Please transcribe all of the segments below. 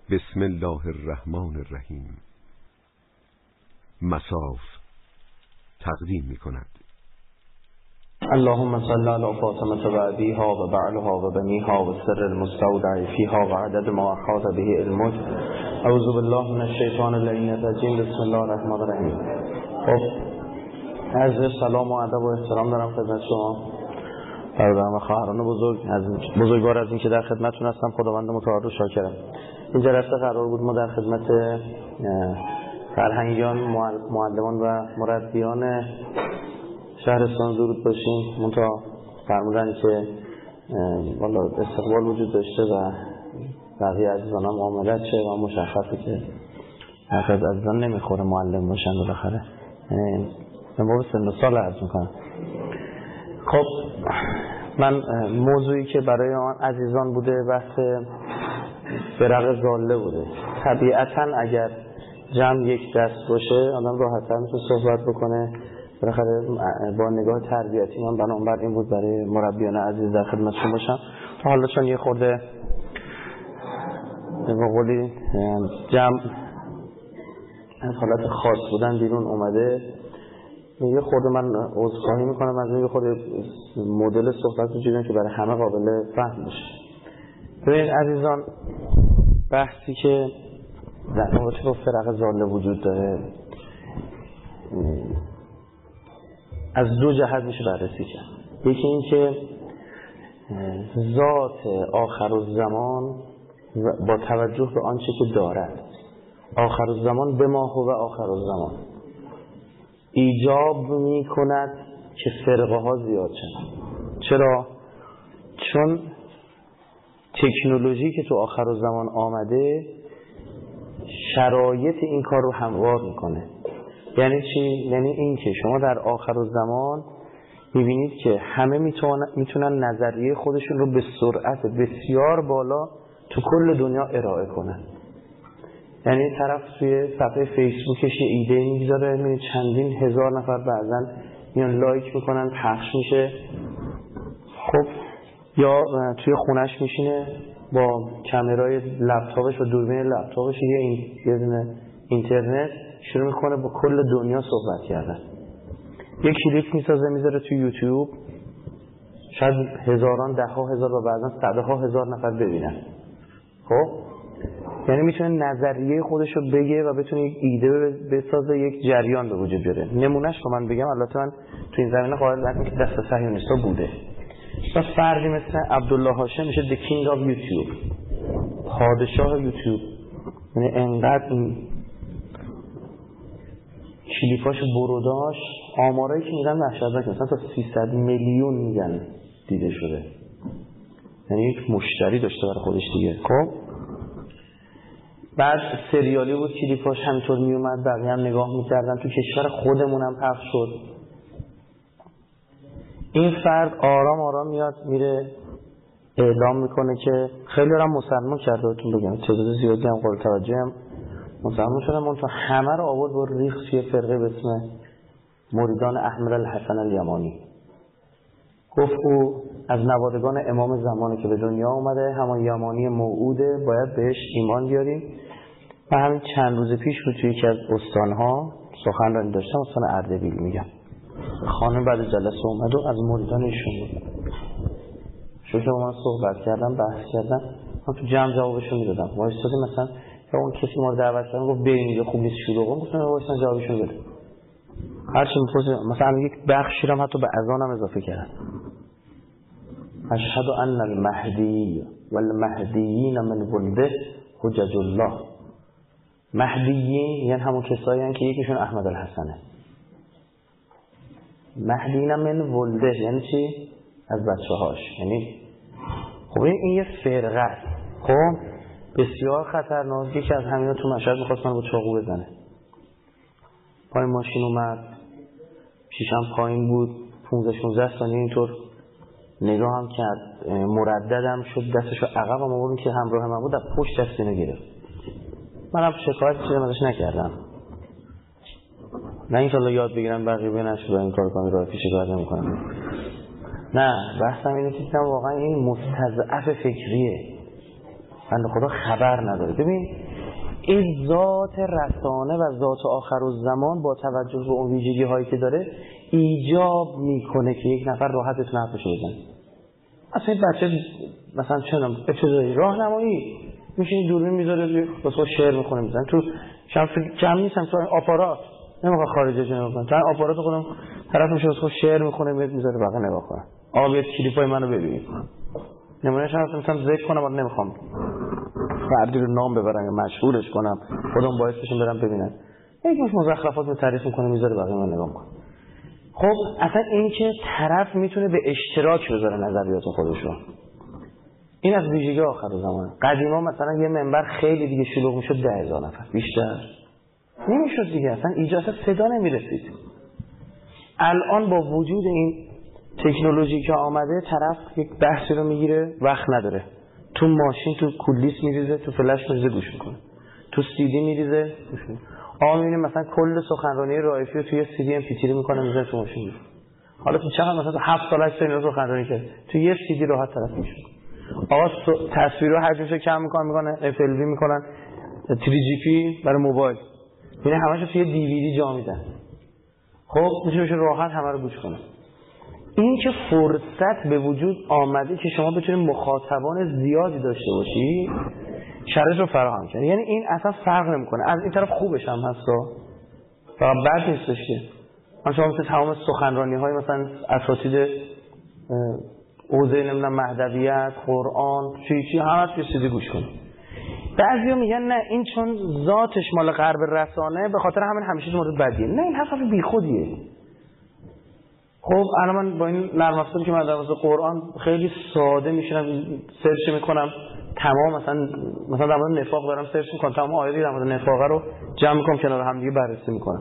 بسم الله الرحمن الرحیم. مساف تقدیم می کند. اللهم صل علی فاطمه و ابیها و بعلها و بنیها و سر المستودع فیها و عدد ما احاط به علمک. اعوذ بالله من الشیطان اللعین الرجیم. بسم الله الرحمن الرحیم. خب عرض سلام و ادب و احترام دارم خدمت شما برادران و خواهران بزرگوار از این که در خدمتتون هستم. خداوند متعال رو شاکرم. این جلسه قرار بود ما در خدمت فرهنگیان، معلمان و مربیان شهرستان درود باشیم. منتها فرمودن که والا استقبال وجود داشته و بقیه عزیزان هم معاملت شه و مشخصه که هر از عزیزان نمیخوره معلم باشن بالاخره. من باب سن و سال عرض میکنم. خب من موضوعی که برای آن عزیزان بوده بحث فرق ضاله بوده. طبیعتاً اگر جمع یک دست باشه آدم راحت‌تر میتونه صحبت بکنه. بالاخره با نگاه تربیتی من بنابراین این بود برای مربیان عزیز در خدمتشون باشم. تا حالا چون یه خورده به قولی جمع از حالت خاص بودن بیرون اومده، یه خورده من عذرخواهی میکنم از این، یه خورده مدل صحبت رو جوریه که برای همه قابل فهم باشه. ببینید عزیزان، بحثی که در رابطه با فرق ضاله وجود داره از دو جهت میشه بررسی کرد. یکی این که ذات آخرالزمان با توجه به آنچه که دارد، آخرالزمان به ما هو آخرالزمان ایجاب می کند که فرقه ها زیاد شد. چرا؟ چون تکنولوژی که تو آخرالزمان آمده شرایط این کار رو هموار میکنه. یعنی چی؟ یعنی این که شما در آخرالزمان میبینید که همه میتونن نظریه خودشون رو به سرعت بسیار بالا تو کل دنیا ارائه کنن. یعنی طرف توی صفحه فیسبوکش یه ایده میگذاره، میبینید چندین هزار نفر بعضن میان لایک میکنن، پخش میشه. خب یا توی خونش میشینه با کامرای لپتاپش و دوربین لپتاپش یه دونه اینترنت شروع میکنه با کل دنیا صحبت کردن. یک کلیپ میسازه میذاره توی یوتیوب، شاید هزاران، ده ها هزار و بعضا صدها هزار نفر ببینن. خب یعنی میتونه نظریه خودش رو بگه و بتونه یک ایده بسازه، یک جریان به وجود بیاره. نمونهش رو من بگم، البته من تو این زمینه قائل هستم که دست صهیونیست‌ها بوده. مثلا فردی مثل عبدالله هاشم میشه the king of YouTube، پادشاه یوتیوب. یعنی انقدر این کلیپاش بروداش، آمارایی که میگن وحشتناکه، مثلا تا 300 میلیون میگن دیده شده. یعنی یک مشتری داشته برای خودش دیگه. خب بعد سریالی بود، کلیپاش همینطور میومد، بقیه هم نگاه میکردن. تو کشور خودمون هم پخش شد. این فرد آرام آرام میاد میره اعلام میکنه که خیلی هم مسلمان کرده. بهتون بگم تعداد زیادی هم قابل توجه هم مسلمان شدن، منتها همه رو آورد و ریخت توی فرقه به اسم مریدان احمد الحسن الیمانی. گفت او از نوادگان امام زمانی که به دنیا اومده، همان یمانی موعوده، باید بهش ایمان بیاریم. و همین چند روز پیش بود توی یکی از استانها سخنرانی داشتم، استان اردبیل میگم. خانم بعد جلسه اومد و از مریدان ایشون بود. شو که با من صحبت کردم، بحث کردم، من تو جمع جوابشون میدادم. وایستادی مثلا یا اون کسی ما رو دعوت کرد گفت بریم خوب نیست شروع کن، گفتم وایسن جوابشون بده. هرچی می‌پرسه مثلا یک بخشی رو حتی به اذان هم اضافه کردن. اشهد ان المهدی والمهدیین من ولده حجج الله. مهدیین یعنی همون کسایی هستن که یکیشون احمد الحسنه. مهدیین من ولده یعنی چی؟ از بچه‌هاش. یعنی خب این یه فرقه است. خب بسیار خطرناک. یکی از همینا تو مشهد می‌خواست من با چاقو بزنه. پای ماشین اومد، شیشم پایین بود، 15-16 ثانیه اینطور نگاه هم کرد، مرددم شد، دستشو عقب هم آورد که همراه من بود، از پشت دست اینو گرفت. منم شکایت چیزی ازش نکردم، نه اینکه یاد بگیرم بقیه بنشد این کار کنم، راه پیش شکایت نمی‌کنم. نه، بحثم اینه که واقعا این مستضعف فکریه. بنده خدا خبر نداره. ببین این ذات رسانه و ذات آخرالزمان با توجه به اون ویژگی هایی که داره ایجاب میکنه که یک نفر راحت بتونه حرفشو بزنه. اصلا این بچه مثلا چه راهنمایی میشینی دوربین میذاره واسه شعر میخونه میزنه تو جمع نیستم تو آپارات نمیخواد خارجش نگاه کنم، تا آپارات خودم طرف میشه واسه شعر میخونه میذاره بقیه نگاه کنه. آقا بیاد کلیپای منو ببینید. نمونهش مثلا ذکر کنم ولی نمیخوام فردی رو نام ببرم یا مشهورش کنم خودم باعث بشم برم ببینن. یک مش مزخرفات رو تعریف میکنه میذاره بقیه من نگاه کنه. خب اصلا این که طرف میتونه به اشتراک بذاره نظریات خودش رو، این از ویژگی آخرالزمانه. قدیما مثلا یه منبر خیلی دیگه شلوغ میشد 10,000 نفر بیشتر نمیشد دیگه، اصلا ایجاد صدا نمیرسید. الان با وجود این تکنولوژی که آمده طرف یک بحثی رو میگیره وقت نداره، تو ماشین تو کولیس میریزه، تو فلش میریزه گوش میکنه، تو سی دی میریزه گوش میکنه. آقا میبینه مثلا کل سخنرانی رائفی رو توی سی دی ام پی 3 میکنه میذاره تو ماشین میره. حالا تو چقدر مثلا 7 سال عکس اینا سخنرانی کرد تو یه سی دی راحت طرف میشه. آقا تصویر رو حجمش کم میکنه اف ال وی میکنن 3 جی پی برای موبایل، یعنی همش توی دی وی دی جا میدن. خب میشه راحت همه رو گوش کنه. این که فرصت به وجود آمده که شما بتونید مخاطبان زیادی داشته باشی شرایط رو فراهم کرد. یعنی این اصلا فرق نمیکنه، از این طرف خوبش هم هست فقط بد نیستش که من شما مثل تمام سخنرانی های مثلا اساتید حوزه نمیدونم مهدویت، قرآن، چی همه توی سیدی گوش کنید. بعضیا میگن نه این چون ذاتش مال غرب رسانه به خاطر همین همیشه مورد بدیه. نه این حرف بیخودیه. خب الان من با این نرم افزاری که من در مورد قرآن خیلی ساده میشینم سرچ میکنم، تمام مثلا در مورد نفاق دارم سرچ میکنم، تمام آیاتی در مورد نفاق رو جمع میکنم کنار هم دیگه بررسی میکنم.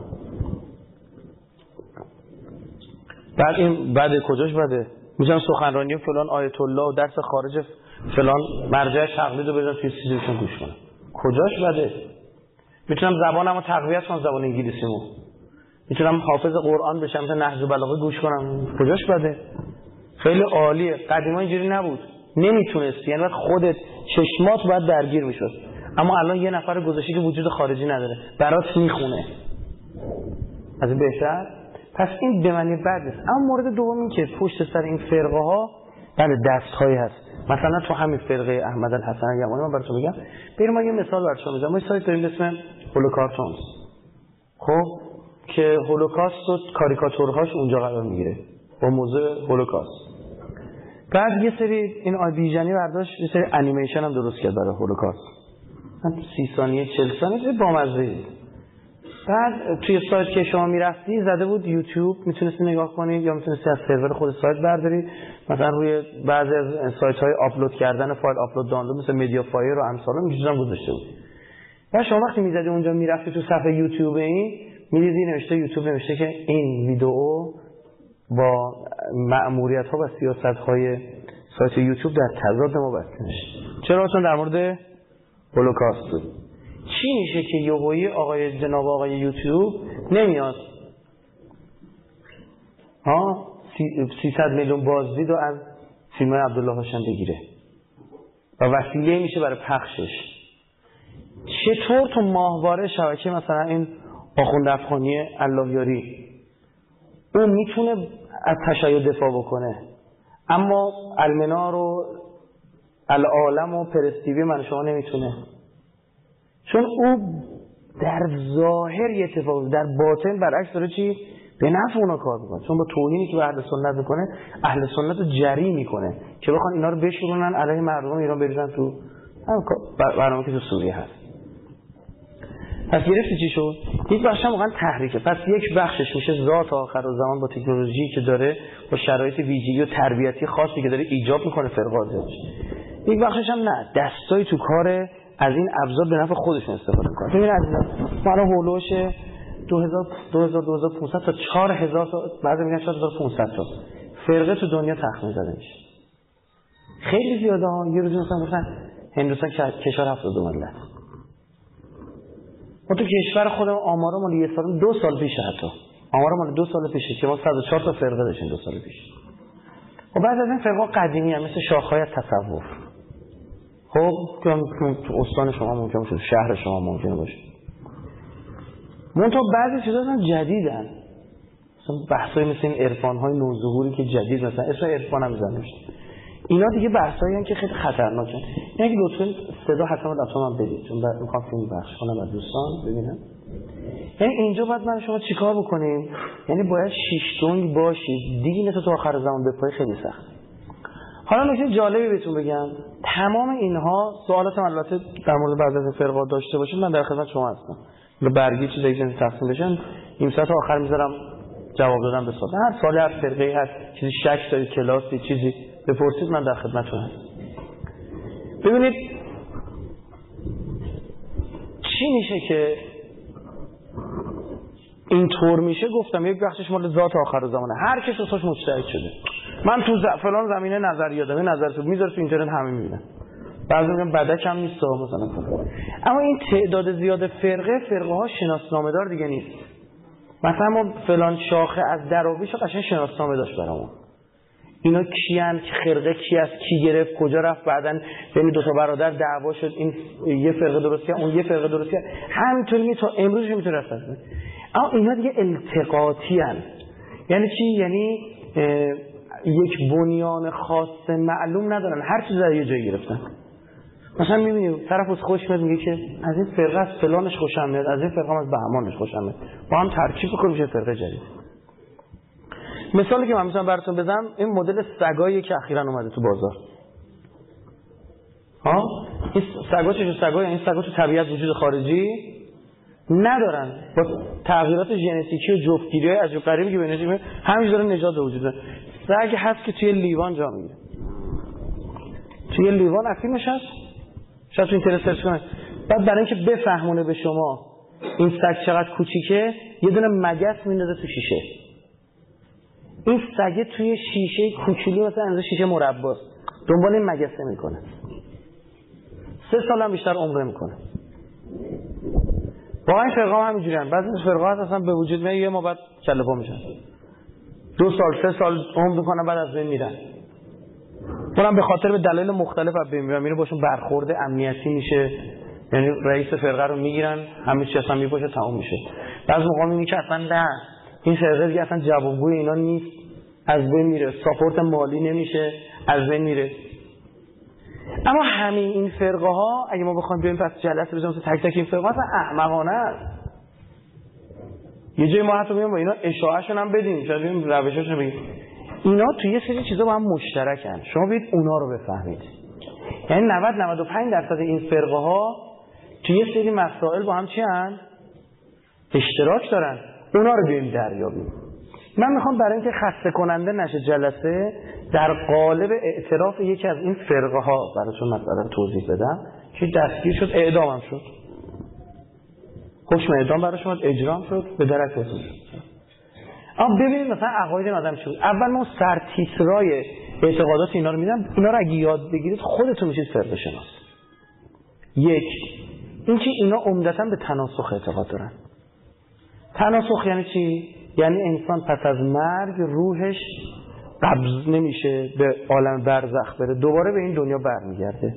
بعد این بده کجاش بده؟ میذارم سخنرانی فلان آیت الله و درس خارج فلان مرجع تقلید رو بذارم توی سیدیشون گوش کنم. کجاش بده؟ میتونم زبانمو تقویت کنم، زبان انگلیسیمو. میتونم حافظ قرآن بشم، مثلا نهج البلاغه گوش کنم. کجاش بده؟ خیلی عالیه. قدیما اینجوری نبود، نمیتونستی، یعنی خودت چشمات باید درگیر میشد. اما الان یه نفر گذاشتی که وجود خارجی نداره برات میخونه. از این بهتر؟ پس این به معنی بد نیست. اما مورد دوم این که پشت سر این فرقه ها بله دست‌هایی هست. مثلا تو همین فرقه احمد الحسن یمانی من براتون میگم، بریم ما یه مثال براتون میزنم. ما سایت داریم به اسم هولوکارتونز. خب که هولوکاست و کاریکاتورهاش اونجا قرار میگیره با موضوع هولوکاست. بعد یه سری این بیژنی برداشت یه سری انیمیشن هم درست کرد برای هولوکاست. 30 ثانیه 40 ثانیه بامزه. بعد توی سایت که شما میرفتی زده بود یوتیوب، میتونستی نگاه کنی یا میتونستی از سرور خود سایت برداری، مثلا روی بعضی از سایت های آپلود کردن فایل آپلود دانلود مثل مدیا فایر و امثال اینجوری هم گذاشته بود. و شما وقتی میزدی اونجا میرفتی تو صفحه یوتیوب این میدیدی نوشته یوتیوب نوشته که این ویدیو با مأموریت ها و سیاست های سایت یوتیوب در تضاد ما بسته میشه. چرا؟ چون در مورد هولوکاست بود. چی میشه که یهویی جناب آقای یوتیوب نمیاد 300 میلیون بازدید رو از فیلم عبدالله هاشم بگیره و وسیله میشه برای پخشش؟ چطور تو ماهواره شبکه مثلا این آخوند افغانی اللهیاری اون میتونه از تشیع دفاع بکنه، اما المنار و العالم و پرستیوی من شما نمیتونه؟ چون او در ظاهر یه اتفاق، در باطن برعکس داره چی؟ به نفع اونا کار میکنه. چون با توهینی که به اهل سنت میکنه اهل سنت رو جری میکنه که بخوان اینا رو بشورونن علیه مردم ایران بریزن تو برنامه که تو سوریه هست. پس گرفتی چی شد؟ یک بخش هم واقعا تحریکه. پس یک بخشش میشه ذات آخرالزمان با تکنولوژی که داره، با شرایط ویژگی و تربیتی خاصی که داره ایجاب میکنه فرقاتش. یک بخشش هم نه، دستای تو کار از این ابزار به نفع خودشون استفاده میکنن. ببین عزیزان ما الان هولوش 2500 تا 4000 تا بعضی میگن 4500 تا فرقه تو دنیا تخمین زده میشه. خیلی زیاده ها. یه روزی مثلا گفتن هندوستان کشور 72 ملت. ما تو کشور خودمون آمارا مال یه سال 2 سال پیش، حتی آمارا مال 2 سال پیشه که ما 104 تا فرقه داشتیم 2 سال پیش. و بعد از این فرقه قدیمی هم مثل شاخه‌های تصوف خب تو استان شما ممکن باشه، شهر شما ممکن باشه. منتها بعضی چیزا اصلا جدیدن، مثلا بحثای مثل این عرفان‌های نوظهوری که جدید، مثلا اسم عرفان هم می‌ذارن، اینا دیگه بحثایی هستن که خیلی خطرناکن. یعنی لطفاً صدا حتما من بدید، چون بعد می‌خوام فیلم پخش کنم از دوستان ببینن. یعنی اینجا باید من شما چیکار بکنیم؟ یعنی باید شیش دنگ باشید، دین تو آخر زمان به پای خیلی سخت. حالا نکته جالبی بهتون بگم، تمام اینها سوالات من البته در مورد بعضی از فرقات داشته باشید من در خدمت شما هستم. به برگی چیزایی که تقسیم بشن این ساعت آخر میذارم جواب دادم به سوال. هر سوالی هر فرقه‌ای هست، چیزی شک دارید، کلاسی چیزی بپرسید، من در خدمتتون هستم. ببینید چی میشه که اینطور میشه. گفتم یک بخشش مال ذات آخر زمانه، هر کس واسش مجتهد شده. من تو فلان زمینه نظریه دادم، نظرت میذاره تو اینترنت همه میبینن. بعضی میگن بدک هم نیست مثلا فلان. اما این تعداد زیاد فرقه ها شناسنامه دار دیگه نیست. مثلا ما فلان شاخه از دراویش قشنگ شناسنامه داشت برامون. اینا کیان، خرقه کی است، کی گرفت، کجا رفت، بعدن بین دو تا برادر دعوا شد، این یه فرقه درست کرد، اون یه فرقه درست کرد، همینطوری تا امروز میتونه رفت. اما اینا دیگه التقاطی ان. یعنی چی؟ یعنی یک بنیان خاص معلوم ندارن، هر چیز در یه جایی گرفتن. مثلا میبینیم طرف از خوش میاد میگه که از این فرقه از فلانش خوشم میاد، از این فرقه از بهمانش خوشم میاد، با هم ترکیب بکنیم میشه فرقه جدید. مثالی که من میتونم براتون بزنم این مدل سگایی که اخیراً اومده تو بازار. این سگا چه سگایی؟ این سگا تو طبیعت وجود خارجی ندارن، با تغییرات ژنتیکی و جفتگیری عجیب غریبی که بینش میاد همینجوری داره نجات به وجود. سگ هست که توی لیوان جا میگیره، توی لیوان اصلیش هست، شاید تو اینترنت سرچ کنید. بعد برای اینکه بفهمونه به شما این سگ چقدر کوچیکه یه دونه مگس میندازه تو شیشه. این سگ توی شیشه کوچولی مثلا اندازه شیشه مرباست، دنبال این مگسه میکنه، 3 سال هم بیشتر عمر میکنه. واقعا این فرقه هم همینجوریه. بعضی از فرقه ها اصلا به وجود میاد یه ما بعد کله پا میشن، 2 سال 3 سال عمر میکنن بعد از بین میرن. اونم به خاطر به دلایل مختلف از بین میرن، باشون برخورد امنیتی میشه، یعنی رئیس فرقه رو میگیرن همه چی اصلا میپاشه تموم میشه. بعضی موقع میبینی که اصلا نه این فرقه دیگه اصلا جوابگوی اینا نیست، از بین میره، ساپورت مالی نمیشه، از بین میره. اما همین این فرقه ها اگه ما بخوایم بیایم پس جلسه بزنیم تو تک تک این فرقه ها اصلا احمقانه است. یه جای ما حتی میگم با اینا اشاعه‌شون هم بدیم، شاید ببینیم روشاشون بگیم. اینا توی یه سری چیزا با هم مشترکن، شما بیاید اونا رو بفهمید. یعنی 90-95% این فرقه ها توی یه سری مسائل با هم چی هن؟ اشتراک دارن. اونا رو بیایم دریابیم. من میخوام برای اینکه خسته کننده نشه جلسه در قالب اعتراف یکی از این فرقه ها براتون مثلا توضیح بدم که دستگیر شد، اعدامم شد، حکم اعدام براش اومد، اجرام شد، به درک رسون شد. اما ببینید مثلا عقاید آدم شد. اول ما سرتیترای اعتقادات اینا رو میدم، اینا رو اگه یاد بگیرید خودتون میشید فرقه شناس. یک، اینکه اینا عمدتاً به تناسخ اعتقاد دارن. تناسخ یعنی چی؟ یعنی انسان پس از مرگ روحش قبض نمیشه به عالم برزخ بره، دوباره به این دنیا برمیگرده.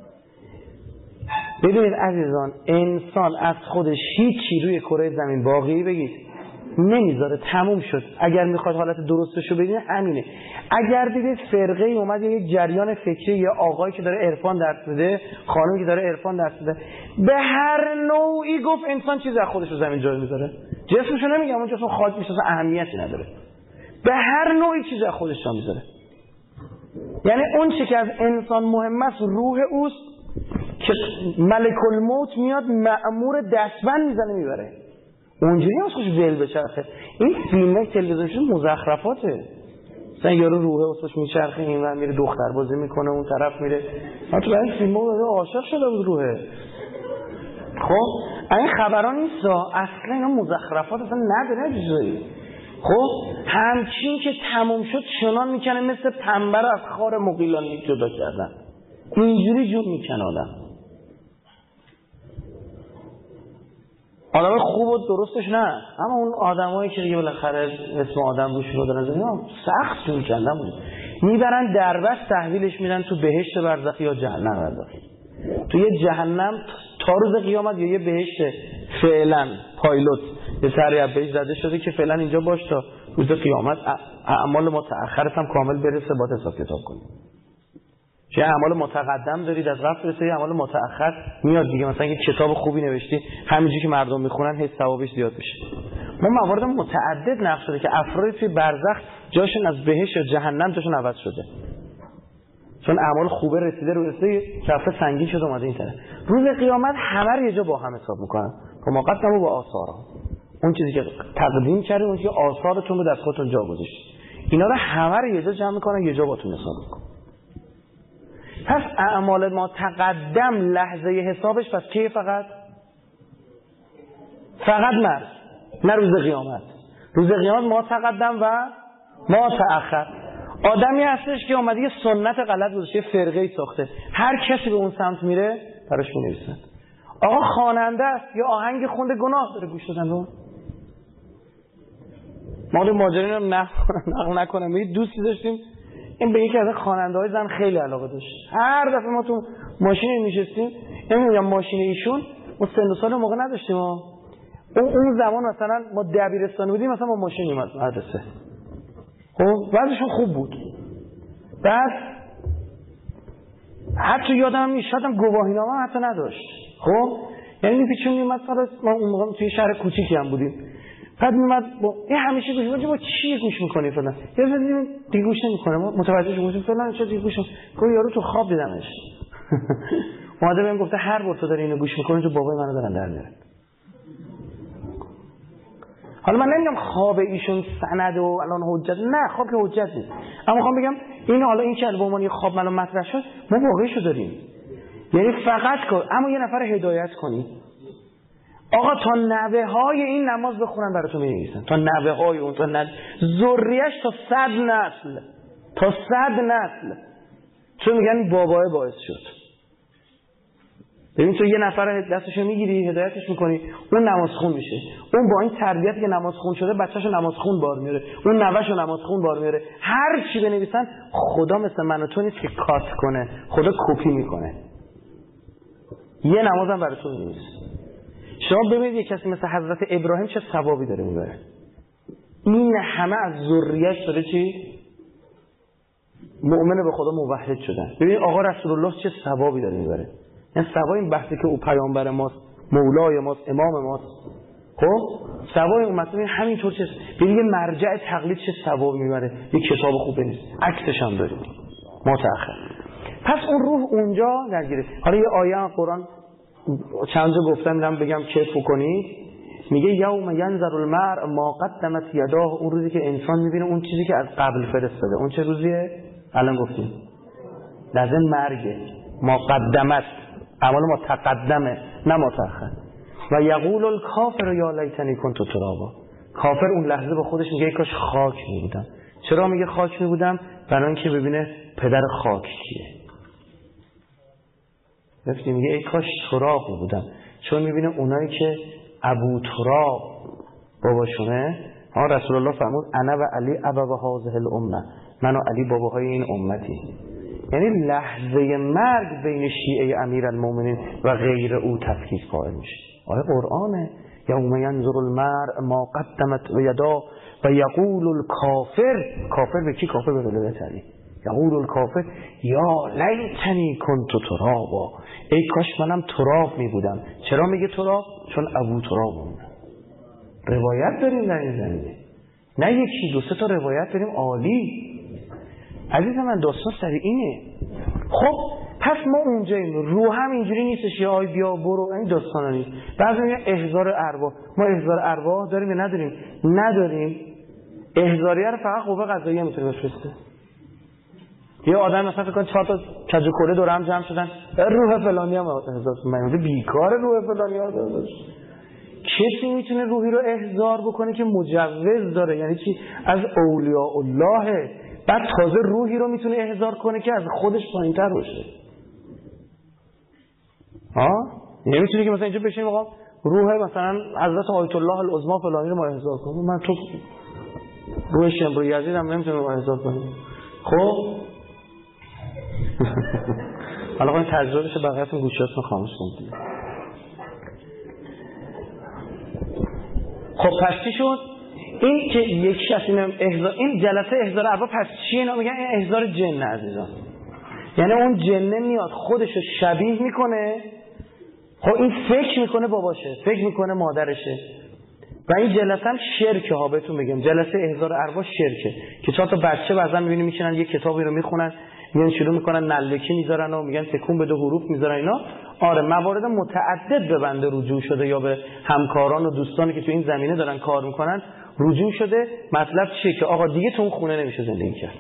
ببینید عزیزان، انسان از خودش هیچی روی کره زمین باقی بگید نمیذاره، تموم شد. اگر میخواد حالت درستشو ببینه همینه. اگر دیدید فرقه ای اومد یا یک جریان فکری یا آقایی که داره عرفان درس میده، خانمی که داره عرفان درس میده، به هر نوعی گفت انسان چیزی از خودش رو زمین جای میذاره، جسمشو نمیگم، اون جسم خاک میشه اصلا اهمیتی نداره، به هر نوعی چیزی از خودش جا میذاره. یعنی اون چیزی که از انسان مهم است روح اوست که ملک الموت میاد مأمور دستبند میزنه میبره. اونجوری هم خوش ول بچرخه. این فیلمای تلویزیونی مزخرفاته. مثلا یارو روحه واسش میچرخه، اینور میره دختر بازی میکنه، اون طرف میره. من تو این فیلم‌ها عاشق شده بود روحه. خب این خبران نیست، اصلا اینا مزخرفات اصلا نداره چیزایی. خب همچین که تموم شد چنان میکنه مثل پنبه رو از خار مغیلانی جدا کردن. اینجوری جور میکنه آدم خوب و درستش نه، اما اون آدمایی که دیگه بالاخره اسم آدم روش رو دارن اینا سخت جون کندن بود، میبرن دربست تحویلش میدن تو بهشت برزخی یا جهنم برزخی. تو یه جهنم تا روز قیامت یا یه بهشت فعلا پایلوت یه سری از بهش زده شده که فعلا اینجا باش تا روز قیامت اعمال متأخرت هم کامل برسه با حساب کتاب کنی. چه اعمال متقدم دارید از قبل برسه، اعمال متأخر میاد دیگه. مثلا یه کتاب خوبی نوشتی همینجوری که مردم میخونن هیچ ثوابش زیاد بشه. ما موارد متعدد نقش شده که افرادی توی برزخ جاشون از بهشت یا جهنم جاشون عوض شده، چون اعمال خوبه رسیده رو رسیده کفه سنگین شده اومده این طرف. روز قیامت همه رو یه جا با هم حساب میکنن. ما قدموا با آثارها، اون چیزی که تقدیم کردین، اون چیزی که آثارتون رو از خودتون جا گذاشتید، اینا رو همه رو یه جا جمع میکنن، یه جا باتون حساب میکنن. پس اعمال ما تقدم لحظه حسابش پس کی؟ فقط مرد، نه روز قیامت. روز قیامت ما تقدم و ما تأخر. آدمی هستش که اومده یه سنت غلط گذاشته، فرقه‌ای ساخته، هر کسی به اون سمت میره براش می‌نویسن. آقا خواننده است یا آهنگ خونده گناه داره گوش دادن رو. ما رو ماجرا رو نقل نکنم. یه دوستی داشتیم، این به یکی از خواننده‌های زن خیلی علاقه داشت. هر دفعه ما تو ماشین میشستیم، نمی‌دونم ماشین ایشون ما سن و سال موقع نداشتیم. اون زمان مثلا ما دبیرستانی بودیم، مثلا ما ماشین می‌اومد مدرسه. خب وضعشون خوب بود. بعد حتی یادم میاد گواهینامه حتی نداشت. خب یعنی میپیچون میومد، ما اون موقع توی شهر کوچیکی هم بودیم. بعد میومد با این همیشه گوش می‌کنه، با چی گوش می‌کنی فلان. یه وقتی دیگه گوش نمی‌کنه، ما متوجه شدیم فلان چه دیگه گوش می‌کنه. یارو تو خواب دیدمش. اومده بهم گفته هر بار تو داری اینو گوش می‌کنی تو بابای منو دارن در میارن. حالا من نمیگم خواب ایشون سند و الان حجت، نه خواب که حجت نیست، اما میخوام بگم این حالا این که به عنوان یه خواب الان مطرح شد ما واقعیشو داریم. یعنی فقط کن اما یه نفر هدایت کنی، آقا تا نوه های این نماز بخونن براتون می‌نویسن، تا نوه های اون، تا ذریه‌اش تا 100 نسل، تا 100 نسل، چون میگن بابای باعث شد. ببین تو یه نفر دستشو میگیری هدایتش میکنی، اون نمازخون میشه، اون با این تربیتی که نمازخون شده بچه‌شو نمازخون بار میاره، اون نوه‌شو نمازخون بار میاره. هر چی بنویسن خدا مثل من و تو نیست که کات کنه، خدا کپی میکنه. یه نمازم برای تو می‌نویسه. شما ببینید یه کسی مثل حضرت ابراهیم چه ثوابی داره میبره. این همه از ذریه‌اش داره چی؟ مؤمن به خدا موحد شدن. ببینید آقا رسول الله چه ثوابی داره میبره. این ثواب این بحثی که او پیامبر ماست، مولای ماست، امام ماست. خب ثواب اون مثلا همینطور چه ببین یه مرجع تقلید چه ثواب میبره. یه کتاب خوب بنویس، عکسش هم داریم متأخر. پس اون روح اونجا درگیره. حالا یه آیه از قرآن چند جا گفتم میرم بگم کیف کنید. میگه یوم ینظر المرء ما قدمت یداه، اون روزی که انسان میبینه اون چیزی که از قبل فرستاده. اون چه روزیه؟ الان گفتیم لازم مرگه. ما قدمت اعمال ما تقدمه نه متأخر. و یقول الکافر یا لیتنی کنت ترابا، کافر اون لحظه به خودش میگه ای کاش خاک میبودم. چرا میگه خاک میبودم؟ برای اینکه ببینه پدر خاک کیه. گفتی میگه ای کاش تراب میبودم، چون میبینه اونایی که ابو تراب باباشونه. رسول الله فرمود انا و علی ابا هذه الامه، من و علی باباهای این امتی. یعنی لحظه مرگ بین شیعه امیرالمومنین و غیر او تفکیک قائل میشه. آیه قرآنه. یوم ینظر المرء ما قدمت و یدا و یقول الکافر، کافر به کی؟ کافر به ولایت علی. یقول الکافر یا لیتنی کنت ترابا، ای کاش منم تراب میبودم. چرا میگه تراب؟ چون ابو تراب بودم. روایت داریم در این زمینه، نه یکی دو سه تا روایت داریم عالی. عزیز من داستان سر اینه. خب پس ما اونجاییم، روح هم اینجوری نیستش یا آی بیا برو، این داستانا نیست. بعضی میگن احضار ارواح. ما احضار ارواح داریم یا نداریم؟ نداریم. احضاریه رو فقط قوه قضاییه میتونه بفرسته. یه آدم مثلا فکر کن 4 تا کج و کوله دور هم جمع شدن، روح فلانی هم احضار کنه. بیکار روح فلانی ها داشت. کسی میتونه روحی رو احضار بکنه که مجوز داره، یعنی چی؟ از اولیاء الله. بعد تازه روحی رو میتونه احضار کنه که از خودش پایین‌تر باشه. نمیتونه که مثلا اینجا بشینیم آقا روح مثلا حضرت آیت الله العظما فلانی رو ما احضار کنیم. من تو روح شمرو یزید هم نمیتونم احضار کنیم. خب حالا این تجربهش بقیه‌تون گوشیاتون خاموش کنید. خب پس چی شد؟ این که یک شخص این جلسه احضار ارواح پس چی اینا میگن؟ این احضار جن عزیزان. یعنی اون جنه میاد خودشو شبیه میکنه. خب این فکر میکنه باباشه، فکر میکنه مادرشه. و این جلسه هم شرکه ها، بهتون بگم جلسه احضار ارواح شرکه که چهار تا بچه بعضا میبینی میشینن یه کتابی رو میخونن، میان شروع میکنن نلکی میذارن و میگن تکون بده حروف میذارن اینا. آره موارد متعدد به بنده رجوع شده یا به همکاران و دوستانی که تو این زمینه دارن کار میکنن رجوع شده. مطلب چیه؟ که آقا دیگه تو اون خونه نمیشه زندگی کرد.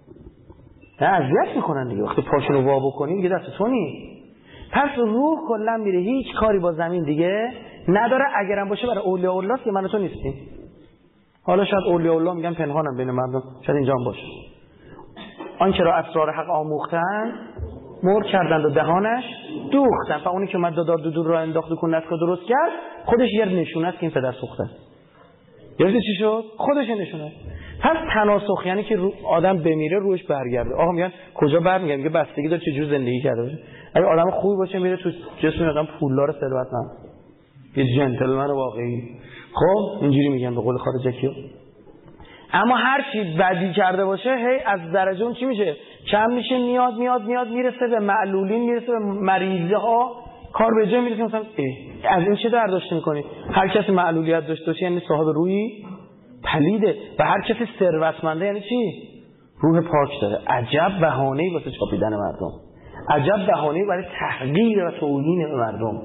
نه اذیت میکنن دیگه، وقتی پاشونو وا بکنی دیگه دست تو نی. پس روح کلا میره، هیچ کاری با زمین دیگه نداره. اگرم باشه برای اولیاء الله که من و تو نیستیم. حالا شاید اولیاء الله میگن پنهانم بین مردم، شاید اینجا هم باشه. آنچه را اسرار حق آموختن مر کردند و دهانش دوختن. و اونی که اومد دادار دودور را انداخت و کنتکا درست کرد خودش یه نشونه است که این پدر سوخته. یعنی چی شد؟ خودش نشونه. پس تناسخ یعنی که آدم بمیره روحش برگرده. آقا میگن کجا برمیگرده؟ میگه بستگی داره چه جور زندگی کرده باشه. اگه آدم خوبی باشه میره تو جسم آدم پولدار ثروتمند، یه جنتلمن واقعی. خب اینجوری میگن به قول خارجکیو. اما هر چی بدی کرده باشه هی از درجه اون چی میشه؟ کم میشه، میاد میرسه به معلولین، میرسه به مریضه ها، کار به جای میرسه. مثلا از این چه برداشت میکنی؟ هر کسی معلولیت داشته باشه یعنی صاحب روحی پلیده و هر کسی ثروتمنده یعنی چی؟ روح پاک داره. عجب بهانه‌ای واسه چاپیدن مردم، عجب بهانه‌ای برای تحقیر و توهین مردم.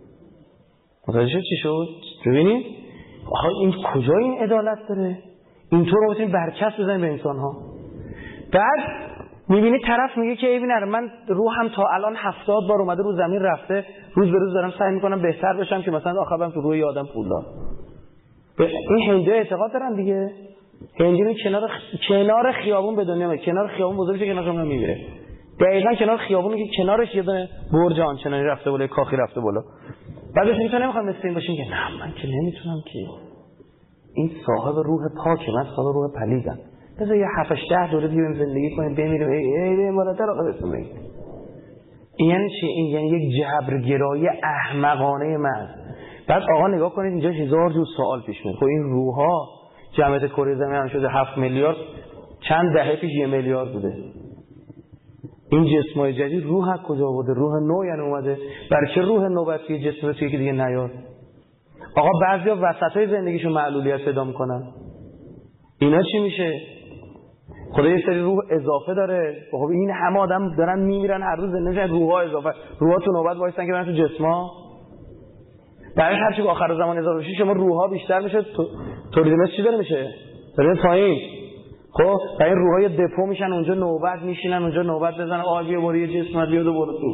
متوجه چی شد؟ ببینید آخه این کجا این عدالت داره؟ اینطور رو بتونید برچسب بزنید به انسان‌ها. بعد می‌بینی طرف میگه که ببین من روحم تا الان 70 بار اومده رو زمین رفته، روز به روز دارم سعی می‌کنم بهتر بشم که مثلا آخرام تو روی آدم پولدار. این هندی اعتقاد دارن دیگه. هندی می کنار خیابون به دنیا میاد، کنار خیابون بزرگه کنار خیابون میمیره. دقیقاً کنار خیابونی که کنارش یه دونه برج آنچنانی رفته بالا، کاخی رفته بالا. بعدش میگه نمیخوام مثل این باشیم که نه من که نمیتونم که این صاحب روح پاکه، من صاحب روح پلیدم. بذار یه 7-10 دوره دیگه زندگی کنیم بمیریم. ای مراتب آقا بسم الله. این یعنی چی؟ این یعنی یک جبرگرایی احمقانه محض. بعد آقا نگاه کنید اینجا 1000 جور سوال پیش میاد. خب این روح‌ها جمعیت کره زمین شده 7 میلیارد، چند دهه پیش 1 میلیارد بوده. این جسمای جدید روح از کجا آورده؟ روح نو یعنی اومده. برای چه روح نو باید توی جسم توی که دیگه نیاد؟ آقا بعضیا وسطای زندگیشون معلولیت پیدا میکنن. اینا چی میشه؟ خدا یه سری روح اضافه داره. خب این همه آدم دارن میمیرن هر روز، زندگیشون روح‌ها اضافه. روح‌ها تو نوبت وایسن که برن تو جسما. برای هر چی که آخر زمان اضافه بشه شما روح‌ها بیشتر میشه، تولید مثل چی داره میشه؟ داره پایین. خب این روح‌ها دپو میشن اونجا، نوبت میشینن اونجا، نوبت بزنن آ بیا برو یه جسم بیاد و برو تو.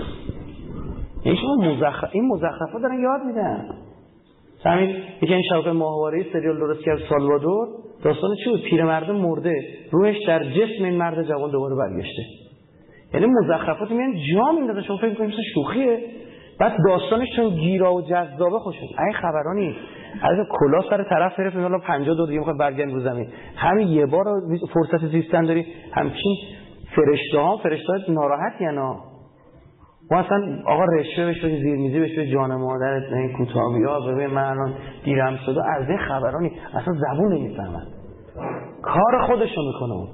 این مزخرفات دارن یاد میدن. همین یکی این شبکه ماهواره‌ای سریال درست کرد سالوادور، داستان چی بود؟ پیرمرد مرده، روحش در جسم این مرد جوان دوباره برگشته. یعنی مزخرفات میان جا میندازن، شما فکر می‌کنید مثل شوخیه. بعد داستانش چون گیرا و جذابه خوشه. این خبرانی از کلا سر طرف طرف مثلا 52 دیگه میخواد برگردن رو زمین. همین یه بار فرصت زیستن داری. همچین فرشته ناراحت یانا. ما اصلا آقا رشوه بشه زیرمیزی بشه جان مادرت این کوتاهی‌ها ببین من الان دیرم شده از این خبرانی اصلا زبون نمیفهمن. کار خودشو میکنه.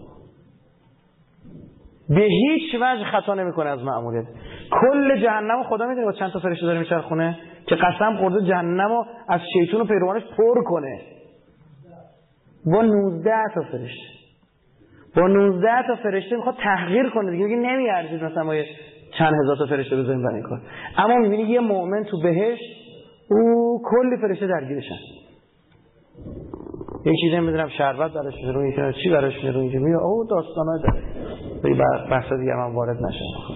به هیچ وجه خطا نمیکنه از مأموریت. کل جهنم خدا میدونه با چند تا فرشته داره میچرخونه که قسم خورده جهنمو از شیطان و پیروانش پر کنه. با 19 تا فرشته. با 19 تا فرشته میخواد تحقیر کنه دیگه، میگه نمیارزید مثلا ما چند هزار تا فرشته بزنیم برای این کار. اما میبینی یه مؤمن تو بهشت او کلی فرشته درگیرشن. یک چیزی میدونم شربت براش میره رو اینجا، چی براش میره رو اینجا، میگه او داستانا داره. به بحث دیگه من وارد نشم.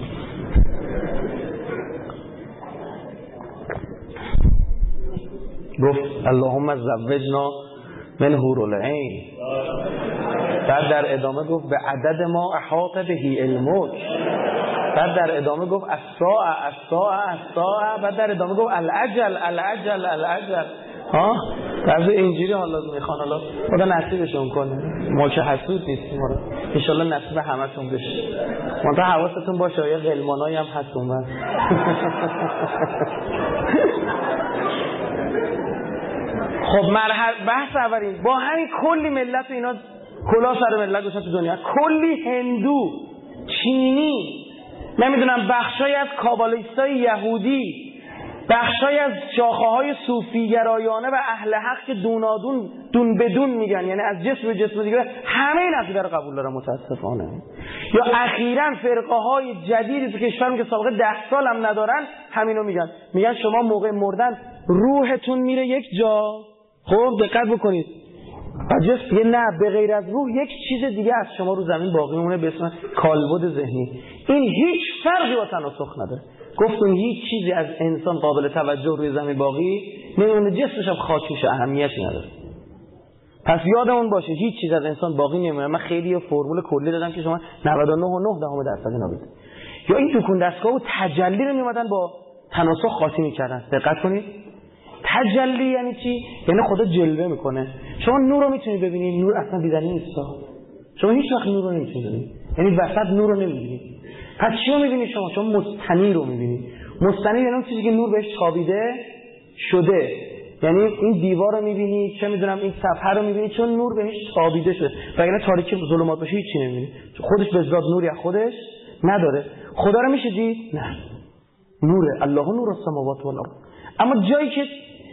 گفت اللهم زوجنا من حور العین. بعد در ادامه گفت به عدد ما احاط بهی علمک. بعد در ادامه گفت الساعه. بعد در ادامه گفت العجل. درس انجیلی حالا میخوان، حالا خدا نصیبشون کنه، ما که حسود نیستیم، حالا انشالله نصیب همتون بشه. منتها حواستون باشه یه غلمانایی هم هست اونور. خب بحث اولین با همین کلی ملت و اینا کلا سر ملت گذاشتن تو دنیا، کلی هندو، چینی، نمیدونم بخشای از کابالیستای یهودی، بخشای از شاخه‌های صوفی گرایانه و اهل حق که دونادون دون بدون میگن، یعنی از جسم به جسم دیگه، همه این عقیده رو قبول دارن متاسفانه. یا اخیراً فرقه‌های جدیدی تو کشورم که سابقه 10 سال هم ندارن همینو میگن شما موقع مردن روحتون میره یک جا. خب دقت بکنید، جسم یه نه، به غیر از روح یک چیز دیگه از شما رو زمین باقی میمونه به اسم کالبد ذهنی. این هیچ فرقی با تناسخ نداره. گفتم هیچ چیزی از انسان قابل توجه روی زمین باقی نمیمونه، جسمش هم خاک میشه، اهمیتی نداره. پس یادمون باشه هیچ چیز از انسان باقی نمیمونه. من خیلی فرمول کلی دادم که شما 99.9% نابید. یا این دکون دستگاه و تجلی رو میومدن با تناسخ خاطی میکردن. دقت کنید، تجلی یعنی چی؟ یعنی خدا جلوه میکنه. شما نور رو میتونید ببینید، نور اصلا دیدنی نیست. شما هیچ وقت نور رو نمیتونید ببینید، یعنی وسط نور رو نمیبینید. پس چی رو میبینید شما مستنیر رو میبینید. مستنیر یعنی اون چیزی که نور بهش تابیده شده، یعنی این دیوار رو میبینید، چه میدونم این صفحه رو میبینید چون نور بهش تابیده شده. وگرنه تاریکی ظلمات باشه هیچی نمیبینید، خودش به ذات نوری از خودش نداره. خدا رو میشه دید؟ نه، نوره، الله نور السماوات و الارض. اما جایی که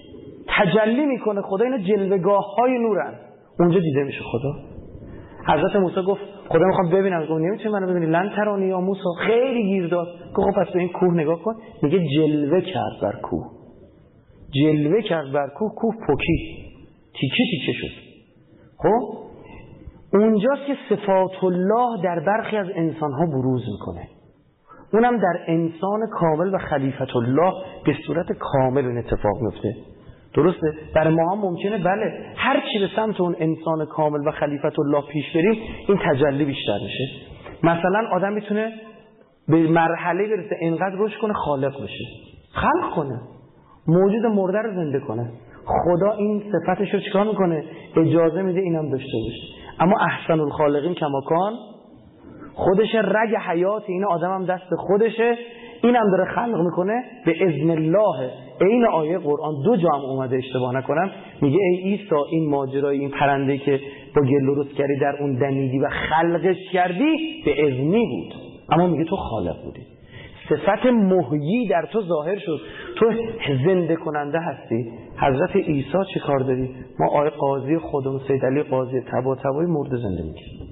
تجلی میکنه خدا، اینا جلوه‌گاه‌های نورن، اونجا دیده میشه خدا. حضرت موسی گفت خدا میخوام ببینم، گفت نمیتونی منو ببینی، لن ترانی یا موسی، خیلی گیر داد. گفت پس به این کوه نگاه کن، میگه جلوه کرد بر کوه، جلوه کرد بر کوه، کوه پکی تیکه شد. خب اونجاست که صفات الله در برخی از انسانها بروز میکنه، اونم در انسان کامل و خلیفت الله به صورت کامل این اتفاق میفته. درسته؟ در ما هم ممکنه بله هر چی به سمت اون انسان کامل و خلیفت الله پیش بریم این تجلی بیشتر میشه. مثلا آدم میتونه به مرحله برسه اینقدر رشد کنه خالق بشه، خلق کنه، موجود مرده رو زنده کنه. خدا این صفتش رو چیکار میکنه؟ اجازه میده اینم داشته باشه. اما احسن الخالقین کماکان، خودشه، رگ حیات این آدم هم دست خودشه، اینم داره خلق میکنه به اذن الله. این آیه قرآن 2 جا هم اومده اشتباه نکنم، میگه ای عیسی این ماجرای این پرنده که با گل درست کردی در اون دمیدی و خلقش کردی به اذنی بود، اما میگه تو خالق بودی. صفت محیی در تو ظاهر شد، تو زنده کننده هستی. حضرت عیسی چه کار داری؟ ما آیه قاضی خودم سید علی قاضی طباطبایی مرده زنده میکرد،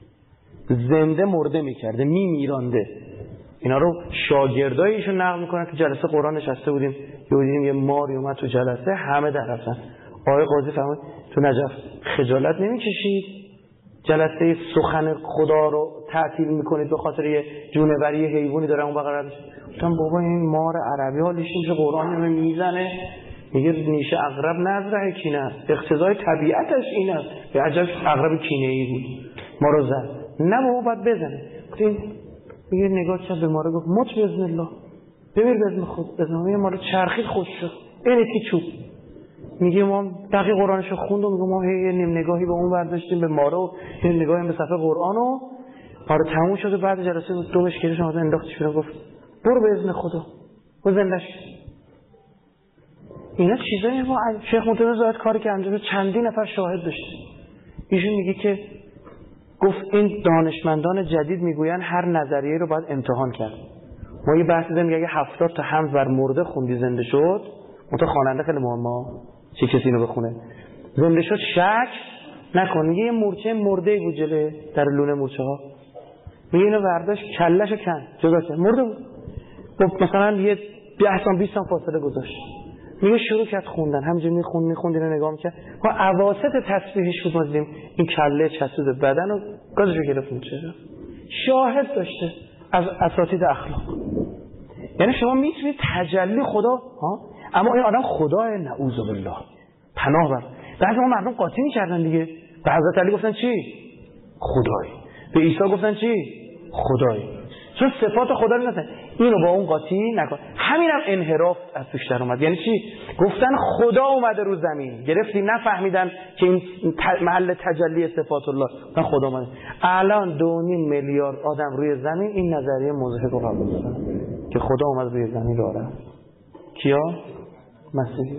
زنده مرده میکرده، میرانده. اینا رو شاگردای ایشون نقل میکنن که جلسه قرآن نشسته بودیم، دیدیم یه ماری اومد تو جلسه، همه در رفتن. آقای قاضی فرمود تو نجف خجالت نمیکشید جلسه سخن خدا رو تعطیل میکنید به خاطر یه جونوری حیوانی داره اون بغل میشه؟ گفتم بابا این مار عربی حالش میشه، قرآن میزنه میگه نیشه عقرب نزرع کینه است، اقتضای طبیعتش این است. به عجب عقرب کینه‌ای بود ما رو زد. نه بابا باید بزنه. گفتیم میگه نگاه کرد به ماره گفت مت باذن الله، بمیر باذن خود، باذن الله. ماره چرخید خوش شد، اینه که چوب. میگه ما دقیق قرآنشو خوندم، میگه ما یه نیم نگاهی به اون برداشتیم به ماره و یه نگاهی هم به صفحه قرآن و آره تموم شد. بعد جلسه دومش کلیش اومد انداختش بیرون، گفت برو باذن خدا و زنده‌اش. اینا چیزایی ما شیخ متوجه زاد کاری که انجام چندین نفر شاهد داشته. ایشون میگه که گفت این دانشمندان جدید میگوین هر نظریه رو باید امتحان کرد. ما یه بحثی داریم میگه 70 تا حمد بر مرده خوندی زنده شد، اون خواننده خیلی مهمه، چه کسی اینو بخونه زنده شد شک نکن. میگه یه مورچه مرده بود جلوی در لونه مورچه ها، میگه اینو برداشت کلهشو کن جدا کرد، مرده بود. خب مثلا یه 10 تا 20 تا فاصله گذاشت، میگه شروع کرد خوندن، همینجوری میخوند اینو نگاه میکرد. ما اواسط تسبیحش بود، ما دیدیم این کله چسبید بدن و گازشو گرفت. چرا؟ شاهد داشته از اساتید اخلاق. یعنی شما میتونید تجلی خدا اما این آدم خداه، نعوذ بالله، پناه بر. بعضی ما مردم قاطی میکردن دیگه، به حضرت علی گفتن چی؟ خدای. به عیسی گفتن چی؟ خدای. چون صفات خدا رو نداشتن. اینو با اون قاطی نکن. همینم انحراف از توش در اومد. یعنی چی؟ گفتن خدا اومده رو زمین، گرفتی نفهمیدن که این محل تجلی صفات الله، گفتن خدا اومده. الان 2.5 میلیارد آدم روی زمین این نظریه مضحک رو قبول دارن که خدا اومد روی زمین راه رفت. کیا؟ مسیحی.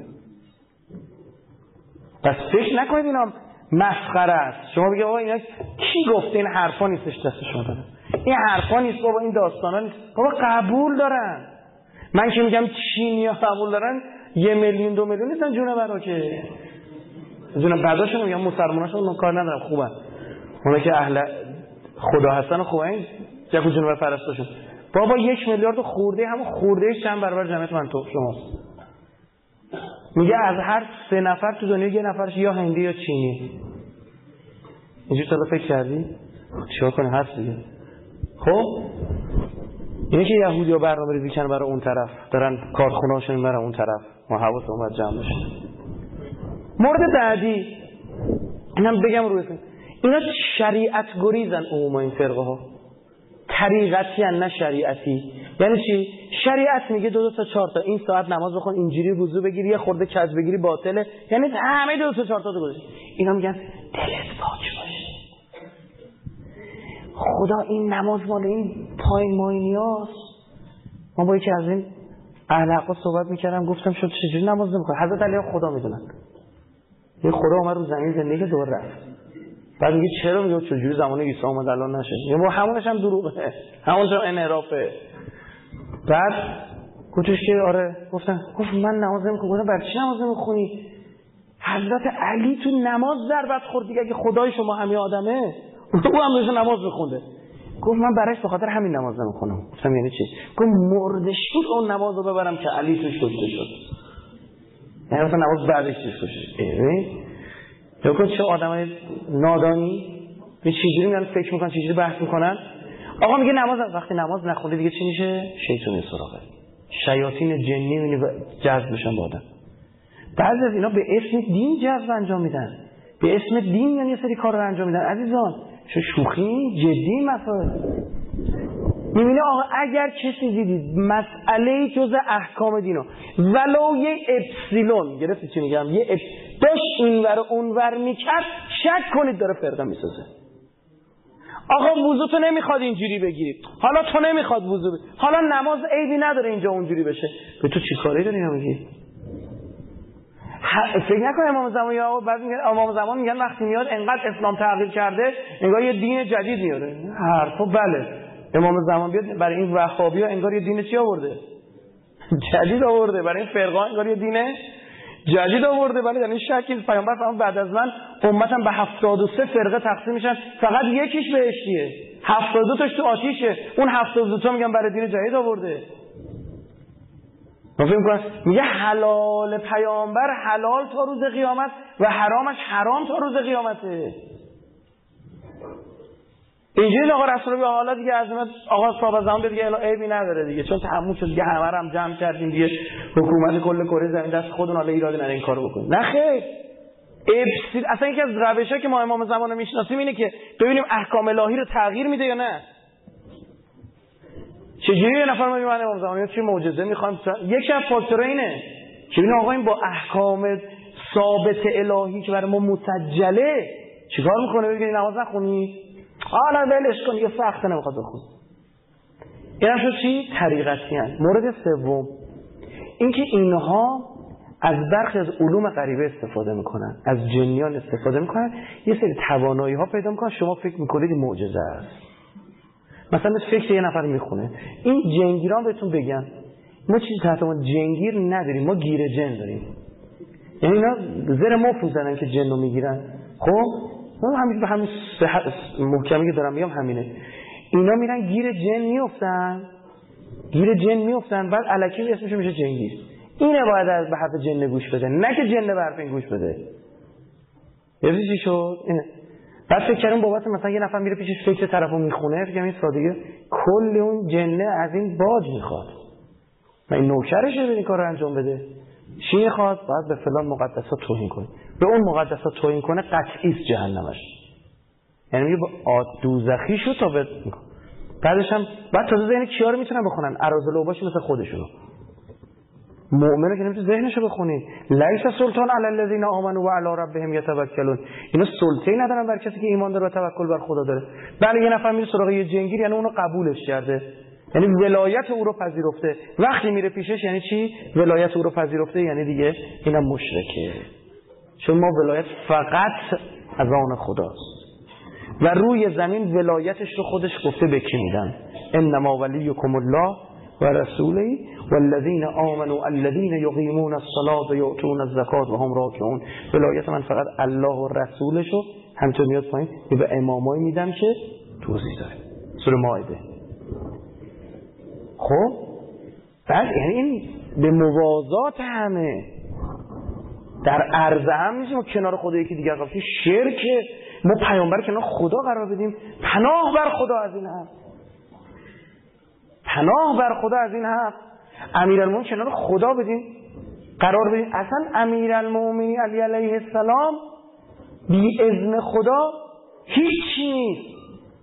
پس فکر نکنید اینا مسخره است. شما بگید آقا اینا کی گفته؟ این حرفا نیستش دست شما داره. این حرفا نیست بابا، این داستانا نیست بابا، قبول دارن. من که میگم چینیا قبول دارن 1 میلیون 2 میلیون نیستن جون برا که جون بعداشون میگم مسلماناشون کار ندارم خوبن، اونا که اهل خدا هستن خوبن جکو جون پرستاشون. بابا 1 میلیارد خورده، همون خوردهش چند برابر جمعیت من تو شماست. میگه از هر 3 نفر تو دنیا 1 نفرش یا هندی یا چینی. اینجوری تا فکر کردی؟ چیکار کنی؟ هست دیگه. خب اینه که یهودی‌ها برنامه‌ریزی کردن برای اون طرف، دارن کارخونه‌هاشون برای اون طرف، ما حواسمون باید جمع بشه. مورد بعدی اینم بگم روی اینا شریعت گریزن عموما این فرقه ها، طریقتی ان نه شریعتی. یعنی چی؟ شریعت میگه 2 تا 4 تا این ساعت نماز بخون، اینجوری وضو بگیری، یه خورده کج بگیری باطله، یعنی همه 2 تا 4 تا گذاشت. اینا میگن دلت پاک باشه، خدا این نماز مال این پایین ماینیاست. ما با یکی از این اهل حق صحبت میکردم، گفتم شد چجوری نماز نمیخونه؟ حضرت علی خدا میدونن، این خدا اومد رو زمین زندگی دور رفت. بعد میگه چرا؟ میگه چجوری زمان عیسی اومد الان نشه؟ میگه همونش هم دروغه، همونش هم انحرافه. بعد گفتش که آره. گفت من نماز نمیخونم. گفتم برای چی نماز نمیخونی؟ حضرت علی تو نماز ضربت خورد دیگه، اگه خدای شما همین آدمه او هم داشت نماز میخونده. گفت من برایش به خاطر همین نماز نمیخونم. گفتم یعنی چی؟ گفت مرده شد اون نماز رو ببرم که علی توش کشته شد. یعنی مثلا نماز بعدش توش کشته. نکن چه آدمای نادانی به چیزی میان فکر میکنن، چیزی بحث میکنن. آقا میگه نماز وقتی نماز نخونده دیگه چی میشه؟ شیطانی سراغه، شیاطین جنی میونه جذب بشن با آدم. بعضی از اینا به اسم دین جذب انجام میدن، به اسم دین یعنی یه سری کار رو انجام میدن. عزیزان شوخی جدی مسائل. میبینه آقا اگر کسی دیدید مسئله جز احکام دینو ولو یه اپسیلون، گرفتی چی میگم، یه داشت اینور اونور میکرد، شک کنید داره فرقه میسازه. آقا وضو تو نمیخواد اینجوری بگیری، حالا تو نمیخواد وضو بگیری، حالا نماز عیبی نداره اینجا اونجوری بشه، به تو چی کاری داری نمیگی؟ فکر نکنه امام زمان یا بعد میگن امام زمان میگن وقتی میاد انقدر اسلام تغییر کرده انگار یه دین جدید میاره. حرفا بله، امام زمان بیاد برای این وهابی‌ها انگار یه دین چی آورده؟ جدید آورده. برای این فرقه انگار یه دین جدید آورده. بله یعنی شکی پیامبر فرمود بعد از من امتم به 73 فرقه تقسیم میشن، فقط یکیش بهشتیه، 72 تاش تو آتیشه، اون 72 تا میگن برای دین جدید آورده. من فکر می‌کنم میگه حلال پیامبر حلال تا روز قیامت و حرامش حرام تا روز قیامته. اینجوری آقا رسول الله حالا دیگه عظمت آقا صاحب زمان دیگه الا عیبی نداره دیگه، چون تموم شد دیگه، همه رو هم جمع کردیم دیگه، حکومت کل کره زمین دست خودمون، حالا ایرادی نداره این کارو بکنیم. نه خیر، اصلا یکی از روشا که ما امام زمان رو میشناسیم اینه که ببینیم احکام الهی رو تغییر میده یا نه. چجوری یه نفر میگه من امام زمانی چی معجزه میخوام؟ یکی از فاکتورها اینه که ببین آقا این با احکام ثابت الهی که برای ما مسجله چیکار میکنه؟ بگی نماز نخونی، حالا ولش کن دیگه، سخت نمیخواد بخون. اینا شد چی؟ طریقتی هست. مورد سوم اینکه اینها از برخی از علوم غریبه استفاده میکنن، از جنیان استفاده میکنن، یه سری توانایی ها پیدا میکنن، شما فکر میکنید این معجزه است. مثلا فکر یه نفر میخونه، این جنگیران بهتون بگن ما چیزی تحت ما جنگیر نداریم، ما گیر جن داریم. یعنی اینا زیر مفت زدن که جن رو میگیرن. خب همین به همین محکمی که دارم میگم همینه. اینا میرن گیر جن میافتن، بعد الکی اسمش میشه جنگیر. اینه باید از به حرف جن گوش بده، نه که جن به حرف این گوش بده. یعنی چی شد؟ اینه. بعد فکر کردم بابت مثلا یه نفر میره پیشش فکر طرفو میخونه، فکر این سادگی کل اون جنه از این باج میخواد. و این نوکرشه این کارو انجام بده. چی میخواد؟ بعد به فلان مقدسات توهین کنه. به اون مقدسات توهین کنه قطعی است جهنمش. یعنی میگه با دوزخی شو تا بد میکنه. بعدش هم بعد تازه ذهن کیا رو میتونن بخونن؟ اراذل اوباش مثل خودشونو. مؤمنه که نمیتونه ذهنشو بخونی. لیس سلطان علی الذین آمنوا و علی ربهم یتوکلون. اینا سلطه‌ای ندارن بر کسی که ایمان داره و توکل بر خدا داره. بله یه نفر میره سراغ یه جنگیر یعنی اونو قبولش کرده، یعنی ولایت او رو پذیرفته. وقتی میره پیشش یعنی چی؟ ولایت او رو پذیرفته، یعنی دیگه اینم مشرکه. چون ما ولایت فقط از آن خداست و روی زمین ولایتش رو خودش گفته به کی میدن؟ انما ولیکم الله و رسوله والذین آمنوا الذین یقیمون الصلاة و یؤتون الزکات و هم راکعون. ولایت من فقط الله و رسولشو. همینطور میاد پایین به امامایی میدم که توضیح داره سوره مائده. خب بعد یعنی این به موازات همه در عرض هم نیستیم و کنار خدا یکی دیگر قرار. شرک ما پیامبر کنار خدا قرار بدیم. پناه بر خدا از این حرف، پناه بر خدا از این حرف. امیرالمومنین کنار خدا بدیم قرار بدیم. اصلا امیرالمومنین علی علیه السلام بی اذن خدا هیچی نیست،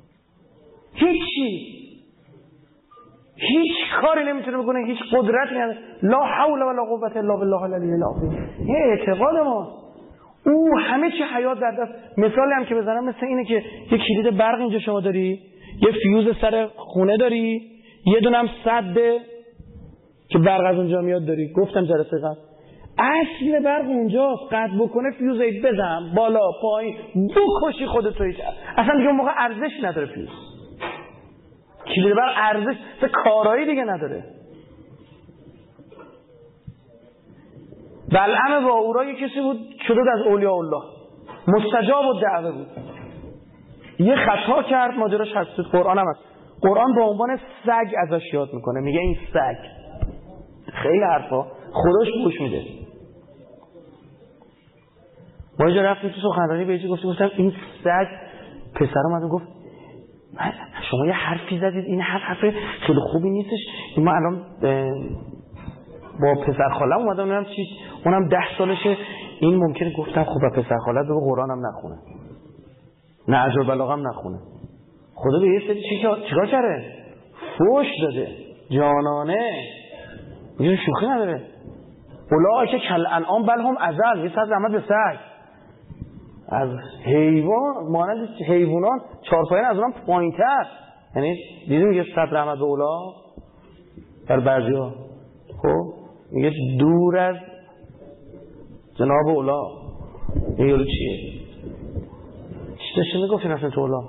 هیچ کاری نمیتونه بکنه، هیچ قدرتی نداره. لا حول ولا قوت الا بالله العلی العظیم. این اعتقاد ما. او همه چی حیات در دست. مثالی هم که بزنم مثل اینه که یه کلید برق اینجا شما داری، یه فیوز سر خونه داری، یه دونه هم سد که برق از اونجا میاد داری. گفتم جلسه قبل اصل برق اونجاست. قطع بکنه فیوزی بزن بالا پایین بکشی خودتو. اصلا دیگه اون موقع ارزش نداره فیوز. کلید برق ارزش به کارایی دیگه نداره. بلعم باورا یه کسی بود شده از اولیاء الله، مستجاب الدعوه بود. یه خطا کرد، ماجراش هست تو قرآن هم هست. قرآن با عنوان سگ ازش یاد میکنه، میگه این سگ. خیلی حرفا خودش گوش میده. ما اینجا رفتیم تو سخنرانی به یکی گفتم این سگ. پسر اومد گفت شما یه حرفی زدید، این حرف خیلی خوبی نیستش. ما الان با پسر خالم اومدم نمیدونم چی، اونم 10 سالشه. این ممکنه گفتم خب با پسر خالت بگو قرآنم نخونه، نهج البلاغه نخونه. خدا به یه سری چیکار کرده؟ فوش داده جانانه. میگه شوخی نداره. اولئک کالانعام بل هم اضل. یه صد رحمت به سگ. از حیوان مانند حیوانان چهارپایان از اونم پایین‌تر. یعنی دیدیم میگه صد رحمت به اولا در بعضیا. خب میگه دور از جناب اولا. این یارو چیه؟ چی داشته میگفتین اصلا تو اولا؟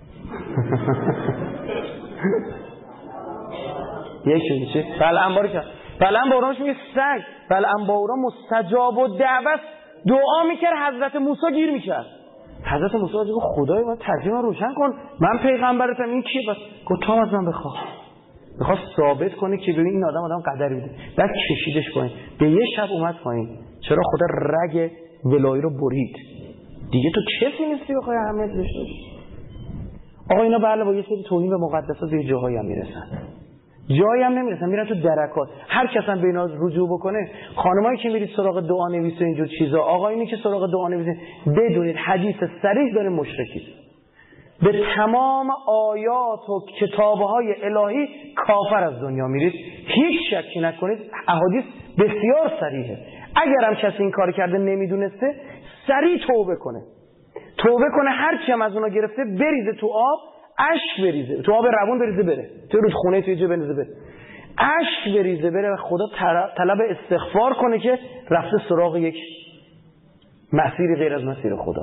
یکی چی؟ بلعم باری کرد. بلعم بارانش میگه سگ. بلعم باران مستجاب و دعوت دعا میکرد، حضرت موسی گیر میکرد. حضرت موسی گفت خدای من ترجمه من روشن کن، من پیغمبرتم. این کیه؟ بس گفت تو از من بخواه. میخواست ثابت کنه که ببین این آدم قدری بوده. بعد کشیدش پایین. به یه شب اومد پایین. چرا؟ خدا رگ ولایی رو برید. دیگه تو کسی نیستی بخوای اهمیت داشته باشی. آقا اینا بله با یه سری توهین به مقدسات به جاهایی هم میرسن، جایی هم نمیرسن، میرن تو درکات. هر کس هم به اینا رجوع بکنه. خانمایی که میرید سراغ دعا نویس و اینجور چیزا، آقایونی که سراغ دعا نویس، بدونید حدیث صریح داره مشرکید. به تمام آیات و کتابهای الهی کافر از دنیا میرید. هیچ شکی نکنید، احادیث بسیار صریحه. اگر هم کسی این کار کرده نمیدونسته، سریع توبه کنه. توبه کنه، هر چی هم از اونا گرفته بریزه تو آب، اشک بریزه تو آب روون، بریزه بره تو رودخونه، توی جا بریزه بره، اشک بریزه بره و خدا طلب استغفار کنه که رفته سراغ یک مسیری غیر از مسیر خدا.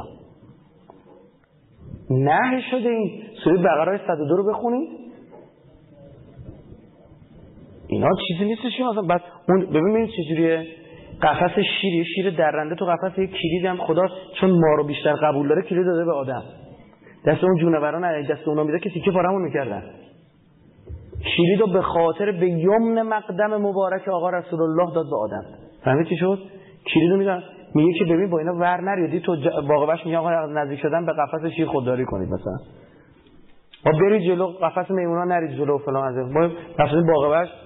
نه شده. این سوره بقره 102 رو بخونید. اینا چیزی نیستش مثلا. بعد اون ببینید چجوریه. قفس شیر، شیر درنده تو قفس، یک کلید هم خدا چون ما رو بیشتر قبول داره کلید داده به آدم. دست اون جونوران دست اونا میده که تیکه پارمون میکردن. کلیدو به خاطر به یمن مقدم مبارک آقا رسول الله داد به آدم. فهمید چی شد؟ کلیدو میدن، میگه که ببین با اینا ور نریدی. تو باقبش میگه آقا نزدیک شدن به قفس شیر خودداری کنید. مثلا با برید جلو قفس میمونا نرید جلو فلان. از با رفتن باقبش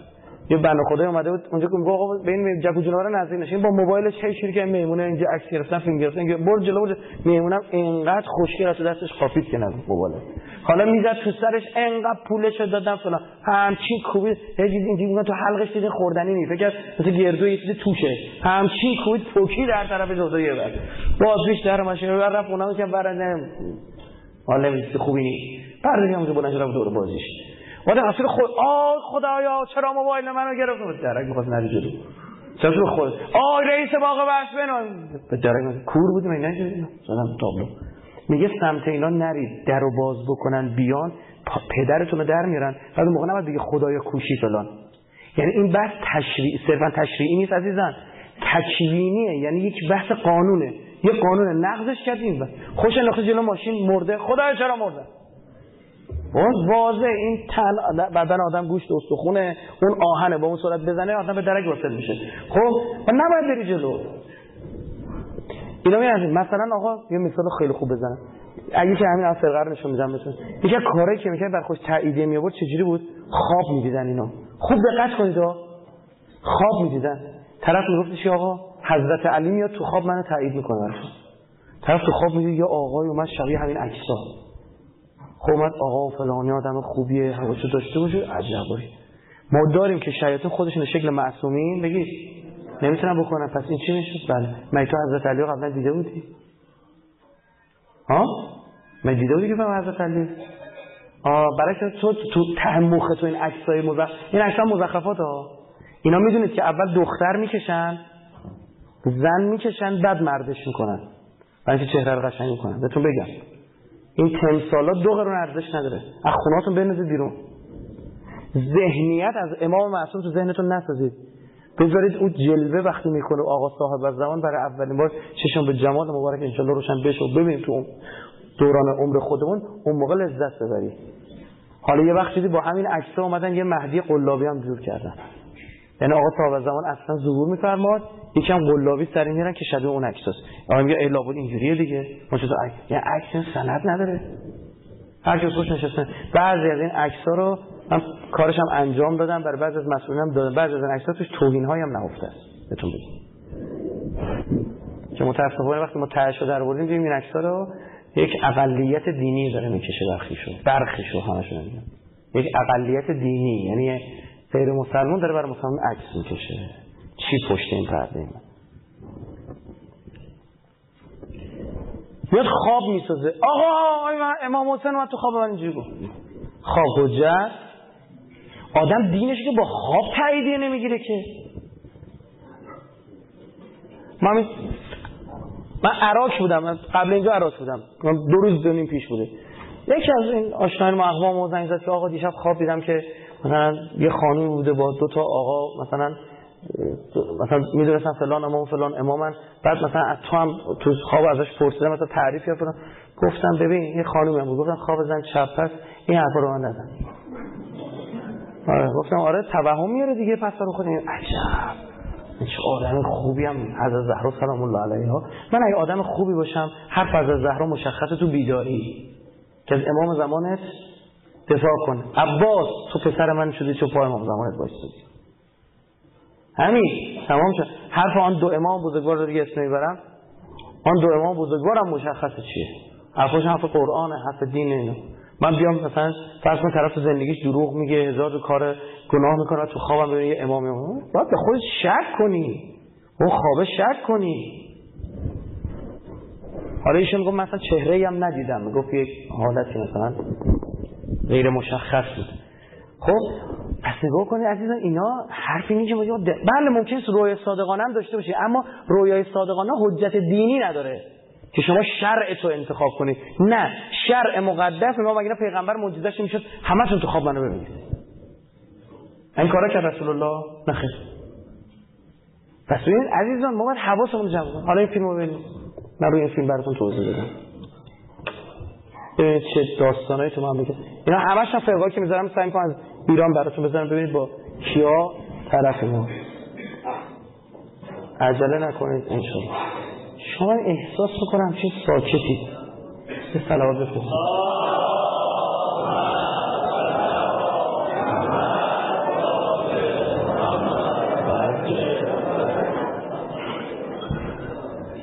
یه بنده خدای اومده بود اونجا که آقا به این جک و جونور نزدیک نشین، با موبایلش هی شروع کرد میمونه اینجا عکس گرفتن فیلم گرفتن، برد جلو بود میمونم اینقدر خوشگل از دستش خاپید که نبود موبایل، حالا میزد تو سرش اینقدر پولش دادن فلان همچین کوبید یه چیزی اینجوری تو حلقش دیگه خوردنی نیست، فکر مثلا گردو یه چیزی توشه همچین کوبید پوکی در طرف جلوی بر باز پیش در ماشین بر رفت اونم که برنده حالا نمیشه خوبی نیست بعد اونجا بلند شد دور بازیش آدم اصلا خدایا چرا موبایل منو گرفت؟ درک می‌خواست نری جلو. چرا خود رئیس باغ وحش بنو به درک کور بودیم اینا زدم تابلو. میگه سمت اینا نرید، درو باز بکنن بیان پدرتون رو در میارن. بعد موقع نباید بگه خدایا کوشی فلان. یعنی این بحث تشریع صرفا تشریعی نیست عزیزان، تکوینیه، یعنی یک بحث قانونه. یه قانون نقضش کردیم خوش انداخته جلو ماشین مرده، خدایا چرا مرده؟ باز واضح این بدن آدم گوشت استخونه اون آهنه با اون سرعت بزنه آدم به درک وصل میشه. خب و نباید بری جلو. اینا میگن مثلا آقا یه مثال خیلی خوب بزنم، اگه که همین اصل قرار نشون میدم بهتون، یکی کاری که میکنه بر خوش تاییدیه می آورد چجوری بود؟ خواب میدیدن اینا. خوب دقت کنید خواب میدیدن. طرف میگفتش آقا حضرت علی میاد تو خواب منو تایید میکنه. طرف تو خواب میدید یا آقای اومد شبیه همین عکس‌ها. خب اومد آقا فلانی آدم خوبیه حواسو داشته باشه عجبی. ما داریم که شیاطین خودشون شکل معصومین بگید نمیتونن بکنن، پس این چی میشه؟ بله من تو حضرت علی قبلا دیده بودی؟ من دیده بودی که به حضرت علی؟ برای که تو تهمخ تو این عکسای این عکس‌ها مزخرفات اینا میدونید که اول دختر میکشن زن میکشن بعد مردش میکنن برای که چهره رو قشنگ میکنن. بهتون بگم این تمثالا 2 قرون ارزش نداره، از خونهاتون بندازید بیرون. ذهنیت از امام معصوم تو ذهنتون نسازید، بذارید اون جلوه وقتی میکنه آقا صاحب الزمان برای اولین بار چشم به جمال مبارک انشالله روشن بشه و ببینید تو اون دوران عمر خودمون اون موقع لذت ببرید. حالا یه وقت دیدی با همین عکس‌ها اومدن یه مهدی قلابی هم جور کردن، یعنی آقا صاحب الزمان اصلا ظهور می‌فرماد یکم قلابی سری میرن که شبیه اون عکساست. آقا میگه ای لابد اینجوریه دیگه، ما چطور یه عکس سند نداره، هر کی خوش نشسته. بعضی از این عکس‌ها رو من کارش هم انجام دادم، برای بعضی از مسئولینم دادم، بعضی از این عکس‌ها توش توهین‌هایی هم نهفته است. بهتون بگم که متأسفانه وقتی ما تهش رو درآوردیم دیدیم این عکس‌ها رو یک اقلیت دینی داره میکشه برخیشو همشون میگن یک اقلیت دینی، یعنی غیر مسلمان داره برای مسلمان عکس میکشه. چی پشت این پرده این؟ میاد خواب میسازه. آقا امام حسین اومد تو خواب من اینجوری گفت. خواب حجت. آدم دینش که با خواب تاییدیه نمیگیره که. من عراق بودم، قبل اینجا عراق بودم، 2 روز 2 نیم پیش بوده. یکی از این آشنایان ما اقوام زنگ زد که آقا دیشب خواب دیدم که مثلا یه خانومی بوده با 2 تا آقا مثلا میدونستن فلان امام فلان امامن، بعد مثلا از تو هم تو خواب ازش پرسیدم مثلا تعریف یا فلان، گفتم ببین این خانومم بود، گفتم خواب زن چپ پس این حرفا رو من نزن. گفتم آره توهم میاره دیگه، پس رو خودم عجب چه آدم خوبی هم حضرت زهرا سلام الله علیها. من اگه آدم خوبی باشم حرف حضرت زهرا مشخصه تو بیداری که از امام زمانت دفاع کن. عباس تو پسر من شدی چه پای امام زمانت وایسادی. همین تمام شد. حرف آن 2 امام بزرگوار رو دیگه اسم میبرم. آن 2 امام بزرگوارم مشخصه چیه. حرفش حرف قرآنه، حرف دینه. اینا من بیام مثلا فرض کن طرف تو زندگیش دروغ میگه، هزار کار گناه میکنه، تو خوابم ببینی یه امامی باید به خودت شک کنی، اون خوابه شک کنی. حالا ایشون میگم مثلا چهره‌ای هم ندیدم، میگفت یک حالتی مثلا غیر مشخص بود. خب پس نگاه کنید عزیزان اینا حرفی نیست که بله ممکنه رویا صادقانه هم داشته باشه، اما رویای صادقانه حجت دینی نداره که شما شرع تو انتخاب کنید. نه شرع مقدس ما مگه پیغمبر معجزه‌اش میشد همتون تو خواب منو ببینید. این کارا کرد رسول الله؟ نه خیر. پس ببین عزیزان ما باید حواسمون رو جمع کنیم. حالا این فیلمو ببینید. من روی این فیلم براتون توضیح بدم. ببینید چه داستانایی تو مملکت. اینا همش فرقایی که میذارم سعی کنم از ایران براتون بزنم ببینید با کیا طرف ما. عجله نکنید انشالله. شما احساس میکنم چه ساکتی. به صلوات بفرستید.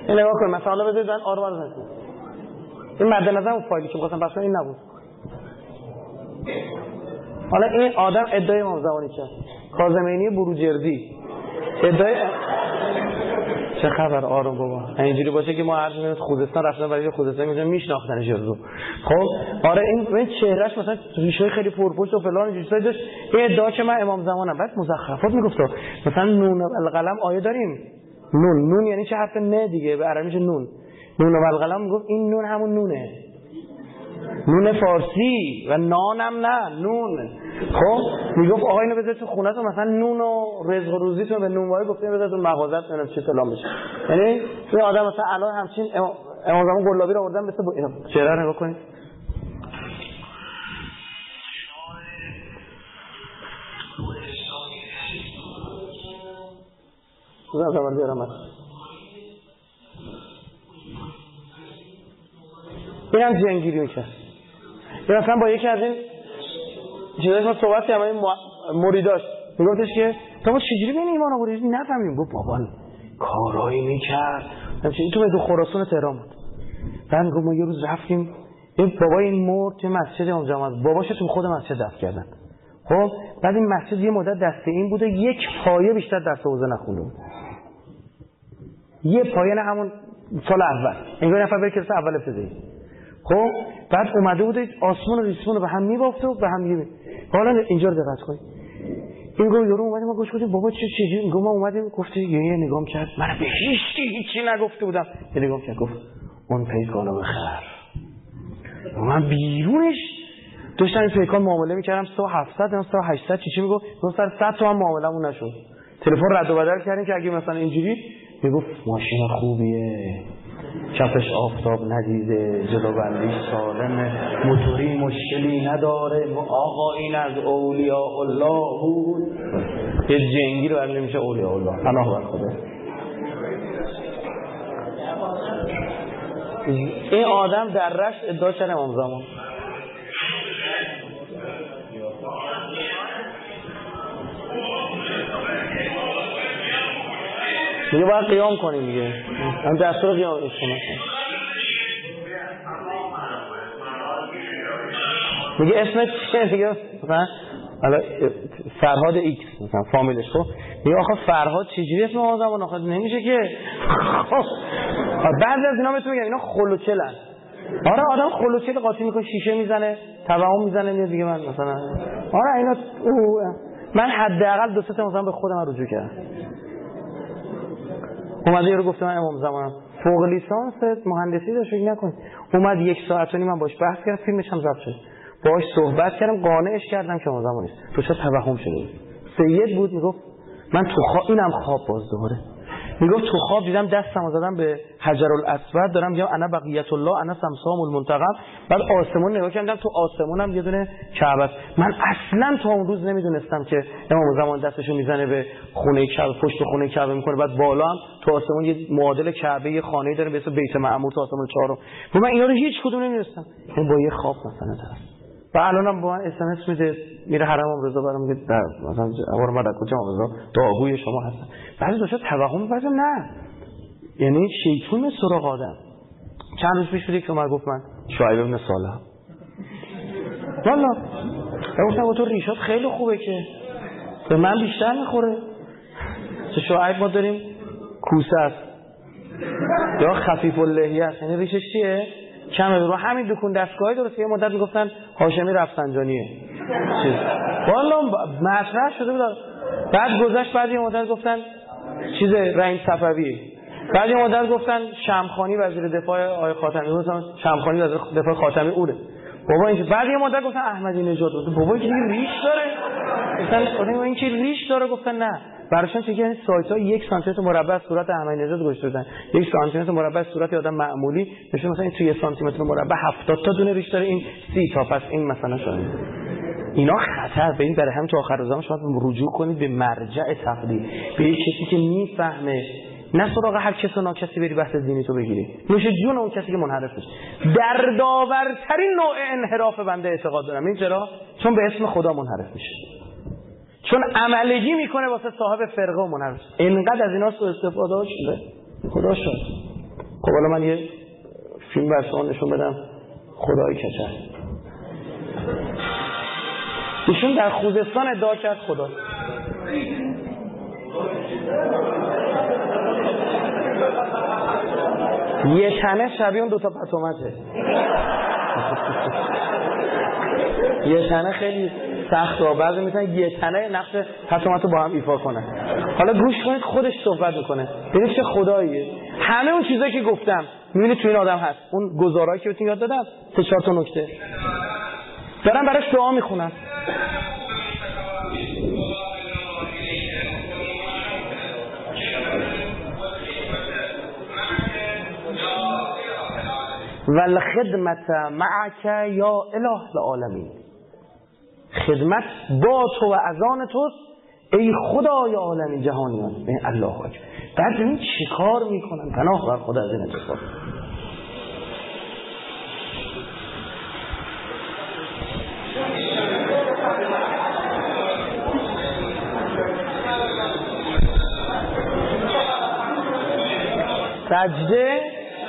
این نگاه کن مثلا حالا بذارید آروم بزنید. این مد نظر اون فایلی که می‌خواستم پس این نبود. حالا این آدم ادعای امام زمانی کرد. کاظمینی بروجردی ادعای چه خبر آروم بابا اینجوری باشه که ما هر جمعه خوزستان رفتن برای خوزستان میگن میشناختنش رو. خب آره این چهرهش مثلا ریشای خیلی پرپشت و فلان اینجوری چیزا داشت. این ادعا که من امام زمانم. بعد مزخرفات میگفت مثلا نون القلم آیه داریم. نون یعنی چه حرف نه دیگه به عربی میشه نون. نون و القلم میگفت این نون همون نونه. نون فارسی و نانم نه نون. خب میگفت آقا اینو بذار تو خونه‌تون مثلا نون و رزق و روزیتون به نونوایی گفتین بذار تو مغازت منم چه فلان بشه. یعنی این آدم مثلا الان همچین امام زمان گلابی رو آوردن مثل اینا چهره رو نگاه کنید. زمان بیارم اینم جنگیری میشه. یا مثلا با یکی از این چیزاش ما صحبت کردیم این مریداش میگفتش که تو ما چجوری به این ایمان آوردی نفهمیدیم. گفت بابا کارایی میکرد همچنین تو به خراسان تهران بود. بعد گفت ما یه روز رفتیم این بابا این مرد تو مسجد امام جمعه باباش تو خود مسجد دفن کردن. خب بعد این مسجد یه مدت دست این بوده یک پایه بیشتر درس حوزه نخونده بود. یه پایه نه همون سال اول انگار نفر بره کلاس اول ابتدایی. خب بعد اومده بود آسمون و ریسمون رو به هم میبافته و به هم میگه. حالا اینجا رو دقت کنید. این گفت یارو اومد ما گوش کردیم بابا چه میگم ما اومدیم گفت یه نگام کرد من به هیچی نگفته بودم. یه نگام کرد گفت اون پیکانو بخر. من بیرونش داشتم این پیکان معامله میکردم 700 یا 800 چی میگفت گفت سر 100 تومن معاملهمون نشد. تلفن رد و بدل کردیم که اگه مثلا اینجوری میگفت ماشین خوبیه کفش آفتاب ندیده جلوبندیش سالمه موتوری مشکلی نداره آقا این از اولیاء الله بود. یه جنگی رو برمی میشه اولیاء الله پناه بر خدا. این آدم در رشت ادعا کرد امام زمان میگه باید قیام کنیم دیگه هم دستور قیام کنیم. میگه اسمش چیه دیگه مثلا فرهاد ایکس مثلا فامیلش. خب میگه آخه فرهاد چجوری اسم امام زمان آخه نمیشه که. بعضی از اینا بهتون میگن اینا خلوچلن. آره آدم خلوچل قاطی میکنه شیشه میزنه توهم میزنه میاد دیگه من مثلا آره اینا من حداقل 2 تا مثلا به خودم رجوع کردم. اومده یارو گفته من امام زمانم فوق لیسانس مهندسی داشت فکر نکن. اومد 1 ساعت و نیم من باش بحث کردم فیلمش هم ضبط شد باهاش صحبت کردم قانعش کردم که امام زمان نیست. تو چه توهم شده بود. سید بود میگفت من تو خواب اینم خواب باز دوباره میگفت تو خواب دیدم دستمو زدم به حجر الاسود دارم میگم انا بقیت الله انا سمسام المنتقم. بعد آسمون نگاه کردم تو آسمونم یه دونه کعبه است. من اصلا تا اون روز نمیدونستم که امام زمان دستشو میزنه به خونه کعبه پشت خونه کعبه میکنه بعد بالا هم تو آسمون یه معادل کعبه یه خانه‌ای داره به اسم بیت معمور تو آسمون 4. من اینا رو هیچ کدوم نمیدونستم. این با یه خواب مثلا طرف و الانم با من اس ام اس میده میره حرم رضا برام میگه مثلا اول ما در کجا رضا دعاگوی شما هستن. بعضی داشت توهم بعضی نه. یعنی شیطون سراغ آدم. چند روز پیش بود که اومد گفت من شعیب ابن صالح والا گفتم تو ریشات خیلی خوبه که به من بیشتر میخوره. چه شعیب ما داریم کوسه است یا خفیف اللحیه است یعنی ریشش چیه کمه. رو همین دکون دستگاهی درسته یه مدت میگفتن هاشمی رفسنجانیه چیز والا مطرح شده بود. بعد گذشت بعد یه مدت گفتن چیز رحیم صفوی بعد یه مدت گفتن شمخانی وزیر دفاع آقای خاتمی گفتن شمخانی وزیر دفاع خاتمی اوره بابا این بعد یه مدت گفتن احمدی نژاد بابا این ریش داره گفتن این که ریش داره گفتن نه براشون چه یعنی سایت‌ها 1 سانتی متر مربع صورت احمدی نژاد گذاشته بودن 1 سانتی متر مربع صورت آدم معمولی نشه مثلا این توی 1 سانتی متر مربع 70 تا دونه ریش داره این 30 تا پس این مثلا شده اینا خطر به این برای همین تو آخر زمان شما رجوع کنید به مرجع تقلید به یک کسی که میفهمه نه سراغ هر کس و ناکسی بری بحث دینی تو بگیری نوش جون اون کسی که منحرف میشه. دردآورترین نوع انحراف بنده اعتقاد دارم این چرا چون به اسم خدا منحرف میشه چون عملگی میکنه واسه صاحب فرقه و منحرف. اینقدر از اینا سوء استفاده شده خدا شد. خب حالا من یه فیلم برشون نشون بدم، خدای کچل. ایشون در خوزستان ادعا کرد خدا. یه تنه شبیه اون دوتا پتومته. یه تنه خیلی سخت و بعضی میتونن یه تنه نقش پتومت رو با هم ایفا کنن. حالا گوش کنید خودش صحبت میکنه. ببینید چه خداییه. همه اون چیزایی که گفتم میبینید تو این آدم هست. اون گزارایی که بهتون یاد دادم 3-4 تا نکته دارم براش دعا میخونم. والخدمت معك یا اله العالمین. خدمت با تو و از آن توست ای خدای عالمین جهانیان. الله اکبر. بعد ببین چه کار میکنن. پناه بر خدا از این اتفاق. سجده.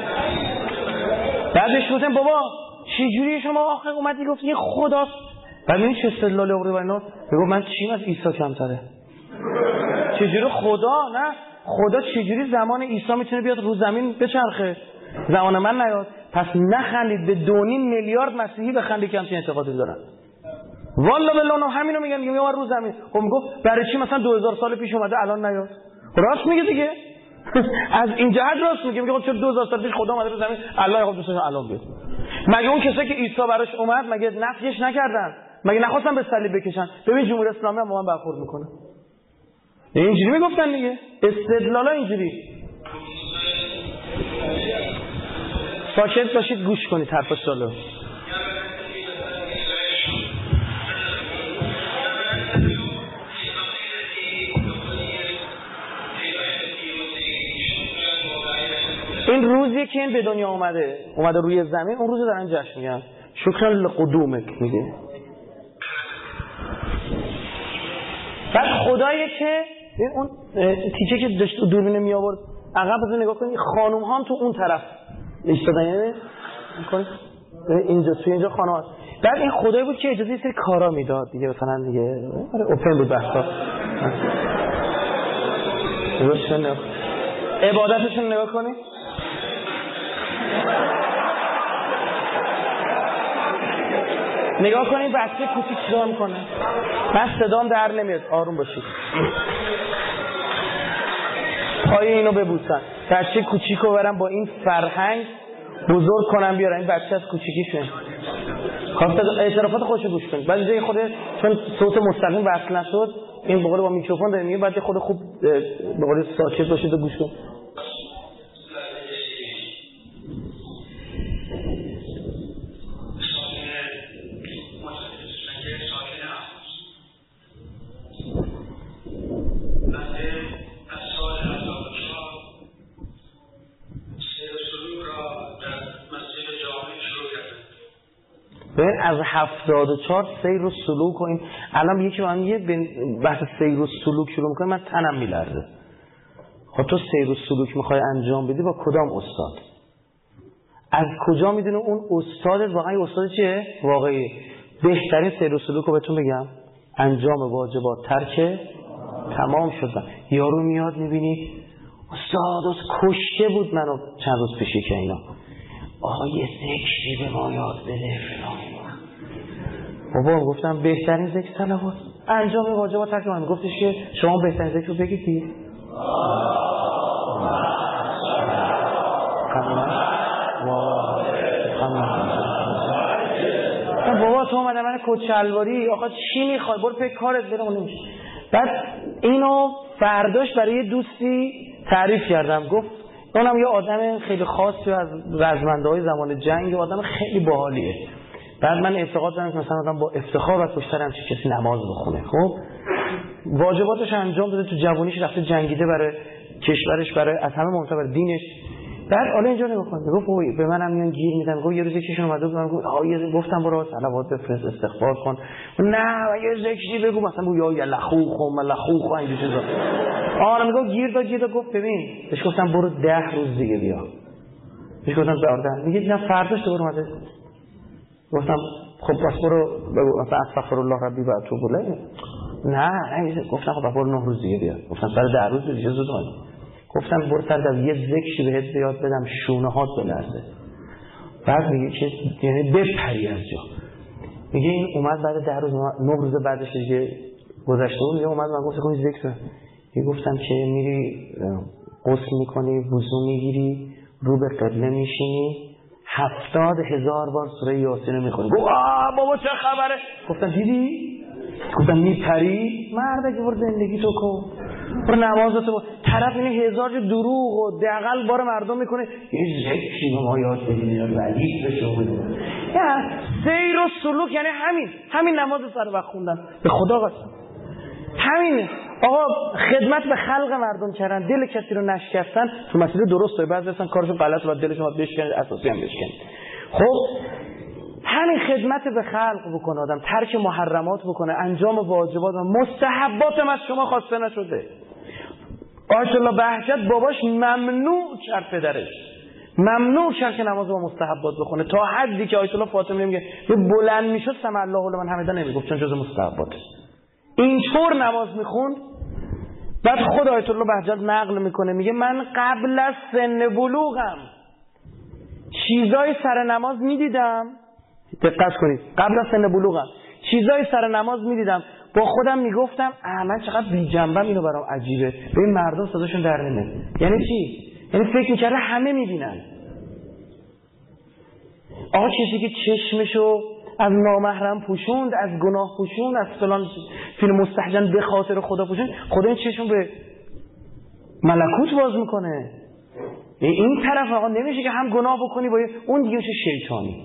بعدش گفتم بابا چه جوری شما آخر اومدی گفتی این خداست. بعد این چه استدلال آوردی برای اینا؟ بگو من چیم از عیسی کمتره؟ چجوری خدا؟ نه خدا چجوری زمان عیسی میتونه بیاد رو زمین بچرخه زمان من نیاد؟ پس نخندید به 2.5 میلیارد مسیحی بخندید که همچین اعتقادی دارن. والله بالله همینو میگن میاد رو زمین. خب میگفت برای چی مثلا 2000 سال پیش اومده الان نیاد؟ راست میگه دیگه. از این جهت راست میگه. میگه چرا 2000 سال پیش خدا اومده رو زمین الله خب دوستش الان بیاد؟ مگه اون کسایی که عیسی براش اومد مگه نفیش نکردن؟ مگه نخواستن به صلیب بکشن؟ ببین جمهوری اسلامی هم با من برخورد میکنه. اینجوری میگفتن دیگه. استدلالا اینجوری. ساکت باشید گوش کنید حرف سالو. این روزی که این به دنیا اومده روی زمین، اون روز دارن جشن میگن. شکرا لقدومک میگه. بعد خدایی که اون تیکه که داشت دوربین می آورد عقب بزن نگاه کنید خانم ها هم تو اون طرف ایستادن. یعنی اینجا توی اینجا خانم هست. بعد این خدایی بود که اجازه سری کارا میداد دیگه مثلا دیگه اوپن بود بحثا. عبادتشون نگاه کنید. نگاه کنید بچه کوچیک چیکار میکنه. من صدام در نمیاد. آروم باشید. پای اینو ببوسن. بچه کوچیکو برم با این فرهنگ بزرگ کنم بیارم. این بچه از کوچیکیشه. خواست اعترافات خودشو گوش کنید. بعد دیگه خود چون صوت مستقیم وصل نشد این بقول با میکروفون داره میگه بعد خود خوب بقول ساکت باشید و گوش کنید. از 74 سیر و سلوک و این الان یکی با هم یه بحث سیر و سلوک شروع میکنه من تنم میلرزه. خب تو سیر و سلوک میخوای انجام بدی با کدام استاد؟ از کجا میدونه اون استادت واقعا استاد چیه؟ واقعی. بهترین سیر و سلوک رو بهتون بگم انجام واجبات ترک تمام شدن. یارو میاد میبینی استاد کشته بود منو چند روز پیشی که اینا یه ذکری به ما یاد بده فلان. بابا گفتم بهترین ذکر صلوات انجام واجبات ترک من. گفتش که شما بهترین ذکر رو بگید دیگه. بابا تو اومده من کچلواری آخه چی میخوای برو پی کارت بره. اون نمیشه. بعد اینو فرداش برای یه دوستی تعریف کردم. گفت اونم یه آدم خیلی خاصی از رزمنده‌های زمان جنگ، آدم خیلی باحالیه. بعد من اعتقاد دارم که مثلا آدم با افتخار و پشتر همچین کسی نماز بخونه. خب واجباتش انجام داده، تو جوانیش رفته جنگیده برای کشورش، برای از همه مهمتر برای دینش. بعد حالا اینجا نگاه کن. گفت به منم میان گیر میدن. گفت یه روز یکیشون اومد بود من گفتم برو صلوات بفرست استغفار کن. نه یه ذکری بگو مثلا بگو یا لخوخ ملخوخ این چیزا. میگه گیر داد گفت ببین بهش گفتم برو 10 روز دیگه بیا. میگه گفتم بردن میگه دیدم فرداش دوباره اومده. گفتم خب پس برو بگو مثلا استغفر الله ربی و اتوب الیه. نه گفتم خب برو 9 روز دیگه بیا. گفتم سر 10 روز دیگه زود اومد. گفتم برو سر 10 یه ذکری بهت یاد بدم شونه هات بلرزه. بعد میگه که یعنی بپری از جا. میگه این اومد بعد 10 روز 9 روز بعدش دیگه گذشته بود. میگه اومد من گفتم این ذکر. گفتم که میری غسل میکنی وضو میگیری رو به قبله میشینی 70,000 بار سوره یاسین رو میخونی. گفت بابا چه خبره؟ گفتم دیدی؟ گفتم میپری؟ مرد که برو زندگی تو کن برو نمازتو طرف اینه 1000 دروغ و دقل بار مردم میکنه یه ذکری به ما یاد بدین ردیف بشه بودیم. سیر و سلوک یعنی همین نماز سر وقت خوندن به خدا قسم همینه. آقا خدمت به خلق مردم کردن دل کسی رو نشکستن تو مسئله درسته. بعضی اصلا کارشون غلطه و دلشون باید بشکنه اساسی هم بشکنه. خب همین خدمت به خلق بکنه آدم ترک محرمات بکنه انجام واجبات و مستحبات هم از شما خواسته نشده. آیت الله بهجت باباش ممنوع کرد پدرش ممنوع کرد که نماز با مستحبات بخونه تا حدی که آیت الله فاطمه میگه یه بلند میشد سمع الله لمن حمده نمیگفت چون جز مستحبات اینطور نماز میخوند. بعد خود آیت الله بهجت نقل میکنه میگه من قبل از سن بلوغم چیزای سر نماز میدیدم. دقت کنید قبل از سن بلوغم چیزای سر نماز میدیدم با خودم میگفتم من چقدر بی جنبم اینو برام عجیبه به این مردم صداشون در نمیاد. یعنی چی؟ یعنی فکر میکرده همه میبینن. آقا کسی که چشمشو از نامحرم پوشوند از گناه پوشوند از فلان فیلم مستحجن به خاطر خدا پوشوند خدا این چشم به ملکوت باز میکنه. این طرف آقا نمیشه که هم گناه بکنی با اون دیگه میشه شیطانی.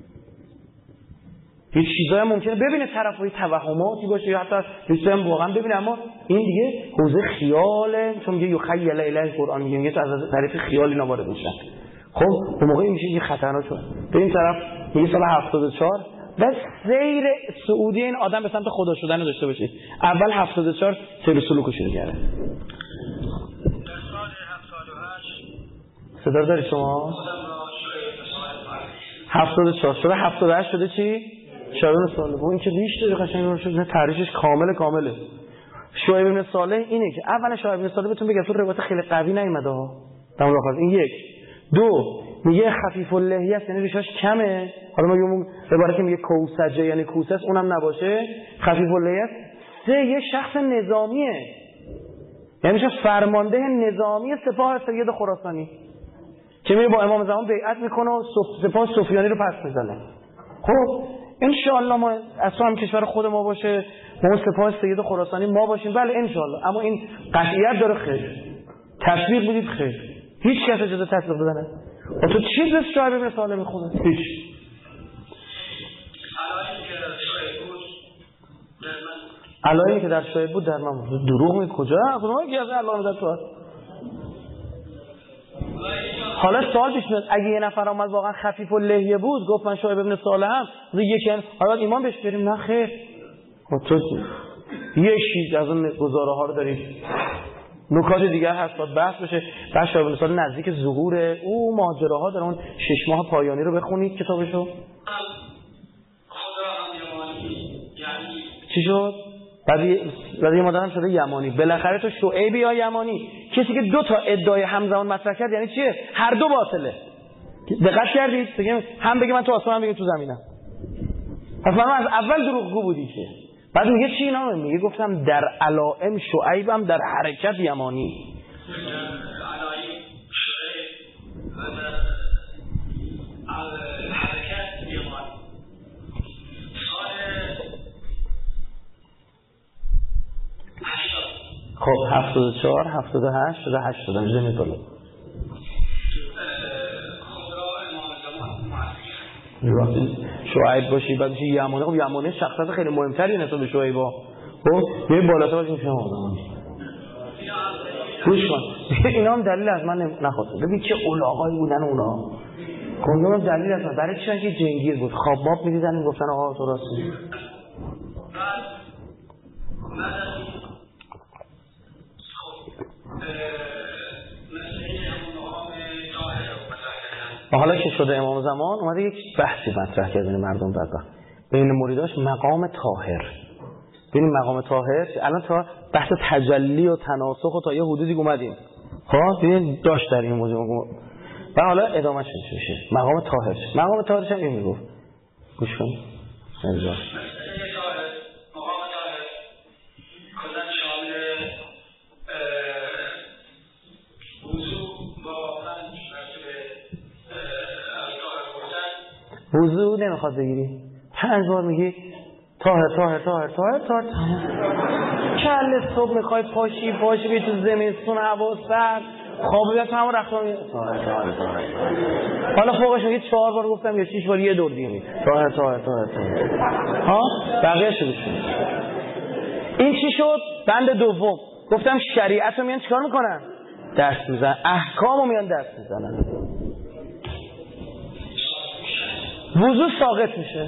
یه چیزایی ممکنه ببینه طرفای توهماتی باشه یا حتی چیزایی واقعا ببینه اما این دیگه حوزه خیاله چون میگه یخیل الیه قرآن میگه تو از طریق خیال اینا وارد میشن. خب اون موقع میشه یه خطرناک شد. به این طرف میگه سال 74 و سیر سعودی این آدم به سمت خدا شدن رو داشته باشید. اول 74 سیر سلوک رو شروع کرده. صدا داری شما؟ 74 شده 78 شده چی؟ شایبه صالح. این که ریش داره قشنگ رو شده تعریفش کامله. شایبه بن صالح اینه که اولا شایبه بن صالح بهتون بگم تو روایت خیلی قوی نیومده ها. در مورد این یک دو میگه خفیف اللحیه است یعنی ریشش کمه. حالا ما اون عبارت که میگه کوسجه یعنی کوسه است اونم نباشه خفیف اللحیه است. سه یه شخص نظامیه یعنی میشه فرمانده نظامی سپاه سید خراسانی که میره با امام زمان بیعت میکنه و سپاه سفیانی رو پس میزنه. خب ان شاء الله ما اصلا هم کشور خود ما باشه ما سپاه سید خراسانی ما باشیم بله ان شاء الله. اما این قطعیت داره خیر تصویر بدید خیر هیچ کس اجازه تصویر بدنه و تو چیز از شایبه بن صالح میخونه هیچ. علایمی که در شایبه بود در من بود. دروغ می کجا؟ خودم کی از الله در تو. حالا سوال پیش میاد اگه یه نفر اومد واقعا خفیف اللحیه بود گفت من شایبه بن صالحم یکی حالا ایمان بهش بریم نه خیر. خب تو یه چیز از اون گزاره ها رو دارید نکات دیگر هست باید بحث بشه. بعد شایبه بن صالح نزدیک ظهور او ماجراها در اون 6 ماه پایانی رو بخونید کتابشو. چی شد؟ بعد یه مدت هم شده یمانی. بالاخره تو شعیبی یا یمانی کسی که دو تا ادعای همزمان مطرح کرد یعنی چیه؟ هر دو باطله. دقت کردید؟ هم بگه من تو آسمان هم بگه تو زمینم. پس من از اول دروغگو بودی که. بعد میگه چی اینا؟ میگه گفتم در علائم شعیبم در حرکت یمانی. خب 74 78 شده 80 میشه میتونه شعیب باشی بعد میشه یمانی. خب یمانی شخصیت خیلی مهمتری نسبت به شعیب ها. خب یه بالاتر باشه میشه آدمانی گوش کن اینا هم دلیل از من نخواست ببین چه اولاغایی بودن اونا. کندوم دلیل از من برای چی که جنگیر بود خواب ماب میدیدن میگفتن آقا تو راستی حالا که شده امام زمان اومده یک بحثی مطرح کرد بین مردم بدبخت، بین مریداش مقام طاهر. ببین مقام طاهر الان تا بحث تجلی و تناسخ و تا یه حدودی اومدیم. خب ببین داشت در این موضوع و حالا ادامهش میشه مقام طاهر. مقام طاهرش هم این میگفت گوش کن. مقام طاهر کلا شامل وضو نمیخواد بگیری 5 بار میگی طاهر طاهر طاهر طاهر طاهر کل صبح میخوای پاشی بی تو زمستون هوا سرد خواب بیاد تو همون رختار حالا فوقش میگی 4 بار گفتم یا 6 بار یه دور دیگه میگی طاهر طاهر طاهر ها بقیه شو بشون. این چی شد؟ بند دوم گفتم شریعت رو میان چیکار میکنن؟ دست میزنن، احکام رو میان دست میزنن، وضو ساقط میشه.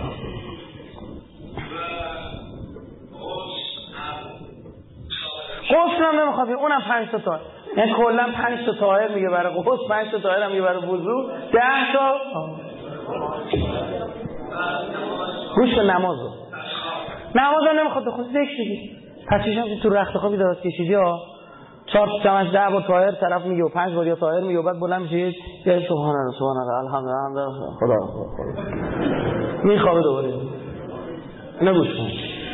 غسل هم نمیخواد، اونم 5 تا طاهر، یعنی کلا 5 تا طاهر میگه برای غسل، 5 تا طاهر هم میگه برای وضو، 10 تا گوش نمازو هم نمیخواد بخونی ذکر شدی. پس چیش هم تو رخت خوابی دراز کشیدی ها 4 تا 10 بار طاهر طرف میگه و 5 بار یا طاهر میگه و بعد بلند میشه یه سبحان الله سبحان الله الحمدلله خدا میخوابه دوباره. نگوش کن.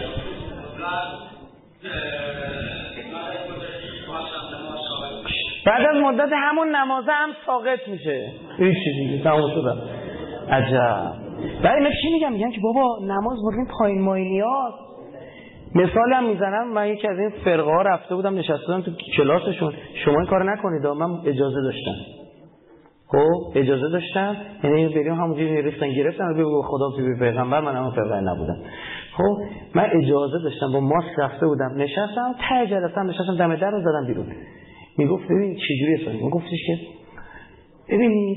بعد از مدت همون نمازه هم ساقط میشه. هیچ چیزی تموم شده. عجب. بعد اینا چی میگم که بابا نماز بردیم پایین ماینیاست. مثال هم میزنم، من یکی از این فرقه ها رفته بودم نشسته بودم تو کلاسشون، شما این کار نکنید، من اجازه داشتم. خب اجازه داشتم، یعنی بریم همونجوری گرفتن بگو خدا تو پیغمبر، من هم فرقه نبودم. خب من اجازه داشتم با ماسک رفته بودم نشستم، ته جلسه نشستم دم در رو زدم بیرون. میگفت ببین چجوریه اصلا؟ میگفتش که ببینید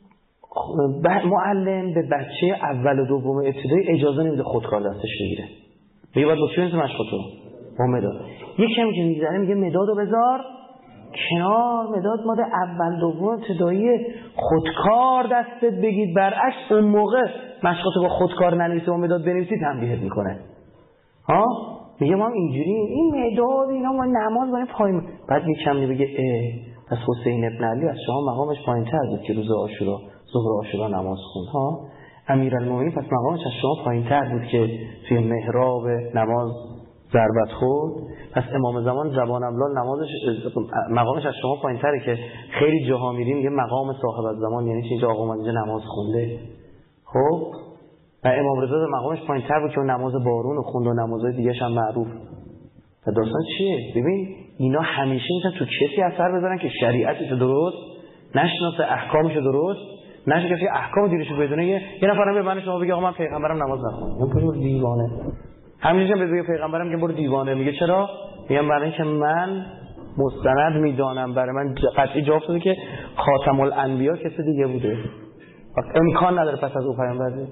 معلم به بچه اول و دوم ابتدایی اجازه نمیده خودکار دستش بگیره. میگه باید با چی بنزه مشق تو؟ با مداد. یکی هم که میگذره میگه مدادو بذار کنار، مداد ماده اول دوم ابتدایی خودکار دستت بگید، برعکس اون موقع مشقاتو با خودکار ننویسی و مداد بنویسی تنبیهت میکنه. ها؟ میگه ما اینجوری این مداد اینا ما نماز باید پایین. بعد یکم میگه پس حسین ابن علی از شما مقامش پایین‌تر بود که روز عاشورا ظهر عاشورا نماز خوند. ها؟ امیرالمومنین پس مقامش از شما پایین‌تر بود که توی محراب نماز ضربت خورد. پس امام زمان زبان املال نمازش مقامش از شما پایین‌تره که خیلی جاها میریم میگه مقام صاحب الزمان، یعنی اینجا آقا اومد اینجا نماز خونده. خب و امام رضا مقامش پایین‌تر بود که نماز بارون خوند و نمازهای دیگه‌ش هم معروف. و داستان چیه؟ ببین اینا همیشه میتونن تو کسی اثر بذارن که شریعتش درست نشناسه، احکامش درست نشه، کسی احکام دیرش بدونه. یه نفرم به من شما بگه آقا من پیغمبرم نماز نخوندم، اون برو دیوانه. همینجوری هم بگه پیغمبرم که برو دیوانه، میگه چرا؟ میگم برای اینکه من مستند میدانم، برای من قطعی جواب شده که خاتم الانبیا کسی دیگه بوده، امکان نداره پس از او پیامبر بیاد.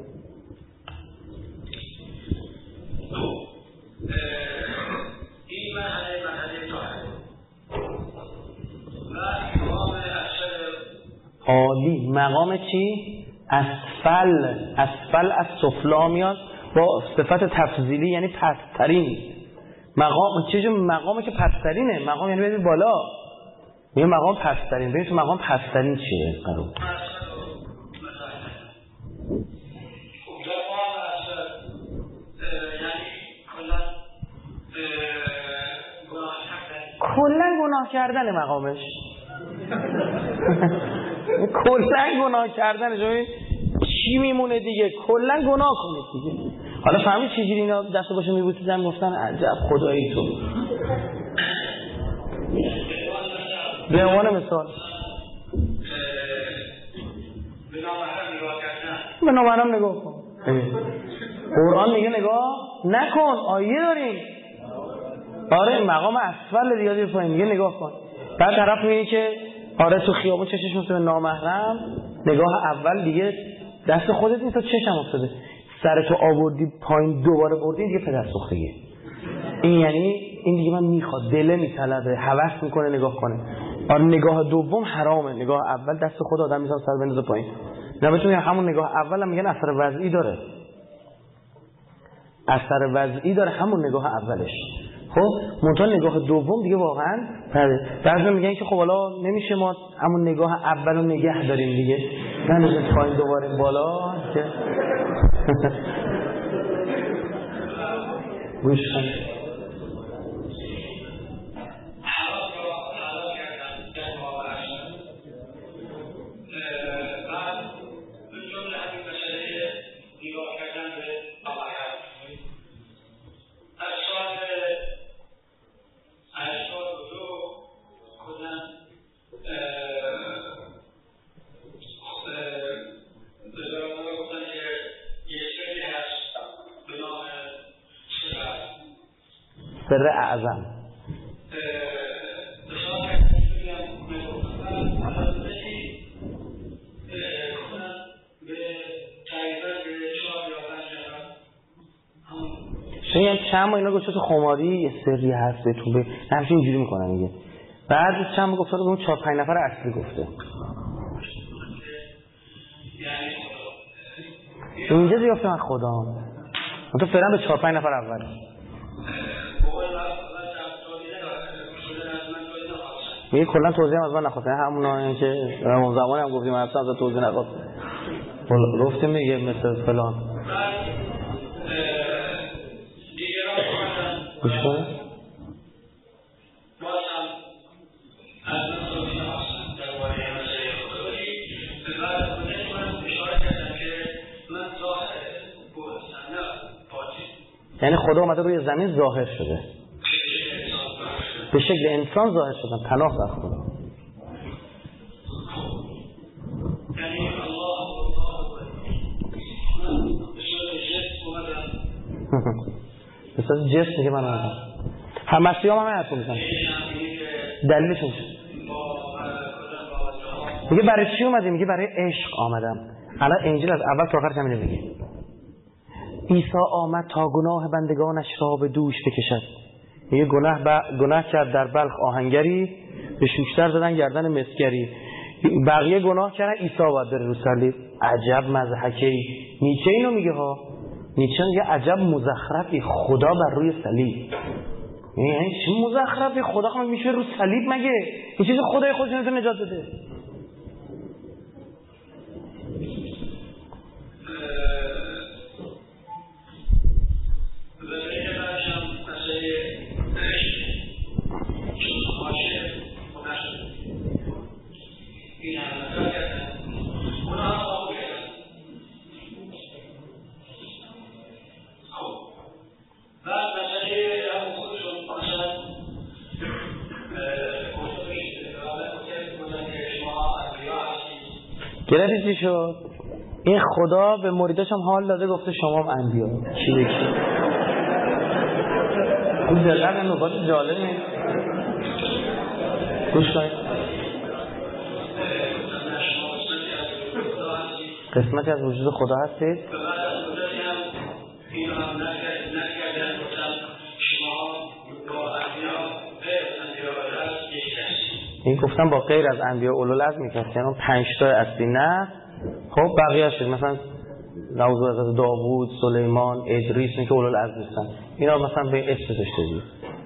این مرحله طاهر و مقام عالی. مقام چی؟ اسفل از سفلا میاد با صفت تفضیلی، یعنی پسترین. مقام چیه؟ مقامی که پسترینه. مقام یعنی ببین بالا، یه مقام پسترین. ببین تو مقام پسترین چیه؟ قرار کلا گناه کردن مقامش کلا گناه کردن. ببین چی میمونه دیگه؟ کلا گناه کنید دیگه. حالا فهمید چجوری اینا دست باشه میبوسیدن گفتن عجب خدایی تو. به عنوان مثال به نامحرم نگاه کن. قرآن میگه نگاه نکن، آیه داریم. آره مقام اسفل ریاضی پایین میگه نگاه کن. بعد طرف میگه که آره تو خیابون چشش مثل نامحرم، نگاه اول دیگه دست خودت نیست، چشم افتاده، سرتو آوردی پایین دوباره بردی دیگه پدر سوختگیه. این یعنی این دیگه من میخواد، دله میطلبه، هوس میکنه نگاه کنه. آره نگاه دوم حرامه، نگاه اول دست خود آدم میذاره سر بندازه پایین. نه بتونی همون نگاه اول هم میگن اثر وضعی داره، اثر وضعی داره همون نگاه اولش. خب منتها نگاه دوم دیگه واقعا بعضی میگن که خب حالا نمیشه ما همون نگاه اولو نگه داریم دیگه، نه پایین دوباره بالا که گوش کن. سر اعظم شاید چند ما اینا گفته تو خماری یه سری هست بهتون به نفش اینجوری میکنن دیگه. بعد چند ما گفته اون 4-5 نفر اصلی گفته اینجا دیگه من خدا من تو فعلا به 4-5 نفر اول میگه کلا توضیح از من نخواست، همون که اون زمان هم گفتیم اصلا از توضیح نخواست گفتیم میگه مثل فلان گوش کنه یعنی خدا اومده روی زمین ظاهر شده، به شکل انسان ظاهر شدن، پناه در خدا. مثلا جسم میگه من اومدم، مسیح هم همه حرفو میزن. دلیلش میگه برای چی اومدی؟ میگه برای عشق آمدم. الان انجیل از اول تا آخر همینه میگه. عیسی آمد تا گناه بندگانش را به دوش بکشد. میگه گناه کرد در بلخ آهنگری، به شوشتر زدن گردن مسگری. بقیه گناه کردن، عیسی باید بره رو صلیب. عجب مضحکه‌ای. نیچه اینو میگه ها. نیچه میگه عجب مزخرفی خدا بر روی صلیب. یعنی چه مزخرفی خدا خود میشه رو صلیب مگه؟ این چیز خدای خودش نمیتونه نجات بده. گرفتی چی شد؟ این خدا به مریداش هم حال داده، گفته شما هم انبیا. چی بکی؟ این دقیقا نکات جالبه. گوش کنید. قسمتی از وجود خدا هستید؟ این گفتم با غیر از انبیا اولوالعزم میکنه، یعنی 5 تا اصلی نه. خب بقیه شد مثلا نوزو حضرت داوود، سلیمان، ادریس، این که اولوالعزم نیستن، اینا مثلا به اسم داشته دید.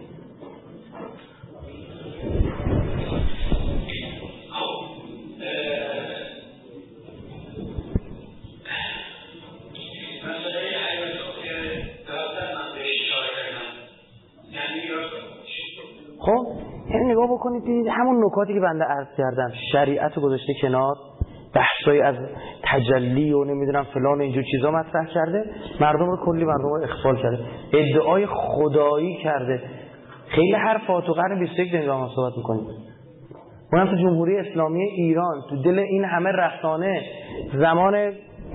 خب این نگاه بکنید دیدید همون نکاتی که بنده عرض کردم، شریعت رو گذاشته کنار، بحثایی از تجلی و نمیدونم فلان اینجور چیزا مطرح کرده، مردم رو کلی مردم رو اخفال کرده، ادعای خدایی کرده. خیلی حرفا تو قرن 21 داریم ما صحبت میکنیم. اونم تو جمهوری اسلامی ایران، تو دل این همه رسانه، زمان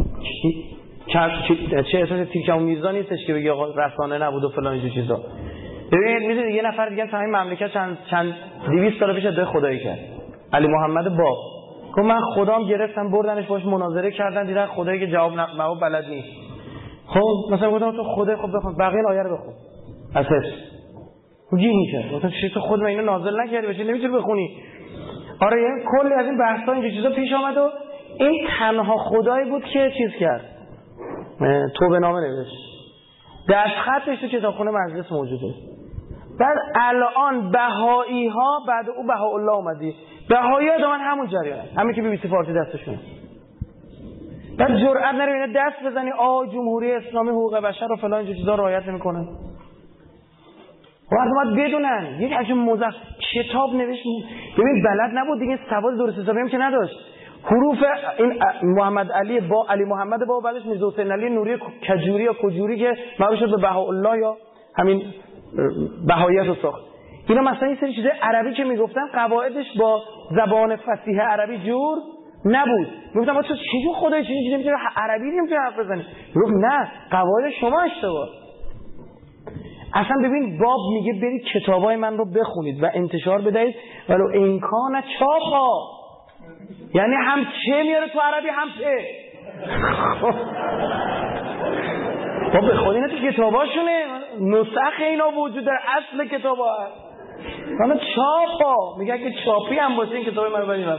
چه اساس تیرکم و میرزا نیستش که بگی آقا رسانه نبود و فلان اینجور چیزا. ببینید میدونید یه نفر دیگه تو همین مملکت چند 200 سال پیش ادعای خدایی کرد، علی محمد باب. گفت من خدام گرفتم بردنش باش مناظره کردن، دیدن خدایی که جواب بلد نیست. خب مثلا گفتم تو خدای خب بخون، بقیه آیه رو بخون اساس گیر میشه. گفتم چی تو خود من اینو نازل نکردی، بچه نمیتونی بخونی. آره یعنی کلی از این بحث‌ها اینجور چیزا پیش آمد و این تنها خدایی بود که چیز کرد، توبه نامه نوشت، دستخطش تو کتابخونه مجلس موجوده. بعد الان بهایی ها بعد او بهاءالله اومدی، بهایی ها دامن همون جریان، همین که بی بی سی فارسی دستشونه. بعد جرئت نره دست بزنی جمهوری اسلامی حقوق بشر و فلان اینجور چیزا رعایت نمیکنه. باید بدونن یک عجب کتاب نوشت، ببین بلد نبود دیگه، سواد درست حسابی هم که نداشت. حروف این محمد علی با علی محمد با بعدش میرزا حسین علی نوری کجوری یا کجوری که معروف شد به بهاءالله یا همین بهاییت رو ساخت. اینا مثلا این سری چیزای عربی که میگفتن قواعدش با زبان فصیح عربی جور نبود. میگفتم تو چجور خدای چیزی نمیتونی عربی نمیتونی حرف بزنی؟ میگفت نه قواعد شما اشتباه. اصلا ببین باب میگه برید کتابای من رو بخونید و انتشار بدهید ولو امکان چاپا، یعنی هم چه میاره تو عربی هم چه. باب بخونید اینا تو کتاباشونه، نسخ اینا وجود در اصل کتابا هست، اما چاپا میگه اگه چاپی هم باشه این کتاب من برید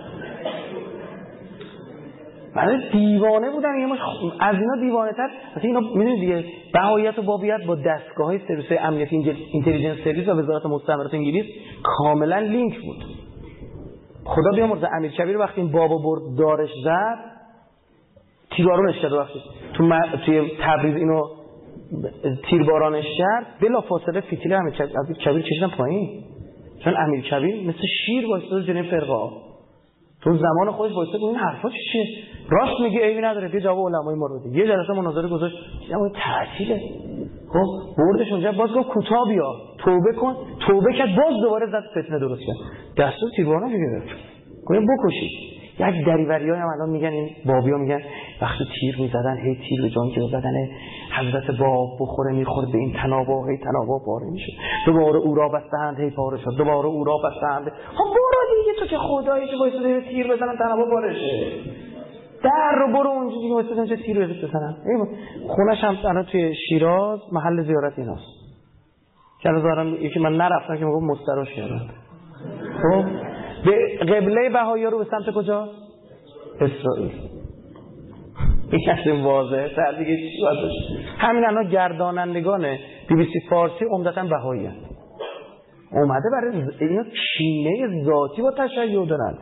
من دیوانه بودم. از اینا دیوانه تر مثلا اینا میدونید دیگه بهاییت و بابیت با دستگاه های سرویس امنیتی اینتلیجنس سرویس و وزارت مستعمرات انگلیس کاملا لینک بود. خدا بیامرزه امیرکبیر وقتی این بابا برد دارش زد تیربارانش کرد، وقتی توی تبریز اینو تیربارانش کرد بلافاصله فتیله امیرکبیر کشیدن پایین، چون امیرکبیر مثل شیر وایساد جلوی فرقه تو زمان خودش وایساد این حرفا چیه، راست میگه عیبی نداره بیا جواب علمای ما رو بده. یه جلسه مناظره گذاشت اما تعطیله، خب بردش اونجا باز گفت کوتاه بیا توبه کن، توبه کرد باز دوباره زد فتنه درست کرد، دستور تیربارانش گرفت گفتم بکشید. یک دریوریای هم الان میگن این بابیا میگن وقتی تیر میزدن هی تیر به جایی که بزدن حضرت باب بخوره میخورد به این تنابا، هی تنابا پاره میشه، دوباره او را بستند هی پاره شد، دوباره او را بستند. خب برو دیگه تو که خدایی که وایساده تیر بزنن تنابا پاره شه، در رو برو اونجا دیگه وایساده اونجا تیر بزنن. خونش هم الان توی شیراز محل زیارت ایناست که الان یکی من نرفتم که میگم مستراش کردن. خب به قبله بهایی رو به سمت کجا؟ اسرائیل. این اصلا واضحه تر دیگه چی باید باشه. همین الان گردانندگان بی بی سی فارسی عمدتاً بهایی هست، اومده برای اینا کینه ذاتی با تشیع دارن.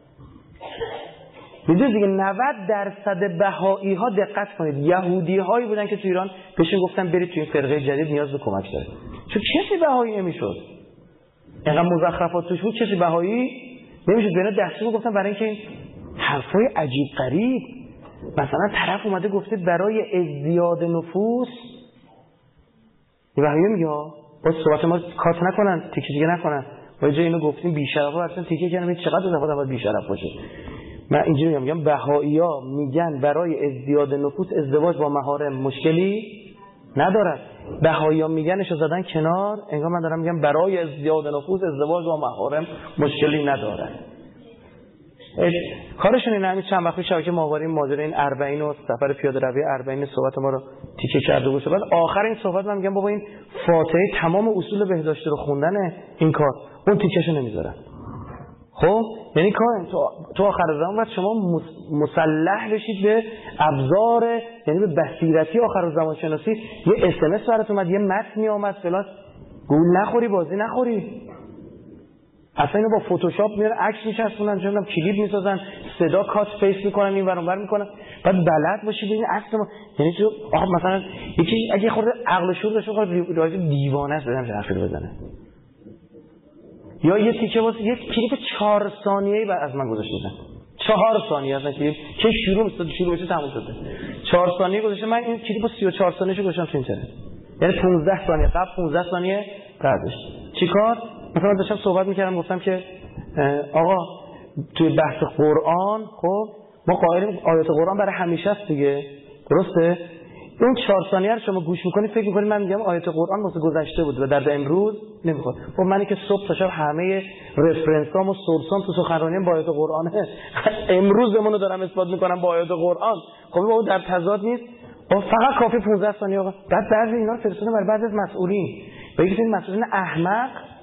میدونید دیگه 90% بهایی ها دقت کنید یهودی هایی بودن که تو ایران بهشون گفتن برید تو این فرقه جدید نیاز به کمک داره، چون کسی بهایی نمیشد، اینقدر مزخرفات توش بود کسی بهایی نمیشد. به اینا دستور گفتن برای اینکه این حرفای عجیب غریب، مثلا طرف اومده گفته برای ازدیاد نفوس، بهایی میگه باز صحبت ما کات نکنن تیکه دیگه نکنن، با جای اینو گفتیم بی‌شرفا اصلا تیکه کردن چقدر اضافه باید بی‌شرف باشه. من اینجوری میگم بهایی‌ها میگن برای ازدیاد نفوس ازدواج با محارم مشکلی ندارد، بهایی‌ها میگنشو زدن کنار، انگار من دارم میگم برای ازدیاد نفوس ازدواج با محارم مشکلی ندارد. کارشون اینه. همین چند وقت شبکه ماهواره ماجرای این 40 و سفر پیاده روی 40 صحبت ما رو تیکه کرده بود. بعد آخر این صحبت من میگم بابا این فاتحه تمام اصول بهداشتی رو خوندن این کار، اون تیکهشو نمیذارن. خب یعنی کار تو آخر زمان باید شما مسلح بشید به ابزار، یعنی به بصیرتی آخر زمان شناسی. یه اس ام اس برات اومد، یه متن اومد فلان، گول نخوری بازی نخوری. اصلا اینو با فتوشاپ میاره عکس میچسبونن، چون کلیپ میسازن، صدا کات پیست میکنن، این ور اون ور میکنن. بعد بلد باشی ببین عکس ما، یعنی تو مثلا یکی اگه خورده عقل و شعور داشته باشه دیوانه است بدم حرفی بزنه. یا یه تیکه واسه یه کلیپ 4 ثانیه‌ای بعد از من گذاشته بودن، 4 ثانیه از کلیپ که شروع بشه تموم شده، 4 ثانیه گذاشته. من این کلیپو 34 ثانیه‌شو گذاشتم تو اینترنت، یعنی 15 ثانیه قبل 15 ثانیه بعدش. چیکار؟ مثلا داشتم صحبت میکردم گفتم که آقا توی بحث قرآن خب ما قائلیم آیات قرآن برای همیشه است دیگه، درسته؟ اون 4 ثانیه رو شما گوش میکنید فکر میکنید من میگم آیات قرآن واسه گذشته بود و درد امروز نمیخواد. خب منی که صبح تا شب همه رفرنسام و سورسام تو سخنرانیم با آیات قرآنه، امروزمون رو دارم اثبات میکنم با آیات قرآن. خب با اون در تضاد نیست. فقط کافی 15 ثانیه آقا. بعد بعضی اینا فرستادن برای بعضی از مسئولین، بگید این مسئولین احمق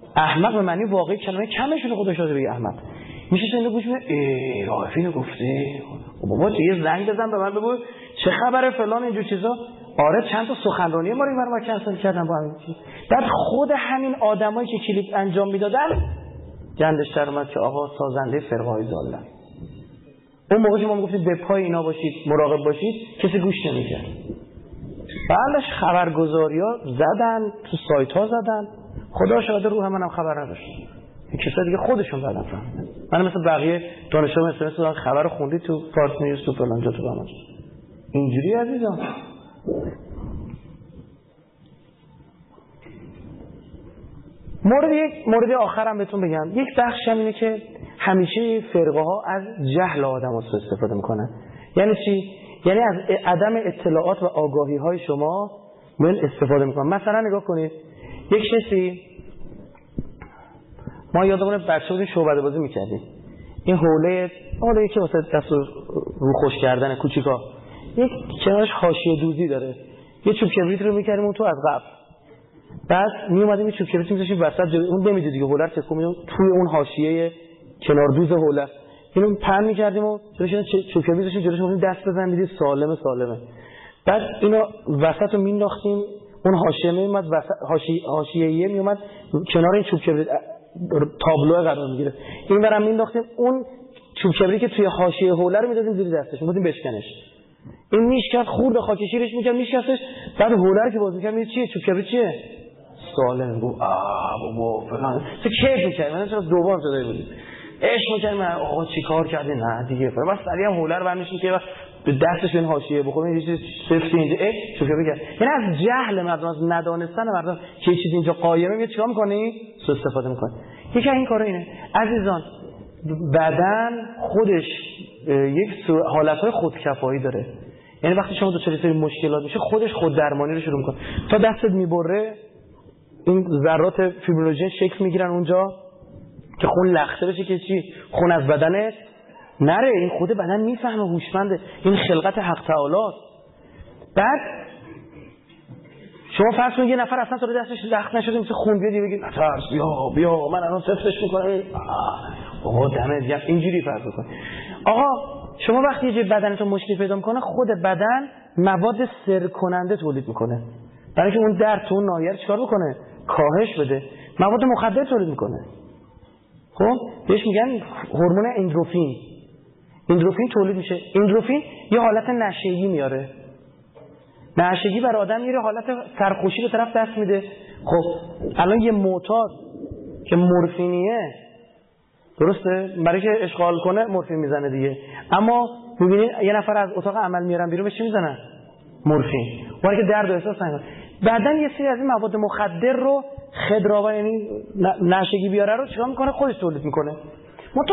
احمق به معنی واقعی کلمه کمشون خدا شده بگه احمق. میشه اینو گوش میده رائف اینو گفته بابا یه زنگ بزن به من بگو چه خبره فلان اینجور چیزا. آره چند تا سخنرانی ما رو اینور ما کنسل کردن با همین چیز. بعد خود همین آدمایی که کلیپ انجام میدادن گندش در اومد که آقا سازنده فرقه‌های ضالن. اون موقع که ما میگفتیم به پای اینا باشید مراقب باشید کسی گوش نمیکرد. بعدش خبرگزاری‌ها زدن تو سایت‌ها زدن خدا شاهد روح منم خبر نداشت. این کسا دیگه خودشون زدن فهمیدن. من مثل بقیه دانشجوها مثلا خبر خوندی تو فارس نیوز تو فلان جا تو فلان جا. اینجوری عزیزان. مورد آخرم بهتون بگم یک بخش اینه که همیشه فرقه ها از جهل آدم استفاده میکنن. یعنی چی؟ یعنی از عدم اطلاعات و آگاهی های شما من استفاده میکنن. مثلا نگاه کنید یک کسی ما یادمونه بچه بودیم شعبده بازی میکردیم این حوله که واسه دست رو خوش کردن کوچیکا یک کنارش حاشیه دوزی داره یه چوب کبریت رو میکردیم اون تو از قبل بعد میومدیم یه چوب کبریت میذاشتیم وسط اون نمیدید دیگه حوله رو تکون میدیم توی اون حاشیه کنار دوز حوله اینو پهن میکردیم و جلوش چوب کبریت میذاشتیم جلوش میگفتیم دست بزن میدید سالمه بعد اینو وسط رو مینداختیم اون حاشیه میومد وسط حاشیه میومد کنار این چوب کبریت تابلو قرار میگیره اینورم مینداختیم اون چوب کبریت که توی حاشیه حوله رو میذاشتیم زیر دستش میگفتیم بشکنش این میشکست خورد خاک شیرش میکرد میشکستش بعد حوله رو که باز میکرد میگه چیه چوب کبریت چیه سالم گفت بابا فلان چه کیف میکرد من چرا دوبار شده بودیم عشق میکرد من آقا چیکار کردی نه دیگه بس سریع هم حوله رو برمی‌داشتیم که دستش این حاشیه بخوره یه چیز سفت اینجا چوب کبریت یعنی از جهل مردم از ندانستن مردم که چیزی اینجا قایمه میاد چیکار میکنی سوء استفاده میکنی یکی این کارا اینه عزیزان بدن خودش یک حالتهای خودکفایی داره یعنی وقتی شما دچار سری مشکلات میشه خودش خود درمانی رو شروع میکنه تا دستت میبره این ذرات فیبرینوژن شکل میگیرن اونجا که خون لخته بشه که چی خون از بدنت نره این خود بدن میفهمه هوشمنده این خلقت حق تعالی بعد شما فرض کنید یه نفر اصلا تو دستش لخت نشده مثل خون بیاد بگید نترس بیا من الان سفتش میکنم آقا دمت گرم اینجوری فرض کن آقا شما وقتی یه جای بدنتون مشکل پیدا میکنه خود بدن مواد سر کننده تولید میکنه برای اینکه اون درد تو اون ناحیه چیکار بکنه کاهش بده مواد مخدر تولید میکنه خب بهش میگن هورمون اندروفین تولید میشه اندروفین یه حالت نشگی میاره نشگی بر آدم میره حالت سرخوشی به طرف دست میده خب الان یه معتاد که مورفینیه درسته برای که اشغال کنه مورفین میزنه دیگه اما میبینید یه نفر از اتاق عمل میارن بیرون به چی میزنن مورفین برای که درد و احساس نکنه بعدن یه سری از این مواد مخدر رو خدراوا یعنی نشگی بیاره رو چیکار میکنه خودش تولید میکنه تو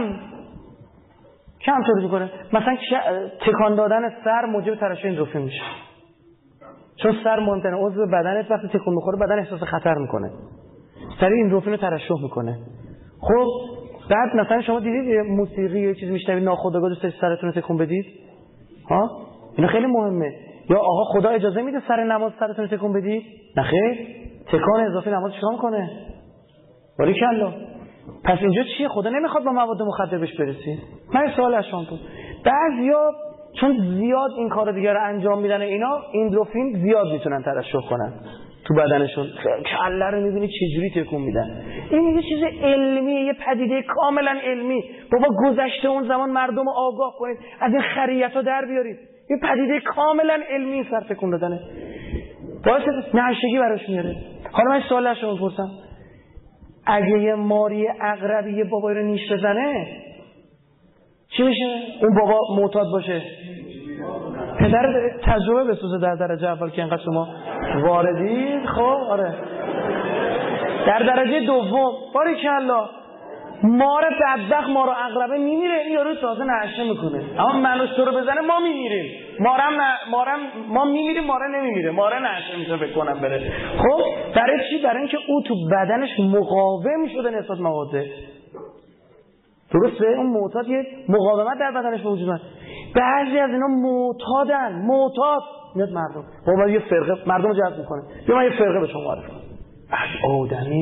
کم تولید میکنه مثلا تکان دادن سر موجب ترشح اندروفین میشه چون سر مهمترین عضو بدنت وقتی تکون میخوره بدن احساس خطر میکنه سریع اندروفین رو ترشح میکنه خب بعد مثلا شما دیدید موسیقی یه چیز میشنوید ناخودآگاه دوست دارید سرتون رو تکون بدید ها اینا خیلی مهمه یا آقا خدا اجازه میده سر نماز سرتون رو تکون بدید نه خیر تکان اضافی نماز چیکار میکنه باریکالله پس اینجا چیه خدا نمیخواد با مواد مخدر بهش برسید من سوال از شما بعضیا چون زیاد این کارو دیگه رو انجام میدن اینا اندروفین زیاد میتونن ترشح کنن تو بدنشون کله رو میبینی چه جوری تکون میدن این یه چیز علمیه یه پدیده کاملا علمی بابا گذشته اون زمان مردم رو آگاه کنید از این خریت‌ها در بیارید یه پدیده کاملا علمی سر تکون دادنه باعث نشگی براش میاره حالا من سوال از شما میپرسم اگه یه ماری عقربی یه بابایی رو نیش بزنه چی میشه اون بابا معتاد باشه پدر تجربه بسوزه در درجه اول که اینقدر شما واردید خب آره در درجه دوم باریکالله مار بدبخت مار و عقربه میمیره این یارو تازه نشه میکنه اما منوش تو رو بزنه ما میمیریم مارم ما میمیریم ماره نمیمیره ماره نشه میشه فکر کنم بره خب برای چی برای اینکه او تو بدنش مقاوم شده نسبت مواده درسته اون معتاد یه مقاومت در بدنش موجود است بعضی از اینا معتاد میاد مردم بابا یه فرقه مردم رو جذب میکنه بیا من یه فرقه به شما معرفی کنم از آدمی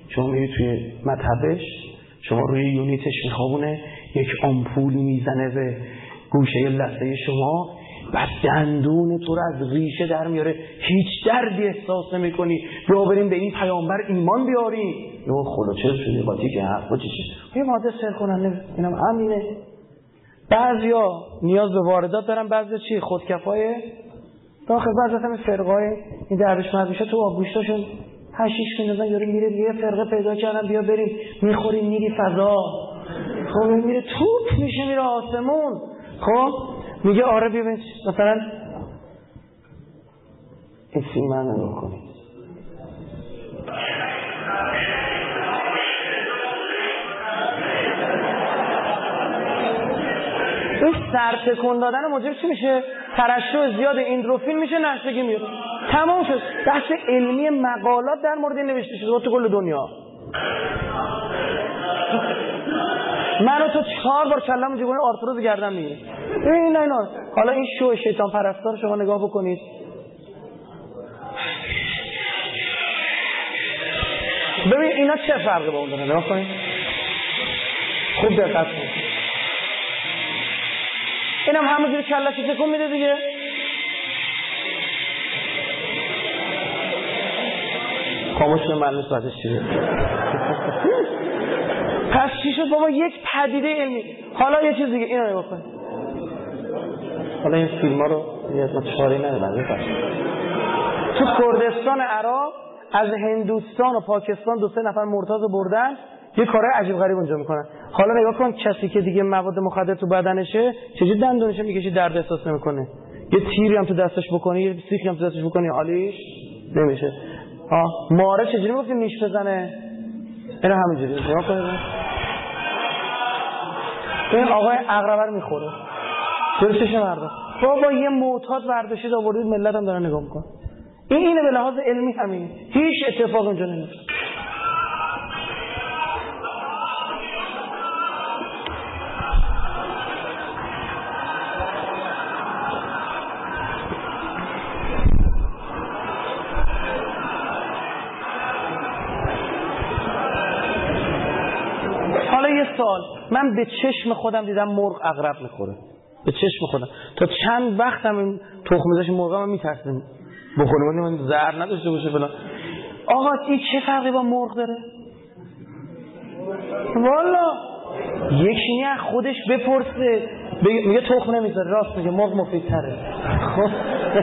شما میری توی مطبش، شما روی یونیتش میخوابونه، یک آمپول میزنه به گوشه لثه شما، بعد دندون تو رو از ریشه در میاره، هیچ دردی احساس نمی کنی. بیا بریم به این پیامبر ایمان بیاریم. یا خلاصه شده باتی که حرف چی یه ماده سر کنن، اینم همینه. بعضیا نیاز به واردات دارن، بعضی چی خودکفای داخل، بعضی هم فرقای این درویش مدرسه تو آبگوشتاشون هشیش میندازن، یارو میره یه فرقه پیدا کردن، بیا بریم میخوریم میری فضا. خب میره توپ میشه میره آسمون. خب میگه آره بیا مثلا این فیلم من نگاه کنید. این سرتکون دادن موجب چی میشه؟ ترشح زیاد اندروفین میشه، نشگی میاد. تمام شد. بحث علمی مقالات در مورد این نوشته شده تو کل دنیا. منو تو 4 بار کلمو جوونه آرتروز گردن میگیره. ببین اینا حالا این شو شیطان پرستار شما نگاه بکنید. ببین اینا چه فرقی با اون داره، نگاه کنید. خوب دقت کنید. اینم همونجوری کله‌شو تکون میده دیگه. خاموش به معنیش بعدش چیه؟ پس چی شد بابا؟ یک پدیده علمی. حالا یه چیز دیگه اینو نگاه کنید. حالا این فیلم ها رو یه چاری ندارم. تو کردستان عراق از هندوستان و پاکستان 2-3 نفر مرتاض بردن، یه کارهای عجیب غریب اونجا میکنن. حالا نگاه کن کسی که دیگه مواد مخدر تو بدنشه چجوری دندونش میکشه درد احساس نمیکنه. یه تیری هم تو دستش بکنی، یه سیخی هم تو دستش بکنی حالیش نمیشه. ماره چجوری میگفتیم نیش بزنه؟ اینا همینجوری نگاه کنید. این آقای عقربه میخوره. درستش مردم. بابا یه معتاد برداشتید آوردید ملت هم دارن نگاه میکنن. اینه به لحاظ علمی همین. هیچ اتفاق اونجا نمیفته. حالا یه سوال، من به چشم خودم دیدم مرغ عقرب میخوره. به چشم خودم تا چند وقت هم تخم‌ریزش مرغ من میترسم بخورم، من زهر نداشته باشه فلان. آقا این چه فرقی با مرغ داره؟ والا یکی نه خودش بپرسه، میگه تخم نمیذاره، راست میگه مرغ مفیدتره. خب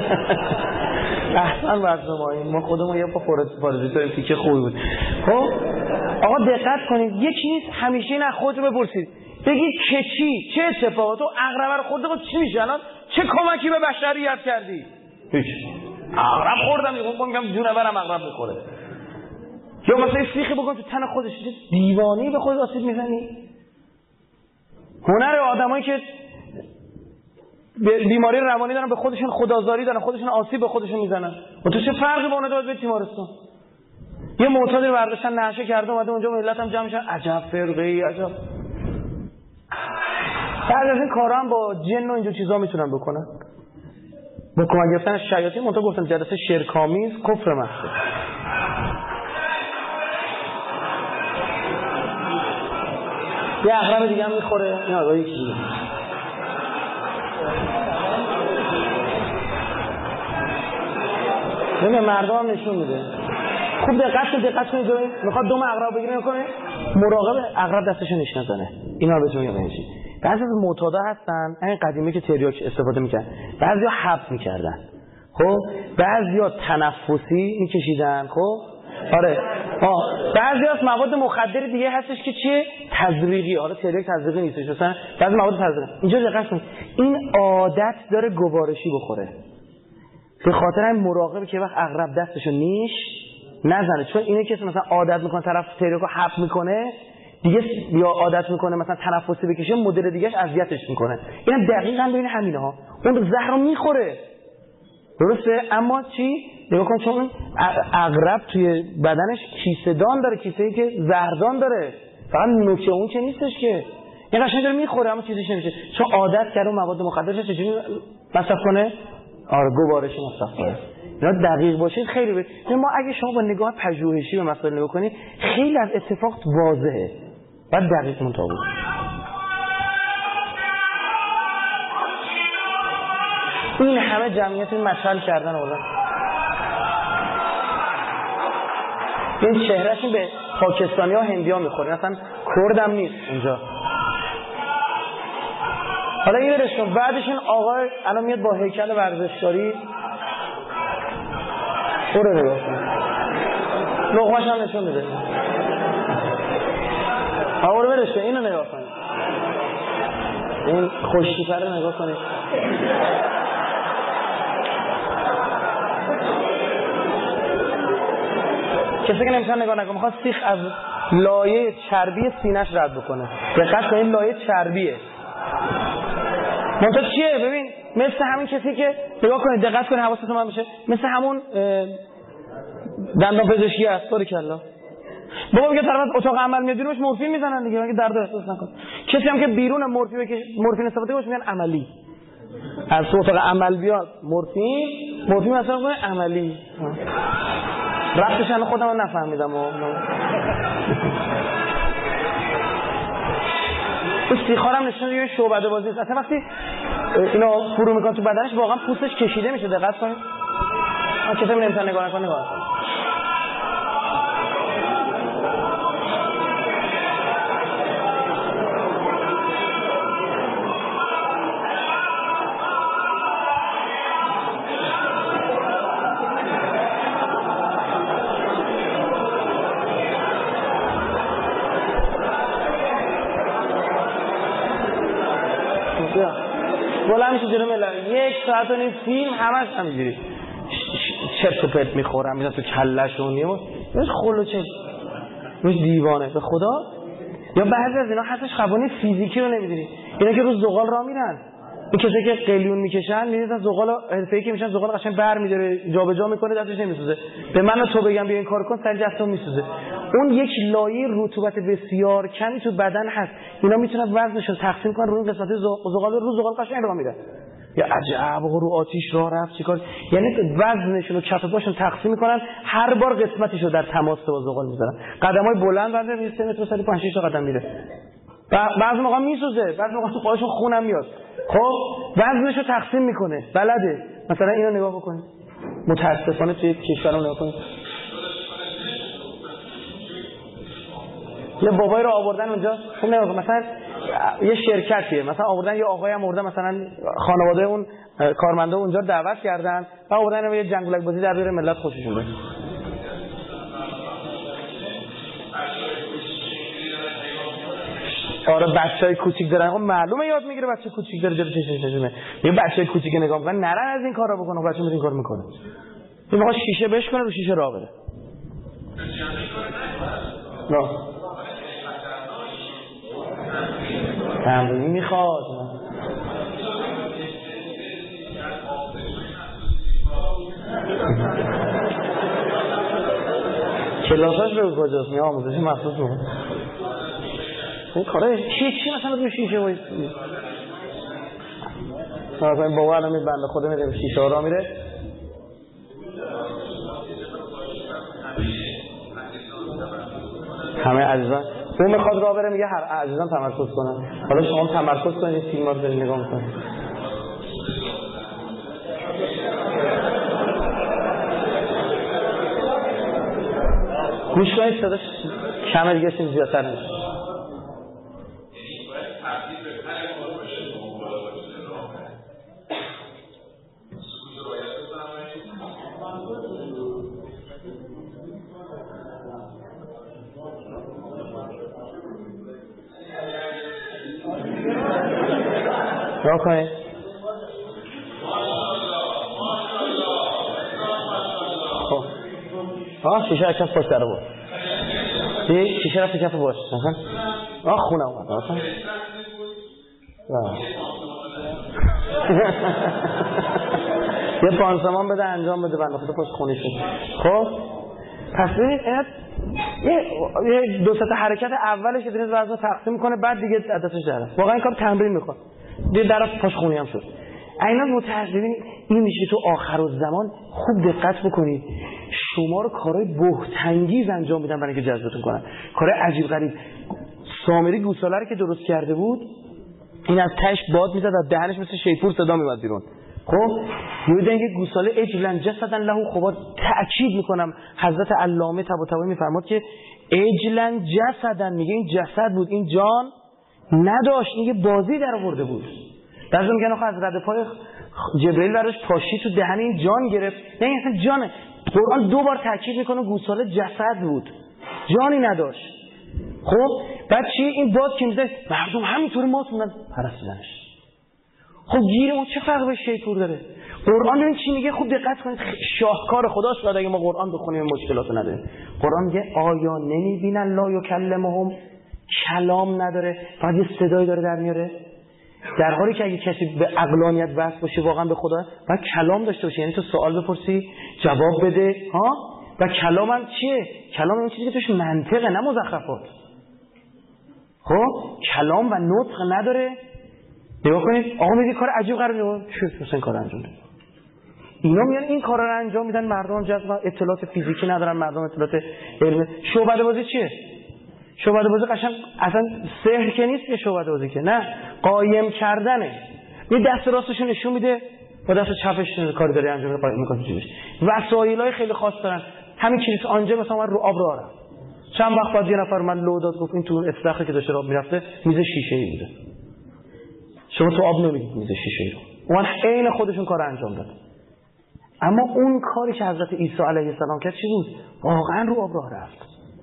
احسن برنامه‌ای ما خودمون یه پارازیتای تیکه خوبی بود. خب آقا دقت کنید، یکی نیست همیشه این خودتون بپرسید، بگید که چی؟ چه اتفاقی؟ تو عقربه رو خورده بود چی میشه الان؟ چه کمکی به بشریت کردی؟ هیچ. عقرب خوردم میگم جونورم عقرب میخوره. یا مثلا سیخی بکن تو تن خودش، دیوانی به خود آسیب میزنی؟ هنر آدمایی که بیماری روانی دارن به خودشون خودآزاری دارن، خودشون آسیب به خودشون میزنن. و تو چه فرقی با اون داره به تیمارستان؟ یه معتادی برداشتن نشه کرده اومده اونجا ملت هم جمع میشن، عجب فرقه‌ای عجب. بعد از این کارا هم با جن و اینجور چیزا میتونن بکنن. با کمک گرفتن شیاطین منتها گفتن جلسه شرک‌آمیز کفر محض. یه عقرب دیگه هم میخوره، نه با یکی دیگه. ببین مردم نشون میده. خوب دقت کنید جوی میخواد دم عقرب بگیره کنه، مراقب عقرب دستشو نیش نزنه. اینا رو بهتون میگم چی. بعضی از معتادا هستن، این قدیمی که تریاک استفاده میکنن، بعضیا حبس میکردن. خب بعضیا تنفسی میکشیدن. خب آره بعضی از مواد مخدر دیگه هستش که چیه؟ تزریقی. حالا تریاک تزریقی نیستش، مثلا بعضی مواد تزریقی. اینجا دقت کنید، این عادت داره گوارشی بخوره. به خاطر این مراقبه که وقت عقرب دستشو نیش نزنه، چون اینه که مثلا عادت میکنه طرف تریاکو حف میکنه دیگه، یا عادت میکنه مثلا تنفسی بکشه، مدل دیگهش اذیتش میکنه. اینم دقیقاً بین همینه ها، اون زهر رو میخوره. درسته؟ اما چی؟ نگاه کن، چون عقرب توی بدنش کیسه دان داره، کیسه‌ای که زهردان داره، فقط نوک اون که نیستش که. این قشنگ داره میخوره اما چیزیش نمیشه، چون عادت کرده مواد مخدرش چجوری مصرف کنه؟ آره گوارشی مصرف کنه. اینا دقیق باشید خیلی ما اگه شما با نگاه پژوهشی به مسائل نگاه کنید خیلی از اتفاق واضحه. بعد دقیق مطابق این همه جمعیت مشعل کردن آوردن. این چهرهشون به پاکستانی ها هندی ها میخوره، اصلا کرد هم نیست اونجا. حالا این برشون بعدشون آقای الان میاد با هیکل ورزشکاری برو نگاه کن، لقمه‌ش هم نشون میده. آقا رو برشون اینو نگاه کنید، این خوشتیپه رو نگاه کنید. کسی که نمیتونه نگاه نکنه میخواد سیخ از لایه چربی سینه‌اش رد بکنه. دقت کنید لایه چربیه. منتها چیه؟ ببین مثل همین کسی که نگاه کنید، دقت کنید حواستون من بشه، مثل همون دندان پزشکی است. باریکلا. بابا میگه طرف اتاق عمل میاد بیرونش مورفین میزنن دیگه، میگه درد احساس نکن. کسی هم که بیرون مورفین استفاده کنه میگن عملی. از اتاق عمل بیاد مورفین مثلا کنه عملی. رفتش الان خودم رو نفهمیدم. این سیخارم نشون دیگه شعبده بازی است. اصلا وقتی اینا فرو میکنن تو بدنش واقعا پوستش کشیده میشه. دقت کنید. کسی نمیتونه نگاه نکنه. بلند میشه جلو ملت 1 ساعت و نیم فیلم همش همینجوری چرت و پرت میخورم میذارم تو کلهشون. یهش خلوچه روش دیوانه به خدا. یا بعضی از اینا حسش قوانین فیزیکی رو نمیدونی. اینا که روز زغال راه میرن، این کسایی که قلیون میکشن میذارن زغال حرفه‌ای که میشن زغال قشنگ برمی‌داره جابجا میکنه دستش نمیسوزه. به من و تو بگم بیا این کار کن سر دستم میسوزه. اون یک لایه رطوبت بسیار کمی تو بدن هست. اینا میتونن وزنشو تقسیم کنن روی قسمت زغال، رو زغال قشنگ راه میره. یا عجب رو آتیش راه رفت چیکار، یعنی وزنشون رو کف پاشون تقسیم میکنن، هر بار قسمتشو در تماس با زغال میذارن. قدمای بلند بعد 3 متر سری 5 6 قدم میره. بعضی موقع میسوزه، بعضی موقع تو پاهاشون خونم میاد. خب وزنشو تقسیم میکنه، بلده. مثلا اینو نگاه بکنید، متاسفانه توی کشورمون نگاه کنید یه بابایی رو آوردن اونجا، خب نگاه کن مثلا یه شرکتیه، مثلا آوردن یه آقایی هم آوردن، مثلا خانواده اون کارمنده اونجا دعوت کردن و آوردن یه جنگولک بازی در بیاره ملت خوششون بیاد. آره بچهای کوچیک دارن، خب معلومه یاد میگیره بچه کوچیک داره جلوی چشمه. یه بچه کوچیک نگاه میکنن نرن از این کارا بکنه، بچه این کارو میکنه. این میخواد شیشه بشکنه رو شیشه راه بره. نه تمرینی میخواد. کلاساش به کجاست؟ می آموزشی مخصوص میکنه. این کاره چی مثلا رو شیشه وایسی؟ مثلا این بابا الان بنده خدا میره شیشه ها را میره. همه عزیزان اون میخواد راه بره، میگه هر عزیزان تمرکز کنن. حالا شما تمرکز کنید فیلم ها رو دارید نگاه میکنید. گوش کنید صداش کمه دیگه چیز زیادتر نیست. راه کنید. خب شیشه کف پشت در بود. شیشه رفت کف باش. خونه اومد. یه پانسمان بده انجام بده بنده خدا پشت خونی شد. خب پس ببینید یه دو سه حرکت اولش یه وزن تقسیم کنه، بعد دیگه دستش در. واقعا این کار تمرین میخواد. دیگه در پاش خونی هم شد. اینا متأسفانه این میشه تو آخر الزمان خوب دقت بکنید شما رو کارهای بهت‌انگیز انجام میدن برای اینکه جذبتون کنن، کارهای عجیب غریب. سامری گوساله رو که درست کرده بود این از تهش باد میزد از دهنش مثل شیپور صدا میومد بیرون. خب میگن که گوساله اجلن جسدن له خوبات، تأکید میکنم حضرت علامه طباطبایی میفرماد که اجلن جسدن، میگه این جسد بود، این جان نداشت، این یه بازی در آورده بود. بعضی میگن آخه از رد پای جبرئیل براش پاشی تو دهن این جان گرفت، نه این اصلا جانه. قرآن 2 بار تاکید میکنه گوساله جسد بود، جانی نداشت. خب بعد چی؟ این باد که میزه مردم همینطوری ماتوندن پرستیدنش. خب گیر اون چه فرق به شیپور داره؟ قرآن ببین چی میگه، خوب دقت کنید، شاهکار خداست. بعد اگه ما قرآن بخونیم مشکلاتو نداره. قرآن میگه آیا نمیبینن لا یکلمهم، کلام نداره، فقط یه صدایی داره در میاره. در حالی که اگه کسی به عقلانیت وصل باشه واقعا به خدا، باید کلام داشته باشه، یعنی تو سوال بپرسی جواب بده ها. و کلام هم چیه؟ کلام این چیزی که توش منطقه، نه مزخرفات. خب کلام و نطق نداره. نگاه کنید آقا میگه کار عجیب غریبه، چه مثلا کار انجام میده. اینا میان این کارا رو انجام میدن، مردم جذب اطلاعات فیزیکی ندارن، مردم اطلاعات علمی. شعبده بازی چیه؟ شعبده بازی قشنگ اصلا سحر که نیست که شعبده بازی که نه، قایم کردنه. یه دست راستش نشون میده با دست چپش کار داره انجام میده، قایم میکنه جلوش. وسایلای خیلی خاص دارن. همین کلیس آنجا مثلا من رو آب راه رفتم، چند وقت بعد یه نفر من لو داد گفت این تو استخری که داشته راه میرفته میز شیشه‌ای بوده. شما تو آب نمیدید میز شیشه‌ای رو. اون عین خودشون کار انجام داد. اما اون کاری که حضرت عیسی علیه السلام کرد چی بود؟ واقعا رو آب راه رفت.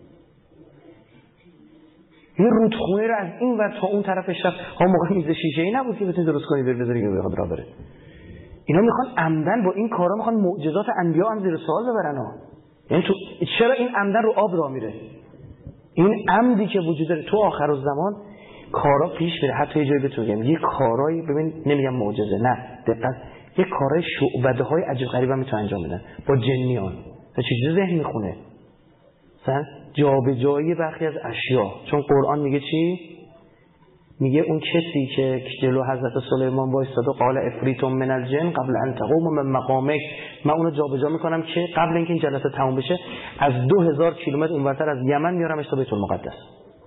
یه رودخونه رو از این ور تا اون طرفش رفت. ها موقع میز شیشه‌ای نبود که بتونید درست کنید بذاری که بخواد راه بره. اینا میخوان عمدن با این کارا میخوان معجزات انبیا هم زیر سوال ببرن ها. یعنی تو چرا این عمدن رو آب راه میره؟ این عمدی که وجود داره تو آخر الزمان کارا پیش میره. حتی یه جایی بهتون میگم یه کارایی، ببین نمیگم معجزه، نه دقت، یه کارای شعبده های عجیب غریب هم میتونه انجام بدن با جنیان. تا چجوری ذهن میخونه؟ مثلا جابجایی برخی از اشیا. چون قرآن میگه چی؟ میگه اون کسی که جلو حضرت سلیمان وایساد و قال افریت من الجن قبل ان تقوم من مقامک، من اونو جابجا میکنم که قبل اینکه این جلسه تموم بشه از 2000 کیلومتر اونورتر از یمن میارمش تا بیت المقدس.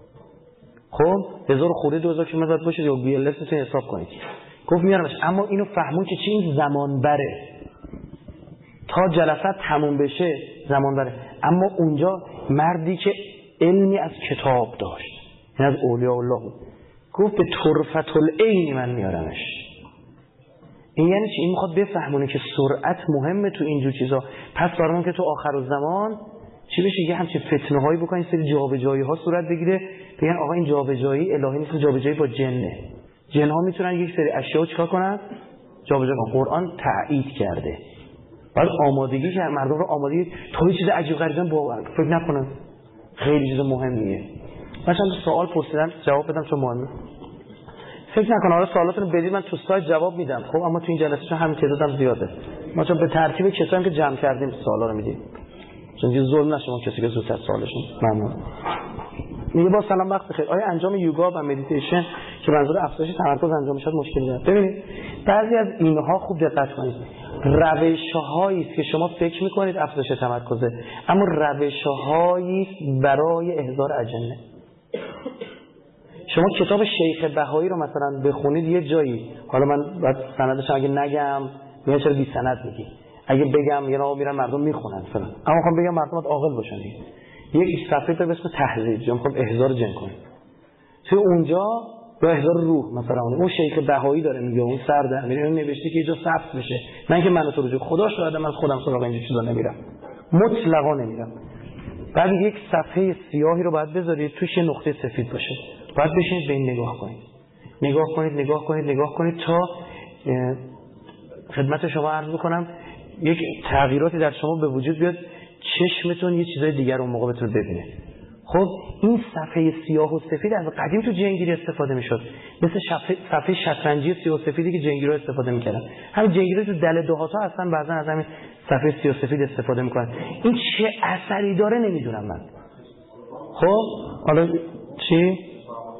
خب 1000 خورده 2000 کیلومتر باشه یا بی ال اس حساب کنید. گفت میارمش، اما اینو فهمون که چی این زمان بره، تا جلسه تموم بشه زمان بره. اما اونجا مردی که علمی از کتاب داشت، این از اولیاء الله بود، گفت به طرفت العین من میارمش. این یعنی چی؟ این میخواد بفهمونه که سرعت مهمه تو اینجور چیزا. پس برامون که تو آخر الزمان چی بشه؟ یه همچین فتنه هایی بکنین، سری جابجایی ها صورت بگیره، بگن آقا این جابجایی الهی نیست، جابجایی با جنه. جن ها میتونن یک سری اشیاء چیکار کنن؟ جابجا کنن. قرآن تایید کرده. باید آمادگی کرد، مردم رو آمادگی تا یه چیز عجیب غریبی باور فکر نکنن خیلی چیز مهمیه. مثلا سوال پرسیدن جواب بدم چون مهمه. فکر نکن حالا سوالاتون رو بدید من تو سایت جواب میدم. خب اما تو این جلسه چون همین تعدادم زیاده، ما چون به ترتیب کسایی که جمع کردیم سوالا رو میدیم، چون یه ظلم نشه ما کسی که زودتر سوالشون. ممنون. میگه با سلام وقت بخیر، آیا انجام یوگا و مدیتیشن که منظور افزایش تمرکز انجام میشه مشکلی داره؟ ببینید بعضی از اینها خوب دقت کنید، روش‌هایی است که شما فکر میکنید افزایش تمرکزه، اما روش‌هایی برای احضار اجنه. شما کتاب شیخ بهایی رو مثلا بخونید یه جایی، حالا من بعد سندش اگه نگم میگم چرا بی سند میگی، اگه بگم یه نوع میرن مردم میخونن فلان، اما میخوام بگم مردم عاقل باشن. یک صفحه به اسم تهذیب یا میخوام احضار جن کنید توی اونجا، یا احضار روح مثلا اون شیخ بهایی داره میگه، اون سرد امیر اون نوشته که یه جا ثبت بشه، من که منو تو رجوع خدا شاهده من خودم سراغ این چیزا نمیرم، مطلقا نمیرم. بعد یک صفحه سیاهی رو باید بذارید توش یه نقطه سفید باشه، باید بشینید به این نگاه کنید، نگاه کنید تا خدمت شما عرض بکنم یک تغییراتی در شما به وجود بیاد، چشمتون یه چیزای دیگر اون موقع بتونه ببینه. خب این صفحه سیاه و سفید از قدیم تو جنگیری استفاده میشد، مثل صفحه شطرنجی سیاه و سفیدی که جنگیرا استفاده میکردن. همین جنگیرا تو دل دوهاتا هستن، بعضا از همین صفحه سیاه و سفید استفاده میکنن. این چه اثری داره نمیدونم من. خب حالا چی؟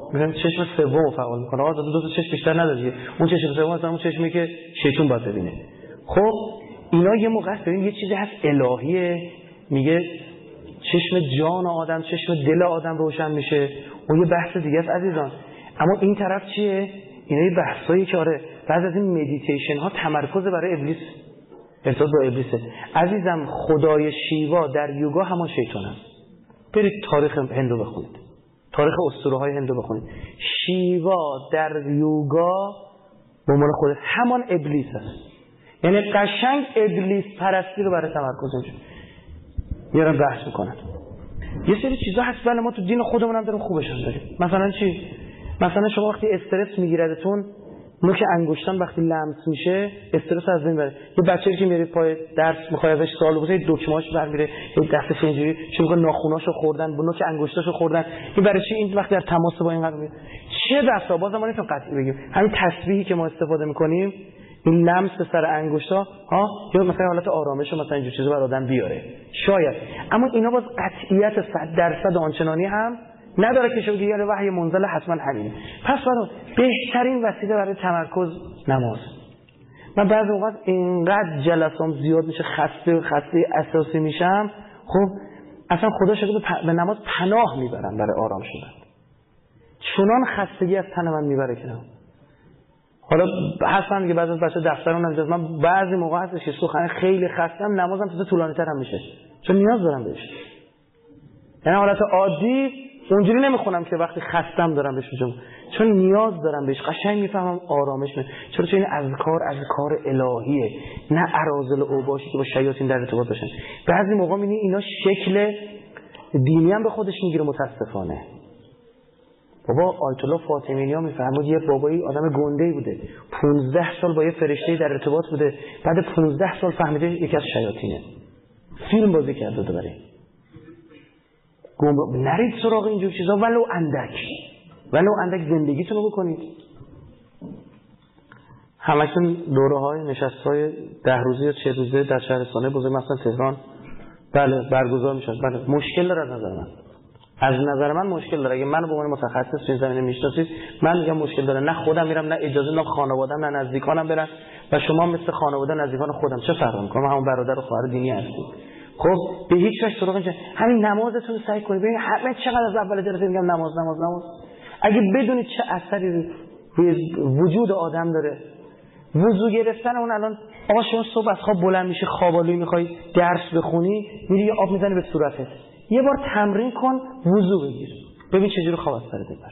میگن چشم سوم فعال میکنه. آقا دو تا چشم بیشتر نداره دیگه. اون چشم سوم اصلا اون چشمی که شیطان باید ببینه. خب اینا یه موقع است ببین یه چیزی هست الهیه، میگه چشم جان آدم، چشم دل آدم روشن میشه. اون یه بحث دیگه است عزیزان. اما این طرف چیه؟ اینا یه بحثایی که آره بعضی از این مدیتیشن ها تمرکز برای ابلیس، ارتباط با ابلیسه. عزیزم خدای شیوا در یوگا همان شیطان است. برید تاریخ هندو بخونید، تاریخ اسطوره‌های هندو بخونید. شیوا در یوگا به عنوان خود همان ابلیس است. یعنی قشنگ ابلیس پرستی رو برای تمرکز اینجا میارن بحث میکنن. یه سری چیزا هست ولی ما تو دین خودمون هم داریم خوبش هم داریم. مثلا چی؟ مثلا شما وقتی استرس میگیردتون نوک انگشتان وقتی لمس میشه استرس از بین میبره. یه بچه‌ای که میره پای درس میخواد ازش سوال بپرسه دکمه‌اش برمیره، یه دستش اینجوری شروع می‌کنه ناخوناشو خوردن، با نوک انگشتاشو خوردن. این برای چی؟ این وقتی در تماس با این قضیه چه بسا بازم ما نمیتونیم قطعی بگیم. همین تسبیحی که ما استفاده می‌کنیم این لمس سر انگشتا ها یا مثلا حالت آرامش مثلا اینجور چیزا برای آدم بیاره شاید، اما اینا باز قطعیت 100% آنچنانی هم نداره که شما بگید یعنی وحی منزل حتما همینه. پس برای بهترین وسیله برای تمرکز نماز. من بعضی اوقات اینقدر جلسام زیاد میشه خسته اساسی میشم، خب اصلا خدا شکل به نماز پناه میبرم برای آرام شدن. چنان خستگی از تن من میبره که حالا حسن که بعضی از بچه دفترم نمیاد، من بعضی موقع هستش که سخن خیلی خستم نمازم تا طولانی‌تر هم میشه چون نیاز دارم بهش. یعنی حالت عادی اونجوری نمیخونم که وقتی خستم دارم بهش میگم، چون نیاز دارم بهش، قشنگ میفهمم آرامش میشه. چرا؟ چون این اذکار الهیه، نه اراذل اوباشی که با شیاطین در ارتباط باشن. بعضی موقع میبینی اینا شکل دینی هم به خودش میگیره متاسفانه. بابا آیت الله فاطمی ها میفهمید یه بابایی آدم گنده‌ای بوده، 15 سال با یه فرشته در ارتباط بوده، بعد 15 سال فهمیده یکی از شیاطینه، فیلم بازی کرده برای نرید سراغ اینجور چیزا ولو اندک زندگیتون رو بکنید. همکنون دوره‌های نشست‌های 10 روزه یا 40 روزه در شهرستانه بزرگ مثلا تهران بله برگزار میشه. بله مشکل داره از نظر من مشکل داره. اگه منو به عنوان متخصص تو این زمینه میشناسید من میگم مشکل داره. نه خودم میرم، نه اجازه نه خانواده‌ام، نه نزدیکانم برن و شما مثل خانواده نزدیکان خودم چه فرق می‌کنه؟ همون برادر و خواهر دینی هستید. خب به هیچ وجه سراغ اینجا همین نمازتون رو سعی کنید. ببینید همه چقدر از اول جلسه میگم نماز. اگه بدونید چه اثری روی وجود آدم داره، وضو گرفتن اون الان آقا شما صبح از خواب بلند میشه خوابالوی میخوای درس بخونی میری یه آب میزنی به صورتت، یه بار تمرین کن وضو بگیر ببین چجوری خواب از سرت ببره.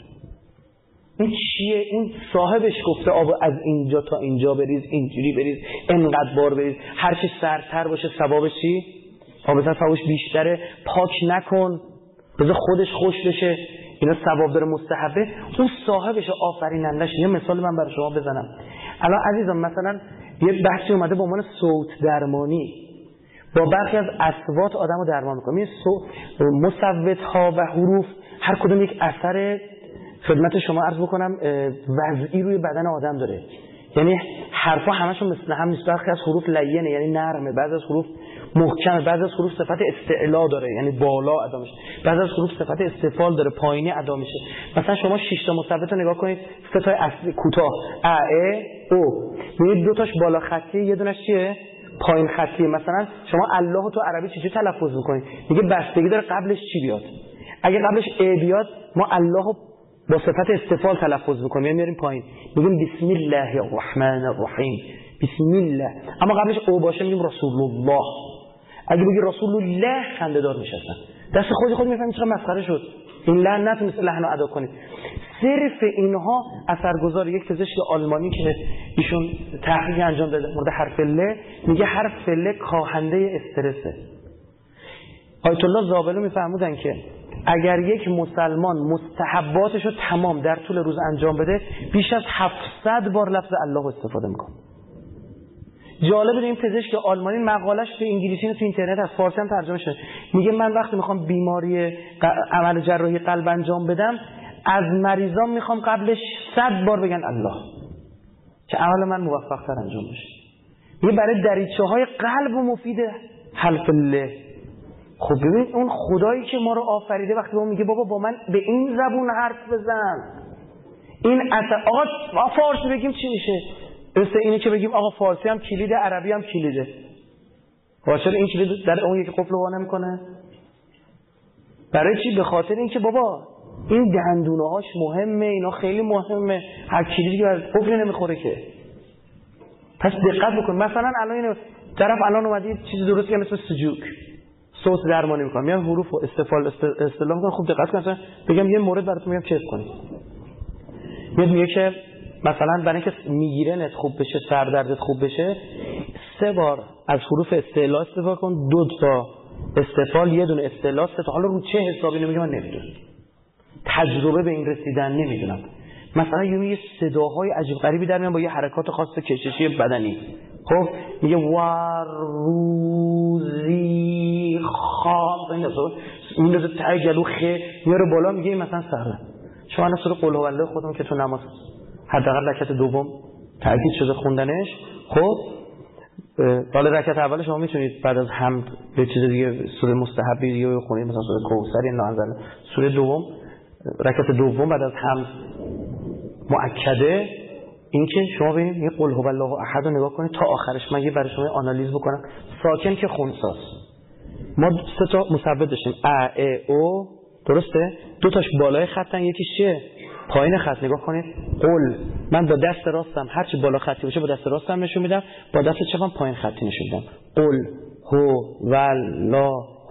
این چیه؟ این صاحبش گفته آب از اینجا تا اینجا بریز، اینجوری بریز، انقدر بار بریز، هر چی سرتر باشه ثوابش چی؟ آب ثوابش بیشتره. پاک نکن بذار خودش خوش بشه، اینا ثواب داره مستحبه. اون صاحبش آفرینندش. یه مثال من برای شما بزنم. الان عزیزان مثلا یه بحثی اومده به عنوان صوت درمانی، با برخی از اصوات آدمو درمان میکنه. این مصوت ها و حروف هر کدوم یک اثر خدمت شما عرض بکنم وضعی روی بدن آدم داره. یعنی حرفا همشون مثل هم نیست. برخی از حروف لینه یعنی نرمه، بعضی از حروف محکمه، بعضی از حروف صفت استعلا داره یعنی بالا ادا میشه، بعضی از حروف صفت استفال داره پایینی ادا میشه. مثلا شما 6 تا مصوت رو نگاه کنید، 3 تا اصلی کوتاه ا ا او، میبینید 2 تاش بالا خطی، یه دونش چیه؟ پایین خطی. مثلا شما الله تو عربی چجوری تلفظ میکنید؟ میگه بستگی داره قبلش چی بیاد. اگه قبلش ا بیاد ما الله با صفت استفال تلفظ میکنیم، میاریم پایین میگیم بسم الله الرحمن الرحیم، بسم الله. اما قبلش او باشه میگیم رسول الله. اگه بگی رسول الله خنده‌دار میشه، دست خود میفهمید چقدر مسخره شد. این لعنت مثل لحن رو ادا کنید. صرف اینها اثرگذار. یک پزشک آلمانی که ایشون تحقیق انجام داده مورد حرف ل، میگه حرف ل کاهنده استرسه. آیت الله زابلو میفهمودن که اگر یک مسلمان مستحباتش رو تمام در طول روز انجام بده بیش از 700 بار لفظ الله استفاده میکنه. جالبه این پزشک آلمانی مقالش به انگلیسی و تو اینترنت از فارسی هم ترجمه شده. میگه من وقتی میخوام بیماری عمل جراحی قلب انجام بدم از مریضام میخوام قبلش 100 بار بگن الله که عمل من موفق‌تر انجام بشه. میگه برای دریچه‌های قلب و مفیده حلف الله. خب ببین اون خدایی که ما رو آفریده وقتی ما میگه بابا با من به این زبون حرف بزن، این اصلا آقا فارسی بگیم چی میشه؟ مثل اینه که بگیم آقا فارسی هم کلیده، عربی هم کلیده. چرا این کلید در اون یکی قفل وا نمیکنه؟ برای چی؟ به خاطر اینکه بابا این دندونه هاش مهمه، اینا خیلی مهمه، هر کلیدی که قفل نمیخوره که. پس دقت بکن. مثلا الان اینو طرف الان اومدی چیزی درست که مثل سجوک صوت درمانی میکنم، میام حروف و استفال اصطلاح میکنم. خوب دقت کن. بگم یه مورد براتون میگم چه کنید. میگه که مثلا برای اینکه میگیرنت خوب بشه، سردردت خوب بشه، 3 بار از حروف استعلا استفاده کن، 2 تا استفال، 1 دونه استعلا. حالا رو چه حسابی نمیگم من نمیدونم، تجربه به این رسیدن نمیدونم. مثلا یه صداهای عجیب غریبی در میان با یه حرکات خاص کششی بدنی. خب میگه وروزی خواب این رو تای گلو خه میاره بالا، میگه این مثلا سهره. شما الان سوره قل هوالله خودمون که تو نماز حداقل رکعت دوم تاکید شده خوندنش. خب حالا رکعت اول شما میتونید بعد از حمد به چیز دیگه سوره مستحبی دیگه بخونید، مثلا سوره کوثر یا نازل. سوره دوم رکعت دوم بعد از حمد مؤکده. این که شما ببینید یه قل هو الله احد رو نگاه کنید تا آخرش. من یه برای شما آنالیز بکنم. ساکن که خنثاست. ما 3 تا مثبت داشتیم، ا ا او، درسته؟ 2 تاش بالای خطن، یکیش چیه؟ پایین خط. نگاه کنید قل، من با دست راستم هرچی بالا خطی باشه با دست راستم نشون میدم، با دست چپم پایین خطی نشون میدم. قل هو والله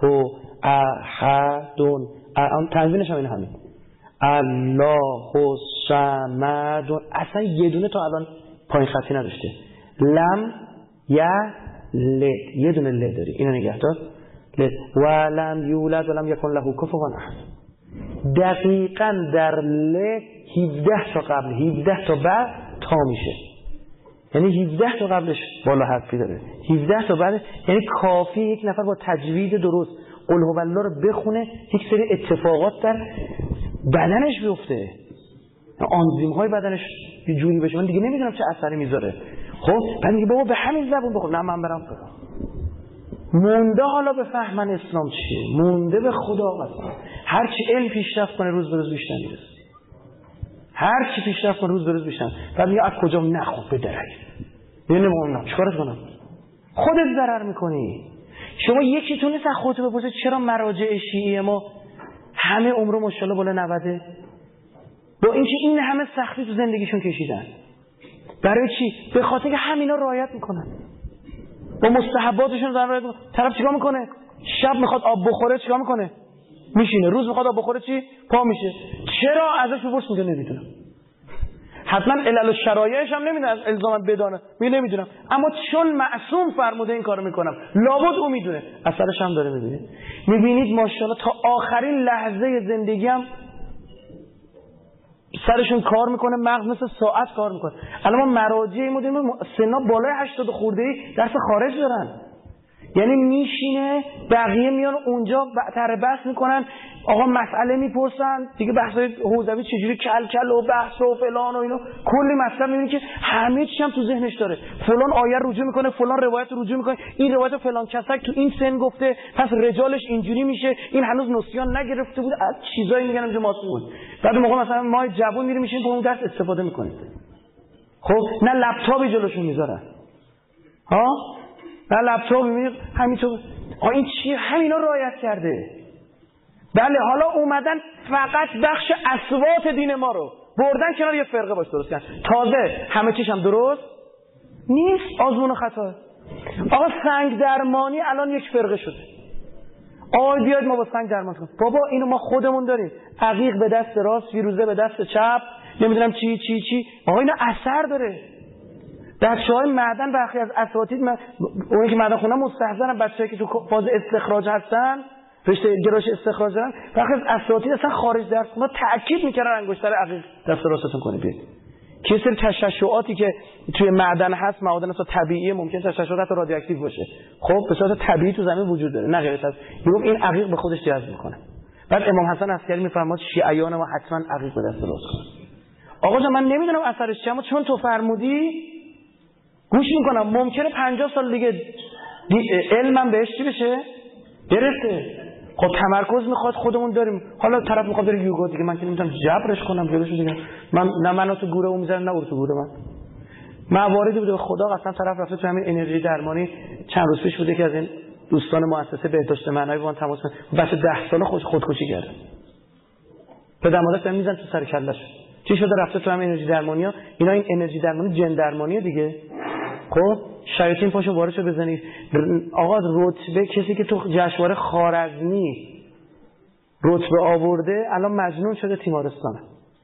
احد. تنوینش هم این همین. الله الصمد. اصلا یه دونه تا الان پایین خطی نداشته. لم یلد، یه دونه ل داری، اینو نگه دار. ولم یولد ولم یکن له کفوا احد. دقیقاً در ل 17 تا قبل 17 تا بعد تا میشه، یعنی 17 تا قبلش بالا حرفی داره، 17 تا بعد. یعنی کافی یک نفر با تجوید درست قل هو الله رو بخونه، یک سری اتفاقات در بدنش بیفته، آنزیم های بدنش یه جوری بشه. من دیگه نمیدونم چه اثری میذاره. خب بعد میگه بابا به همین زبون بخون. نه من برم مونده حالا به فهمن اسلام چیه، مونده به خدا قسم. هر چی علم پیشرفت کنه روز به روز بیشتر میرسه، هر چی پیشرفت کنه روز به روز بیشتر. بعد میگه از کجا نخوب بدرک، یعنی نمیدونم چیکار کنم. خودت ضرر میکنی. شما یکی تونست از خودت بپرسه چرا مراجع شیعی ما همه عمر ماشاءالله بالا 90 با اینکه این همه سختی تو زندگیشون کشیدن؟ برای چی؟ به خاطر که همینا رعایت میکنن، با مستحباتشون رعایت میکنن. طرف چیکار میکنه؟ شب میخواد آب بخوره چیکار میکنه؟ میشینه. روز میخواد آب بخوره چی؟ پا میشه. چرا؟ ازش بپرس. میگه نمیدونم. حتما علل و شرایعش هم نمیدونه، از الزاما بدانه، میگه نمیدونم. اما چون معصوم فرموده این کارو میکنم، لابد او میدونه. اثرش هم داره. میبینید ماشاءالله تا آخرین لحظه زندگی هم سرشون کار میکنه، مغز مثل ساعت کار میکنه. الان ما مراجعی بودیم سنا بالای 80 خورده‌ای درس خارج دارن، یعنی میشینه بقیه میان اونجا طرح بحث میکنن، آقا مسئله میپرسن دیگه، بحثای حوزوی چجوری کل کل و بحث و فلان و اینو، کلی مسئله میبینی که همه چی هم تو ذهنش داره. فلان آیه رجوع میکنه، فلان روایت رجوع میکنه، این روایت فلان کسک تو این سن گفته، پس رجالش اینجوری میشه، این هنوز نسیان نگرفته بود، از چیزایی میگن که ماسون بود. بعد موقع مثلا ما جوون میریم میشیم اون درس استفاده میکنیم. خب نه لپتاپی جلوشون میذارن، ها نه لپتاپ میبینید همینطور. این چیه؟ همینا رعایت کرده. بله حالا اومدن فقط بخش اصوات دین ما رو بردن کنار، یه فرقه باش درست کردن. تازه همه چیش هم درست نیست، آزمون و خطا. آقا سنگ درمانی الان یک فرقه شده. آقا بیاید ما با سنگ درمان کنیم. بابا اینو ما خودمون داریم، عقیق به دست راست، فیروزه به دست چپ، نمیدونم چی چی چی. آقا اینا اثر داره. بچه‌های معدن برخی از اساتید، اونایی که معدن خوندن مستحضرن، بچه‌ای که تو فاز استخراج هستن، رشته گرایش استخراج دارن، برخی از اساتید اصلا خارج درس خوندن تاکید می‌کردن انگشتر عقیق دست راستتون کنید بیاید. که سری تشعشعاتی که توی معدن هست، معادن اصلا طبیعیه، ممکن تشعشعات حتی رادیواکتیو باشه. خب به صورت طبیعی تو زمین وجود داره، نه غیر از این عقیق به خودش جذب می‌کنه. بعد امام حسن عسکری می‌فرماد شیعیان ما حتما عقیق به دست راست کنن. آقا جان من نمیدونم اثرش چیه، اما چون تو فرمودی گوش میکنم. ممکنه 50 سال دیگه علمم بهش چی بشه؟ برسه. خب تمرکز میخواد خودمون داریم. حالا طرف میخواد بره یوگا دیگه، من که نمیتونم جبرش کنم جلوش دیگه. من منو تو گوره اون میذارم، نه اون تو گوره من. مواردی بوده خدا قسم طرف رفته تو همین انرژی درمانی چند روز پیش بوده که از این دوستان مؤسسه بهداشت معنوی با من تماس گرفت، بچه 10 ساله خودکشی کرده. پدر مادرش میزنن تو سر کلهش. چی شده رفته تو همین انرژی درمانی‌ها؟ اینا این انرژی درمانی جن درمانیه دیگه. خب شیاطین پاشو وارث بزنید. آقا رتبه کسی که تو جشنواره خوارزمی رتبه آورده الان مجنون شده تیمارستانه.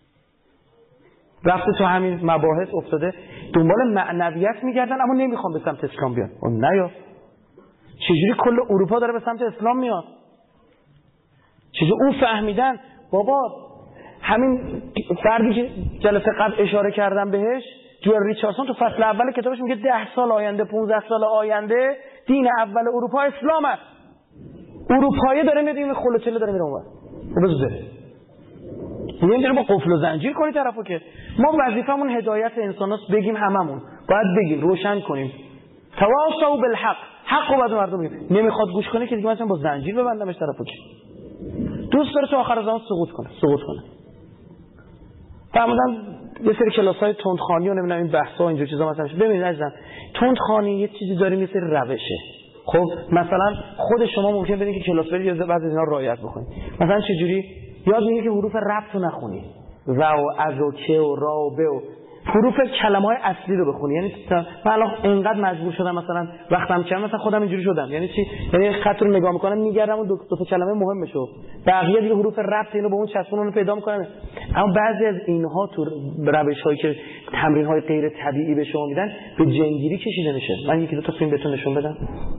رفته تو همین مباحث افتاده، دنبال معنویت میگردن اما نمیخوان به سمت اسلام بیان. نه یا چجوری کل اروپا داره به سمت اسلام میاد؟ چجوری اون فهمیدن بابا همین فردی که جلسه قبل اشاره کردم بهش، جوئل ریچاردسون تو فصل اول کتابش میگه 10 سال آینده 15 سال آینده دین اول اروپا اسلام است. اروپایی داره میاد این خلوچله داره میره اونور. بزره نمیدونه با قفل و زنجیر کنی طرفو که ما وظیفمون هدایت انساناست، بگیم هممون باید بگیم روشن کنیم تواصوا بالحق، حقو بعد مردم بگیم. نمیخواد گوش کنه که دیگه مثلا با زنجیر ببندمش طرفو که دوست داره تو آخر زمان سقوط کنه. فهمیدم یه سری کلاس‌های تندخوانی و نمیدونم این بحثا و اینجور چیزا مثلا ببینید عزیزم تندخوانی یه چیزی داره مثل روشه. خب مثلا خود شما ممکن بدین که کلاس برید یا بعضی از اینا رعایت بکنید. مثلا چه جوری یاد میگیره که حروف ربط رو نخونی و از و که و را و به و حروف کلمه‌های اصلی رو بخونی. یعنی من الان اینقدر مجبور شدم مثلا وقتم کم مثلا خودم اینجوری شدم. یعنی چی؟ یعنی خط رو نگاه میکنم میگردم اون دو تا کلمه مهمشو، بقیه دیگه حروف ربط اینو با اون چسبون رو پیدا میکنم. اما بعضی از اینها تو روش‌هایی که تمرین‌های غیر طبیعی به شما میدن به جنگیری کشیده میشه. من یکی دو تا فیلم بهتون نشون بدم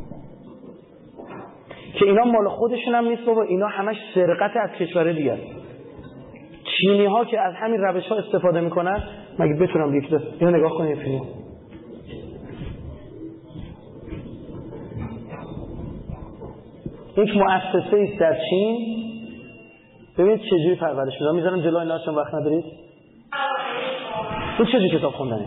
که اینا مال خودشون هم نیست بابا، اینا همش سرقت از کشور دیگه. چینی ها که از همین روش ها استفاده میکنن، مگه بتونم یکی دست اینو نگاه کنید فیلم. یک مؤسسه است در چین، ببینید چجوری پرورش میدن. میذارم جلوی اینا چون وقت ندارید. این چجوری کتاب خوندنه؟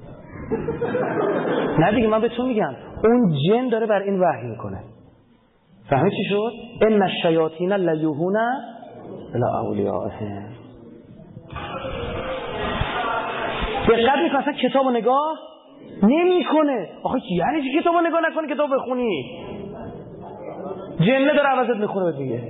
نه دیگه من بهتون میگم اون جن داره بر این وحی میکنه. فهمید چی شد؟ ان الشیاطین لیوحون الی اولیائهم. دقت میکنه اصلا کتابو نگاه نمیکنه. آخه یعنی چی کتابو نگاه نکنی کتاب بخونی؟ جنه داره عوضت میخونه دیگه.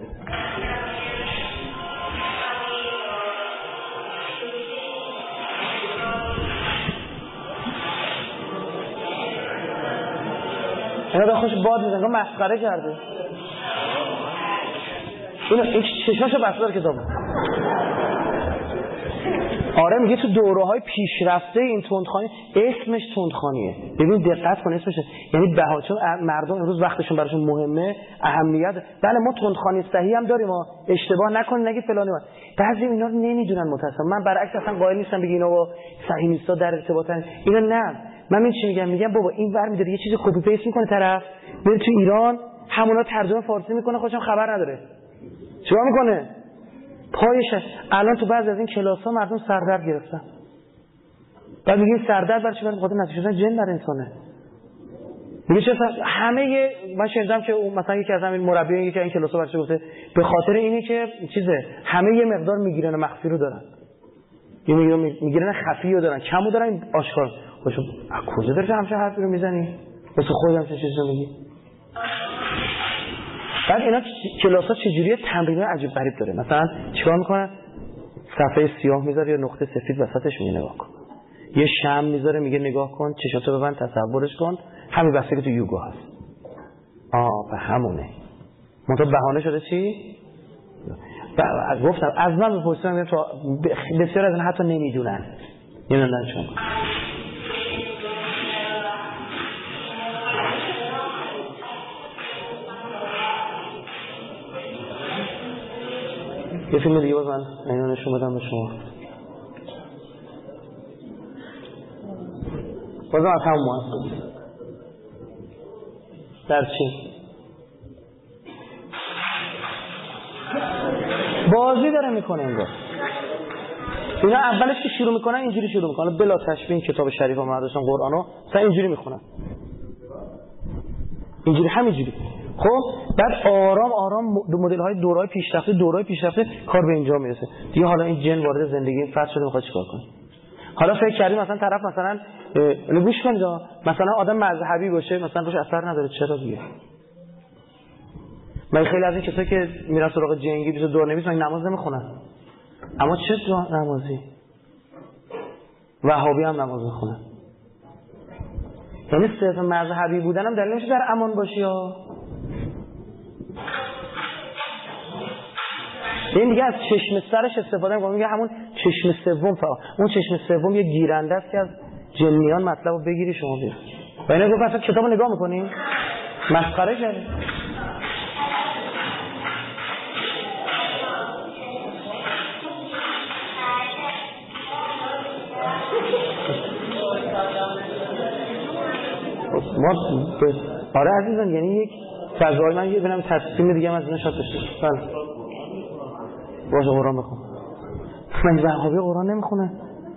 اینا به خوش باد میزنگاه مسخره کرده. این چشماشو بسته داره کتابو. آره میگه تو دوره‌های پیشرفته این تندخوانی اسمش تندخوانیه. ببین دقت کن اسمش، یعنی چون مردم امروز وقتشون براشون مهمه، اهمیت. بله ما تندخوانی صحیح هم داریم، ما اشتباه نکنین نگید فلانی. بعضی اینا رو نمیدونن متأسفانه. من برعکس اصلا قائل نیستم بگی اینا با صحیح نیستا در ارتباطن. اینا نه، من این چی میگم بابا این ور میذاره یه چیزی کپی پیست میکنه طرف، میره تو ایران همونا ترجمه فارسی میکنه خودشم خبر نداره. چیکار میکنه؟ پایشه. الان تو بعضی از این کلاس‌ها مردم سردرد گرفتن. بعد میگه سردرد برای چی؟ برای خاطر نتیجه شدن جن در انسانه. میگه چه همه من شنیدم که مثلا یکی از همین مربیان یکی از این کلاس‌ها برای گفته به خاطر اینه که چیزه همه یه مقدار میگیرن مخفی رو دارن. یه میگیرن خفی رو دارن، کمو دارن آشکار. خودشون از کجا داری همچین حرفی رو میزنی؟ واسه خودم چه چیزی رو میگی؟ بعد اینا کلاس‌ها چجوریه تمرینای عجیب غریب داره. مثلا چیکار میکنن؟ صفحه سیاه میذاره یا نقطه سفید وسطش میگه نگاه کن. یه شمع میذاره میگه نگاه کن، چشاتو ببند تصورش کن. همین بحثی که تو یوگا هست. به همونه. منتها بهانه شده چی؟ گفتم از من بپرسیدم میگم تو بسیار از این حتی نمیدونن. نمیدونن چون یه فیلم دیگه باز من اینو نشون بدم به شما. بازم از همون مؤسسه در چین بازی داره میکنه انگار. اینا اولش که شروع میکنن اینجوری شروع میکنن بلا تشبیه این کتاب شریف ها مدرسان قرآن ها مثلا اینجوری میخونن، اینجوری همینجوری. خب بعد آرام آرام مدل‌های دورهای پیشرفته کار به اینجا میرسه دیگه. حالا این جن وارد زندگی فرد شده، میخواد چیکار کنه؟ حالا فکر کردیم مثلا طرف مثلا گوش کنید مثلا آدم مذهبی باشه مثلا روش اثر نداره، چرا دیگه؟ من خیلی از این کسایی که میرن سراغ جنگی بیشتر دورنویس نماز نمیخونن. اما چه نمازی؟ وهابی هم نماز میخونن. یعنی صرف مذهبی بودن هم دلیل نمیشه در امان باشی ها. این دیگه از چشم سرش استفاده میکنه، میگه همون چشم سوم فقط. اون چشم سوم یه گیرنده است که از جنیان مطلب رو بگیری شما بیاری. و اینه گفت اصلا کتاب رو نگاه میکنی؟ مسخره کردی. ما آره عزیزان، یعنی یک فضای من یه بینم تصمیم دیگه از اینا شاد داشته. بله باشه قرآن بخون. من وهابی قرآن نمیخونه.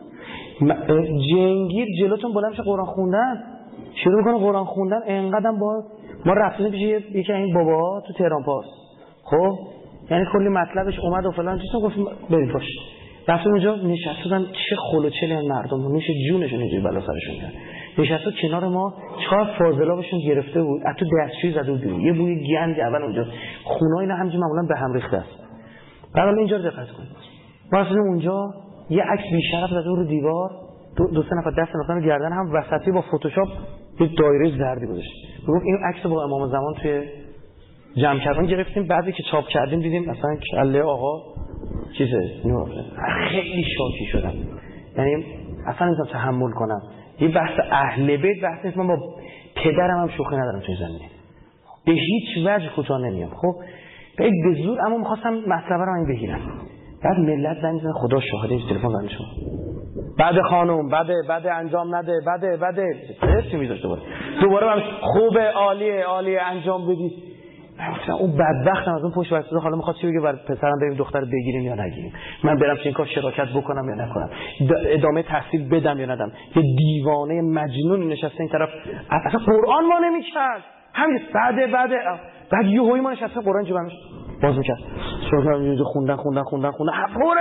جنگیر جلوتون بلند میشه قرآن خوندن، شروع میکنه قرآن خوندن. اینقدرم با ما رفتیم پیش یکی این باباها تو تهران پاس. خب یعنی کلی مطلبش اومد و فلان چیزا، گفتیم بریم باش. رفتیم اونجا نشستن، چه خلوچلی مردم نوش جونشون اینجوری بلا سرشون میاد. نشستن کنار ما، 4 فاضلابشون گرفته بود، از تو دستشویی زده بود، یه بوی گند اول اونجا، خونه‌ها اینا همینجوری معمولا به هم ریخته است. بعد اینجا رو دقت کنید، ما اصلا اونجا یه عکس بی‌شرف زده رو دیوار، دو سه نفر دست انداختن گردن هم، وسطی با فتوشاپ یه دایره زردی گذاشت. گفت این عکس با امام زمان توی جمع کردن گرفتیم، بعدی که چاپ کردیم دیدیم مثلا کله آقا چیزه نور. خیلی شاکی شدم، یعنی اصلا نمیتونم تحمل کنم. یه بحث اهل بیت بحث نیست، من با پدرم هم شوخی ندارم توی زمینه، به هیچ وجه کوتاه نمیام. خب به زور اما می‌خواستم مطلب رو این بگیرم. بعد ملت زنگ می‌زنه، خدا شاهده، تلفن زنگ شما بعد خانم بعد انجام نده، بعد چی میذاشت دوباره خوبه عالیه انجام بدید. مثلا اون بدبخت از اون پشت واسه حالا میخواد چی بگه، برای پسرم بریم دختر بگیریم یا نگیریم، من برم تو این کار شراکت بکنم یا نکنم، ادامه تحصیل بدم یا ندم. یه دیوانه مجنون نشسته این طرف، اصلا قرآن ما نمی‌کرد، همین بعد یهویی ما نشسته قرآن جوابش باز می‌کرد، شروع خوندن پر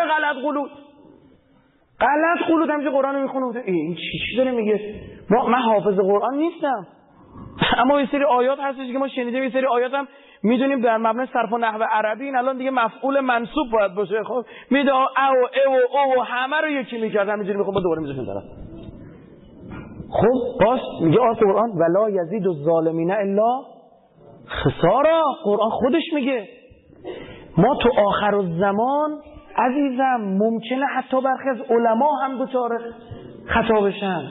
غلط قلوت همینجا قرآن میخونه. این چی داره میگه؟ من حافظ قرآن نیستم، اما یه سری آیات هستش که ما شنیدیم، یه سری آیات هم میدونیم در مبنای صرف و نحو عربی این الان دیگه مفعول منصوب باید باشه. خب میده او همه رو یکی میکرد، همینجوری میخوام با دوباره میذاشیم طرف. خب باش میگه قرآن ولا یزید الظالمین الا خسارا. قرآن خودش میگه ما تو آخر الزمان عزیزم ممکنه حتی برخی از علما هم دچار خطا بشن.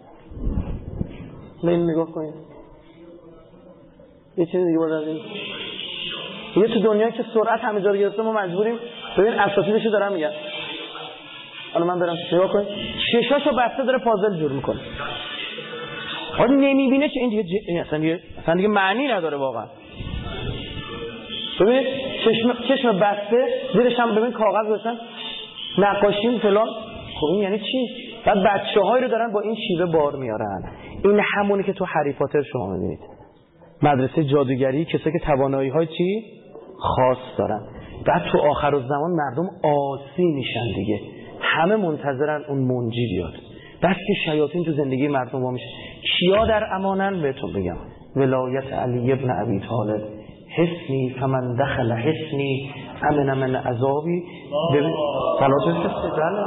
این نگاه کنید، یه چیز دیگه باید از این یه تو دنیا که سرعت همه جا رو گرفته، ما مجبوریم ببین اساسیدشو دارم میگم. حالا من برم نگاه کنید، ششاشو بسته داره پازل جور میکنه، آدم نمیبینه که این دیگه اصلا دیگه معنی نداره واقعا. ببین چشم بسته، زیرش هم ببین کاغذ گذاشتن نقاشی فلان. خب این یعنی چی؟ بعد بچه‌هایی رو دارن با این شیوه بار میارن. این همونی که تو هری پاتر شما می‌بینید، مدرسه جادوگری، کسایی که توانایی‌های چی خاص دارن. بعد تو آخر الزمان مردم عاصی میشن دیگه، همه منتظرن اون منجی بیاد. بس که شیاطین تو زندگی مردم وا میشه. کیا در امانن بهتون بگم، ولایت علی ابن ابی طالب، حسنی فمن دخل حسنی امن من عذابی. ببین صلات استقبال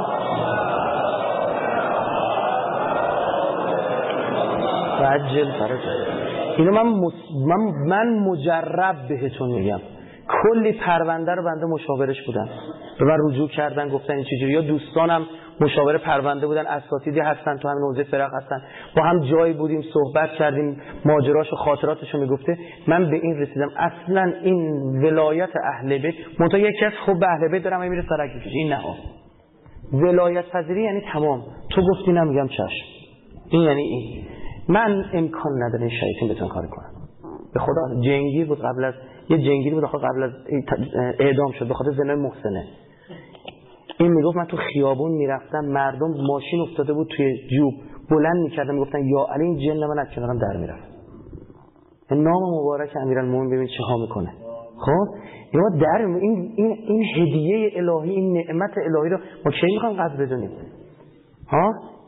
عجل فرج. اینو من مجرب بهتون میگم. کلی پرونده رو بنده مشاورش بودن، به من رجوع کردن گفتن این چجوری، یا دوستانم مشاور پرونده بودن، اساتیدی هستن تو همین حوزه فرق هستن، با هم جایی بودیم صحبت کردیم، ماجراش و خاطراتشو میگفته. من به این رسیدم اصلا این ولایت اهل بیت، منتها یکی از خوب اهل بیت دارم میره سرک میکشه. این نه، ولایت پذیری یعنی تمام تو گفتی نمیگم چشم. این یعنی این من امکان نداره شیطان بتون کار کنه. به خدا جنگیر بود قبل از یه جنگیر بود قبل از اعدام شد به خاطر زنا محسنه. این میگفت من تو خیابون میرفتم، مردم ماشین افتاده بود توی جوب، بلند میکردم میگفتن یا علی این جن من از کنارم در میرفت. نام مبارک امیرالمومنین ببین چه ها میکنه. خب یا در این هدیه الهی، این نعمت الهی رو ما کی میخوایم قدر بدونیم؟ ها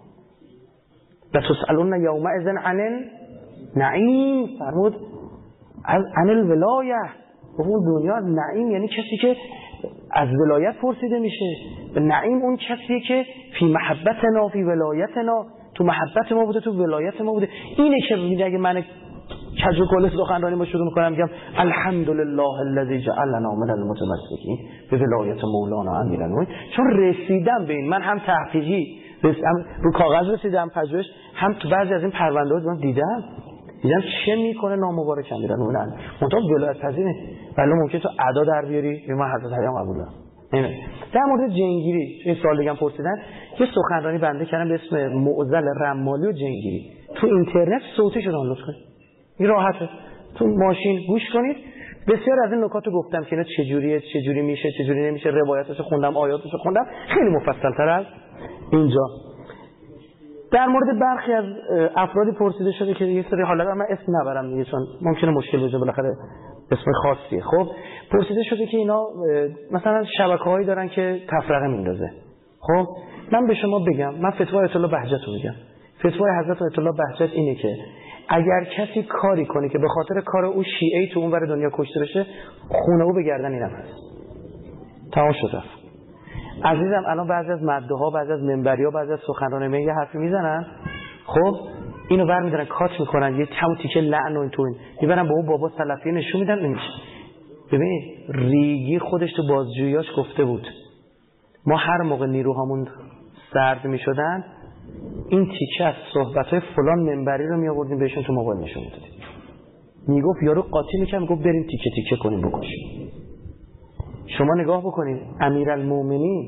لتسألن یومئذ عن النعیم، فرمود عن الولایه. اون دنیا نعیم یعنی کسی که از ولایت پرسیده میشه. نعیم اون کسیه که فی محبتنا فی ولایتنا، تو محبت ما بوده، تو ولایت ما بوده. اینه که میگه اگه من کج و کله سخنرانی ما شروع میکنم میگم الحمدلله الذی جعلنا من المتمسکین به ولایت مولانا امیرالمومنین، چون رسیدم به این. من هم تحقیقی رو کاغذ رسیدم پژوهش، هم تو بعضی از این پرونده ها دیدم چه میکنه نامبارک امیرالمومنین. منتها ولایت پذیره، ولی ممکنه تو ادا در بیاری من حضرت علی هم قبول دارم. در مورد جنگیری یه سوال دیگه پرسیدن، یه سخنرانی بنده کردم به اسم معضل رمالی و جنگیری، تو اینترنت صوتیشو دانلود کنید، این راحته، تو ماشین گوش کنید. بسیار از این نکاتو گفتم که اینا چجوریه، چجوری میشه، چجوری نمیشه، روایتاشو خوندم، آیاتاشو خوندم، خیلی مفصل‌تر از اینجا. در مورد برخی از افرادی پرسیده شده که یه سری حالا من اسم نبرم دیگه چون ممکنه مشکل بشه، بالاخره اسم خاصیه. خب پرسیده شده که اینا مثلا شبکه‌هایی دارن که تفرقه میندازه. خب من به شما بگم، من فتوای آیت الله بهجت رو میگم. فتوای حضرت آیت الله بهجت اینه که اگر کسی کاری کنه که به خاطر کار او شیعه‌ای تو اونور دنیا کشته بشه، خونه او به گردن اینم هست. تمام شد. عزیزم الان بعضی از مدعوها، بعضی از منبری‌ها، بعضی از سخنرانان یه حرفی میزنن، خب اینو برمی‌دارن کات میکنن، یه کم تیکه لعن و این تو این میبرن به اون بابا سلفی نشون میدن. نمیشه. ببین ریگی خودش تو بازجوییاش گفته بود ما هر موقع نیروهامون سرد میشدن این تیکه از صحبت‌های فلان منبری رو میآوردیم بهشون تو موبایل نشون میدادیم. میگفت یارو قاطی میکنه، میگفت بریم تیکه تیکه کنیم بکشیم. شما نگاه بکنید امیرالمومنین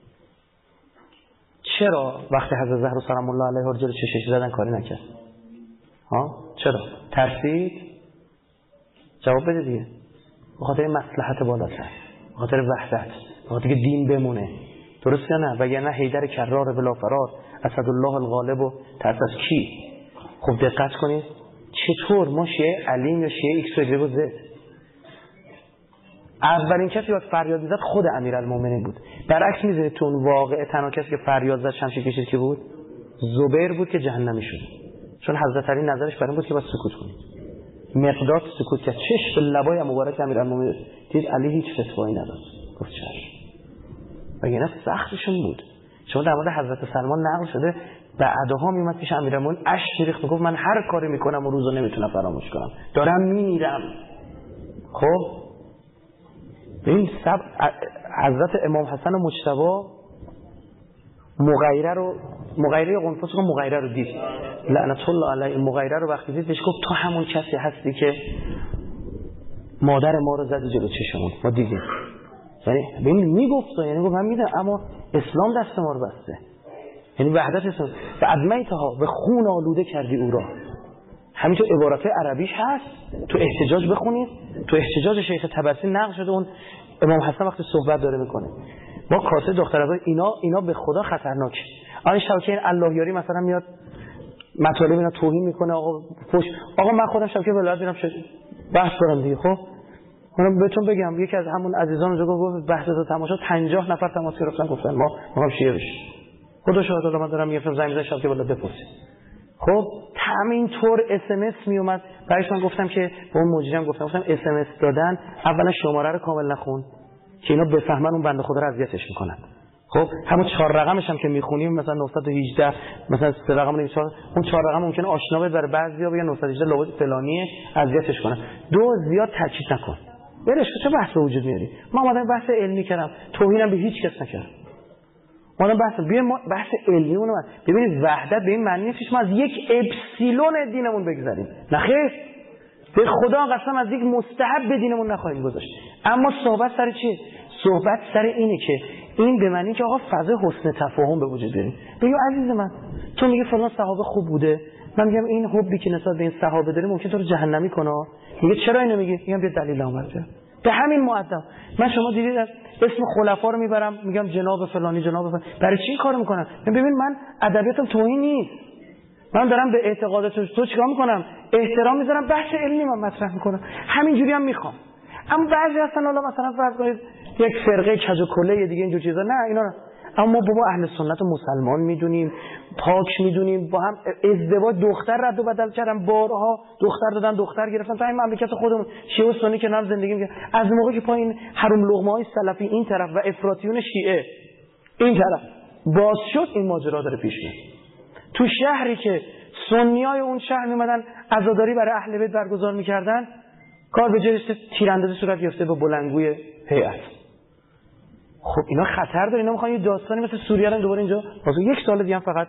چرا وقتی حضرت زهرا سلام الله علیها رو جلوی چشش زدن کاری نکرد؟ ها چرا؟ ترسید؟ جواب بده دیگه. به خاطر مصلحت بالاتر، به خاطر وحدت، به خاطر که دین بمونه. درست یا نه؟ وگرنه حیدر کرار بلا فرار، اسدالله الغالب و ترس از کی؟ خب دقت کنید چطور ما شیعه علیم یا شیعه ایکس و ایگرگ و زد. اولین کسی که فریاد زد خود امیرالمومنین بود. برعکس می‌ذارید تو اون واقعه تنها کسی که فریاد زد شمشیر کشید که بود زبیر بود که جهنمی شد، چون حضرت علی نظرش بر این بود که باید سکوت کنید. مقداد سکوت کرد، چش به لبای مبارک امیرالمومنین دید علی هیچ فتوایی نداد، گفت چشم. وگرنه سختشون بود. چون در مورد حضرت سلمان نقل شده بعدها میومد پیش امیرالمومنین اشک می‌ریخت، میگفت من هر کاری میکنم و روزو نمیتونم فراموش کنم، دارم میمیرم. خب این سب حضرت امام حسن و مجتبی مغیره قنفس رو مغیره رو دید، لعنت الله علیه. مغیره رو وقتی دید بهش گفت تو همون کسی هستی که مادر ما رو زدی جلو چشمون، ما دیدیم. یعنی ببین میگفت، یعنی گفت من میدونم اما اسلام دست ما رو بسته، یعنی وحدت اسلام و ادمیتها و خون آلوده کردی او را. همینطور عبارات عربیش هست، تو احتجاج بخونید، تو احتجاج شیخ طبرسی نقل شده. اون امام حسن وقتی صحبت داره میکنه با کاسه دخترای اینا به خدا خطرناکه. آن شبکه الله یاری مثلا میاد مطالب اینا توهین میکنه، آقا من خودم شبکه ولایت میرم بحث کنم دیگه. خب من بهتون بگم یکی از همون عزیزان اونجا گفت بحث تا تماشا 50 نفر تماس گرفتن گفتن ما میخوام شیعه بشیم. خدا شاهد الله من دارم میگم زنگ میزنم شبکه ولایت بپرسید. خب همینطور اس ام اس میومد برایش. من گفتم که به اون مجرم گفتم اس ام اس دادن اولا شماره رو کامل نخون که اینا بفهمن اون بنده خدا رو اذیتش میکنن. خب همون 4 رقمش هم که میخونیم مثلا 918 مثلا 3 رقم نمیشه، اون 4 رقم ممکنه آشنا بده برای بعضیا، بگن 918 لغت فلانیه اذیتش کنن. دو زیاد تاکید نکن، برش چه بحث به وجود میاری. ما اومدم بحث علمی کردم، توهینم به هیچ کس نکردم. ما بحث علمی اونو ببینید وحدت به این معنی نیست ما از یک اپسیلون دینمون بگذریم، نه خیر، به خدا قسم از یک مستحب دینمون نخواهیم گذاشت. اما صحبت سر چیه؟ صحبت سر اینه که این به معنی که آقا فضای حسن تفاهم به وجود بیاریم. بگو عزیز من تو میگه فلان صحابه خوب بوده، من میگم این حبی که نسبت به این صحابه داری ممکن تو رو جهنمی کنه. میگه چرا اینو میگی؟ میگم بیا دلیل اومده. به همین مؤدب من شما دیدید اسم خلفا رو میبرم میگم جناب فلانی جناب فلانی، برای چی این کارو میکنن؟ ببین من ادبیاتم توهین نیست، من دارم به اعتقادات تو چیکار میکنم؟ احترام میذارم، بحث علمی من مطرح میکنم، همینجوری هم میخوام. اما بعضی هستن حالا مثلا فرض کنید یک فرقه کج و کله دیگه اینجور چیزا، نه اینا نه. اما بابا اهل سنت و مسلمان میدونیم، پاک میدونیم، با هم ازدواج دختر رد و بدل کردن، بارها دختر دادن دختر گرفتن تا این مملکت خودمون شیعه و سنی که نام زندگی میکنن. از موقعی که پایین حروم لقمه های سلفی این طرف و افراطیون شیعه این طرف باز شد، این ماجرا داره پیش میره. تو شهری که سنیای اون شهر میمدن عزاداری برای اهل بیت برگزار میکردن، کار به جای تیراندازی صورت گرفته با بلندگوی هیئت. خب اینا خطر داره. اینا میخوان یه داستانی مثل سوریه رو دوباره اینجا واسه یک سال دیگه هم فقط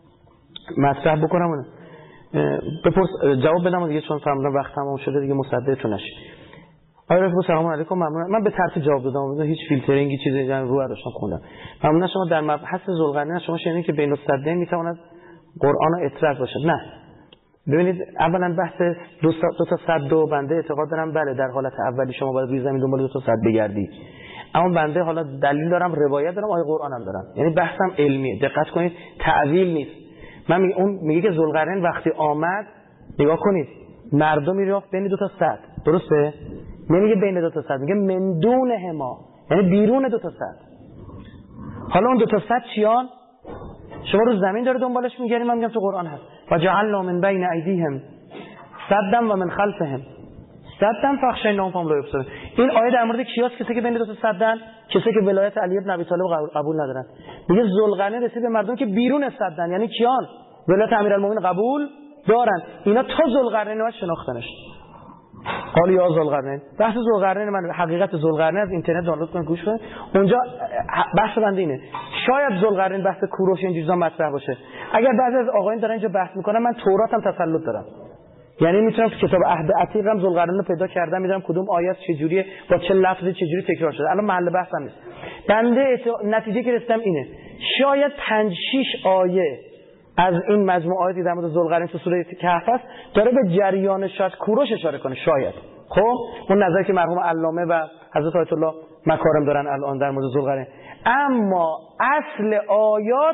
مطرح بکنم اون بپرس جواب بدم دیگه، چون فهمیدم وقت تمام شده دیگه مصدقتون نشه. آقای رفیق سلام علیکم، ممنونم. من به طرز جواب دادم، هیچ فیلترینگی چیزی رو داشتم خوندم. ممنون شما. در مبحث ذوالقرنین شما شنیدین که بین الصدین میتواند قرآن و اطراز باشه؟ نه. ببینید اولا بحث دو تا صد و بنده اعتقاد دارم بله در حالت اولی شما باید روی زمین دنبال دو تا صد بگردی، اما بنده حالا دلیل دارم، روایت دارم، آیه قرآن هم دارم. یعنی بحثم علمیه، دقت کنید، تعویل نیست. من اون میگه که ذوالقرنین وقتی آمد، نگاه کنید، مردمی رفت بین دو تا صد، درسته؟ نمیگه بین دو تا صد، میگه من دون هما، یعنی بیرون دو تا صد. حالا اون دو تا صد چیان؟ شما رو زمین داره دنبالش میگردید، من میگم تو قرآن هست و جعلنا من بین ایدیهم سدا و من خلفهم سدا فخشیناهم فهم لا یبصرون. این آیه در مورد کیاست؟ کسی که بین دو تا صدن، کسی که ولایت علی بن ابی طالب قبول ندارن. میگه ذوالقرنین رسید به مردم که بیرون صدن، یعنی کیان؟ ولایت امیرالمومنین قبول دارن. اینا تا ذوالقرنین رو شناختنش. قال یا ذوالقرنین. بحث ذوالقرنین، من حقیقت ذوالقرنین از اینترنت دانلود کنید گوش کنید. اونجا بحث بنده اینه. شاید ذوالقرنین بحث کوروش این چیزا مطرح باشه. اگر بعضی از آقایون دارن اینجا بحث میکنن، من توراتم تسلط دارم. یعنی میتونم تو کتاب عهد عتیقم ذوالقرنین رو پیدا کردم، میدونم کدوم آیه چه جوریه، با چه لفظی چه جوری تکرار شده. الان محل بحثم نیست. بنده نتیجه که رسیدم اینه. شاید 5-6 آیه از این مجموعه آیاتی در مورد ذوالقرنین تو سوره کهف است داره به جریان شاید کوروش اشاره کنه، شاید. خب اون نظری که مرحوم علامه و حضرت آیت الله مکارم دارن الان در مورد ذوالقرنین، اما اصل آیات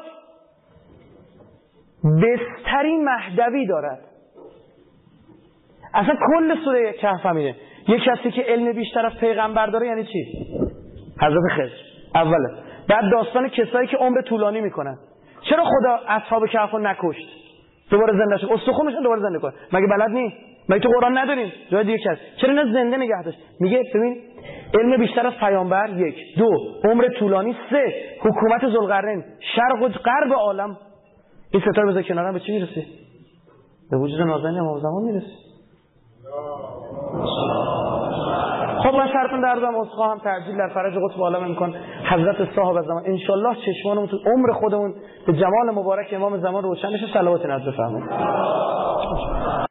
بستری مهدوی دارد. اصلا کل سوره کهف همینه. یک کسی که علم بیشتر از پیغمبر داره یعنی چی؟ حضرت خضر اوله. بعد داستان کسایی که عمر طولانی میکنن. چرا خدا اصحاب کهف رو نکشت؟ دوباره زنده شد. استخونشون دوباره زنده کنه. مگه بلد نی؟ مگه تو قرآن نداریم؟ جای دیگه کس. چرا اینا زنده نگه داشت؟ میگه ببین علم بیشتر از پیامبر 1، 2 عمر طولانی، 3 حکومت ذوالقرنین، شرق و غرب عالم. این ستا رو بذار کنار، به چی میرسه؟ به وجود نازنین امام زمان میرسه. خب من سرتون دردم اسخا هم تعجیل در فرج قطب عالم امکان حضرت صاحب زمان ان شاء الله چشمانمون تو عمر خودمون به جمال مبارک امام زمان روشن بشه. صلوات نازل بفرمایید.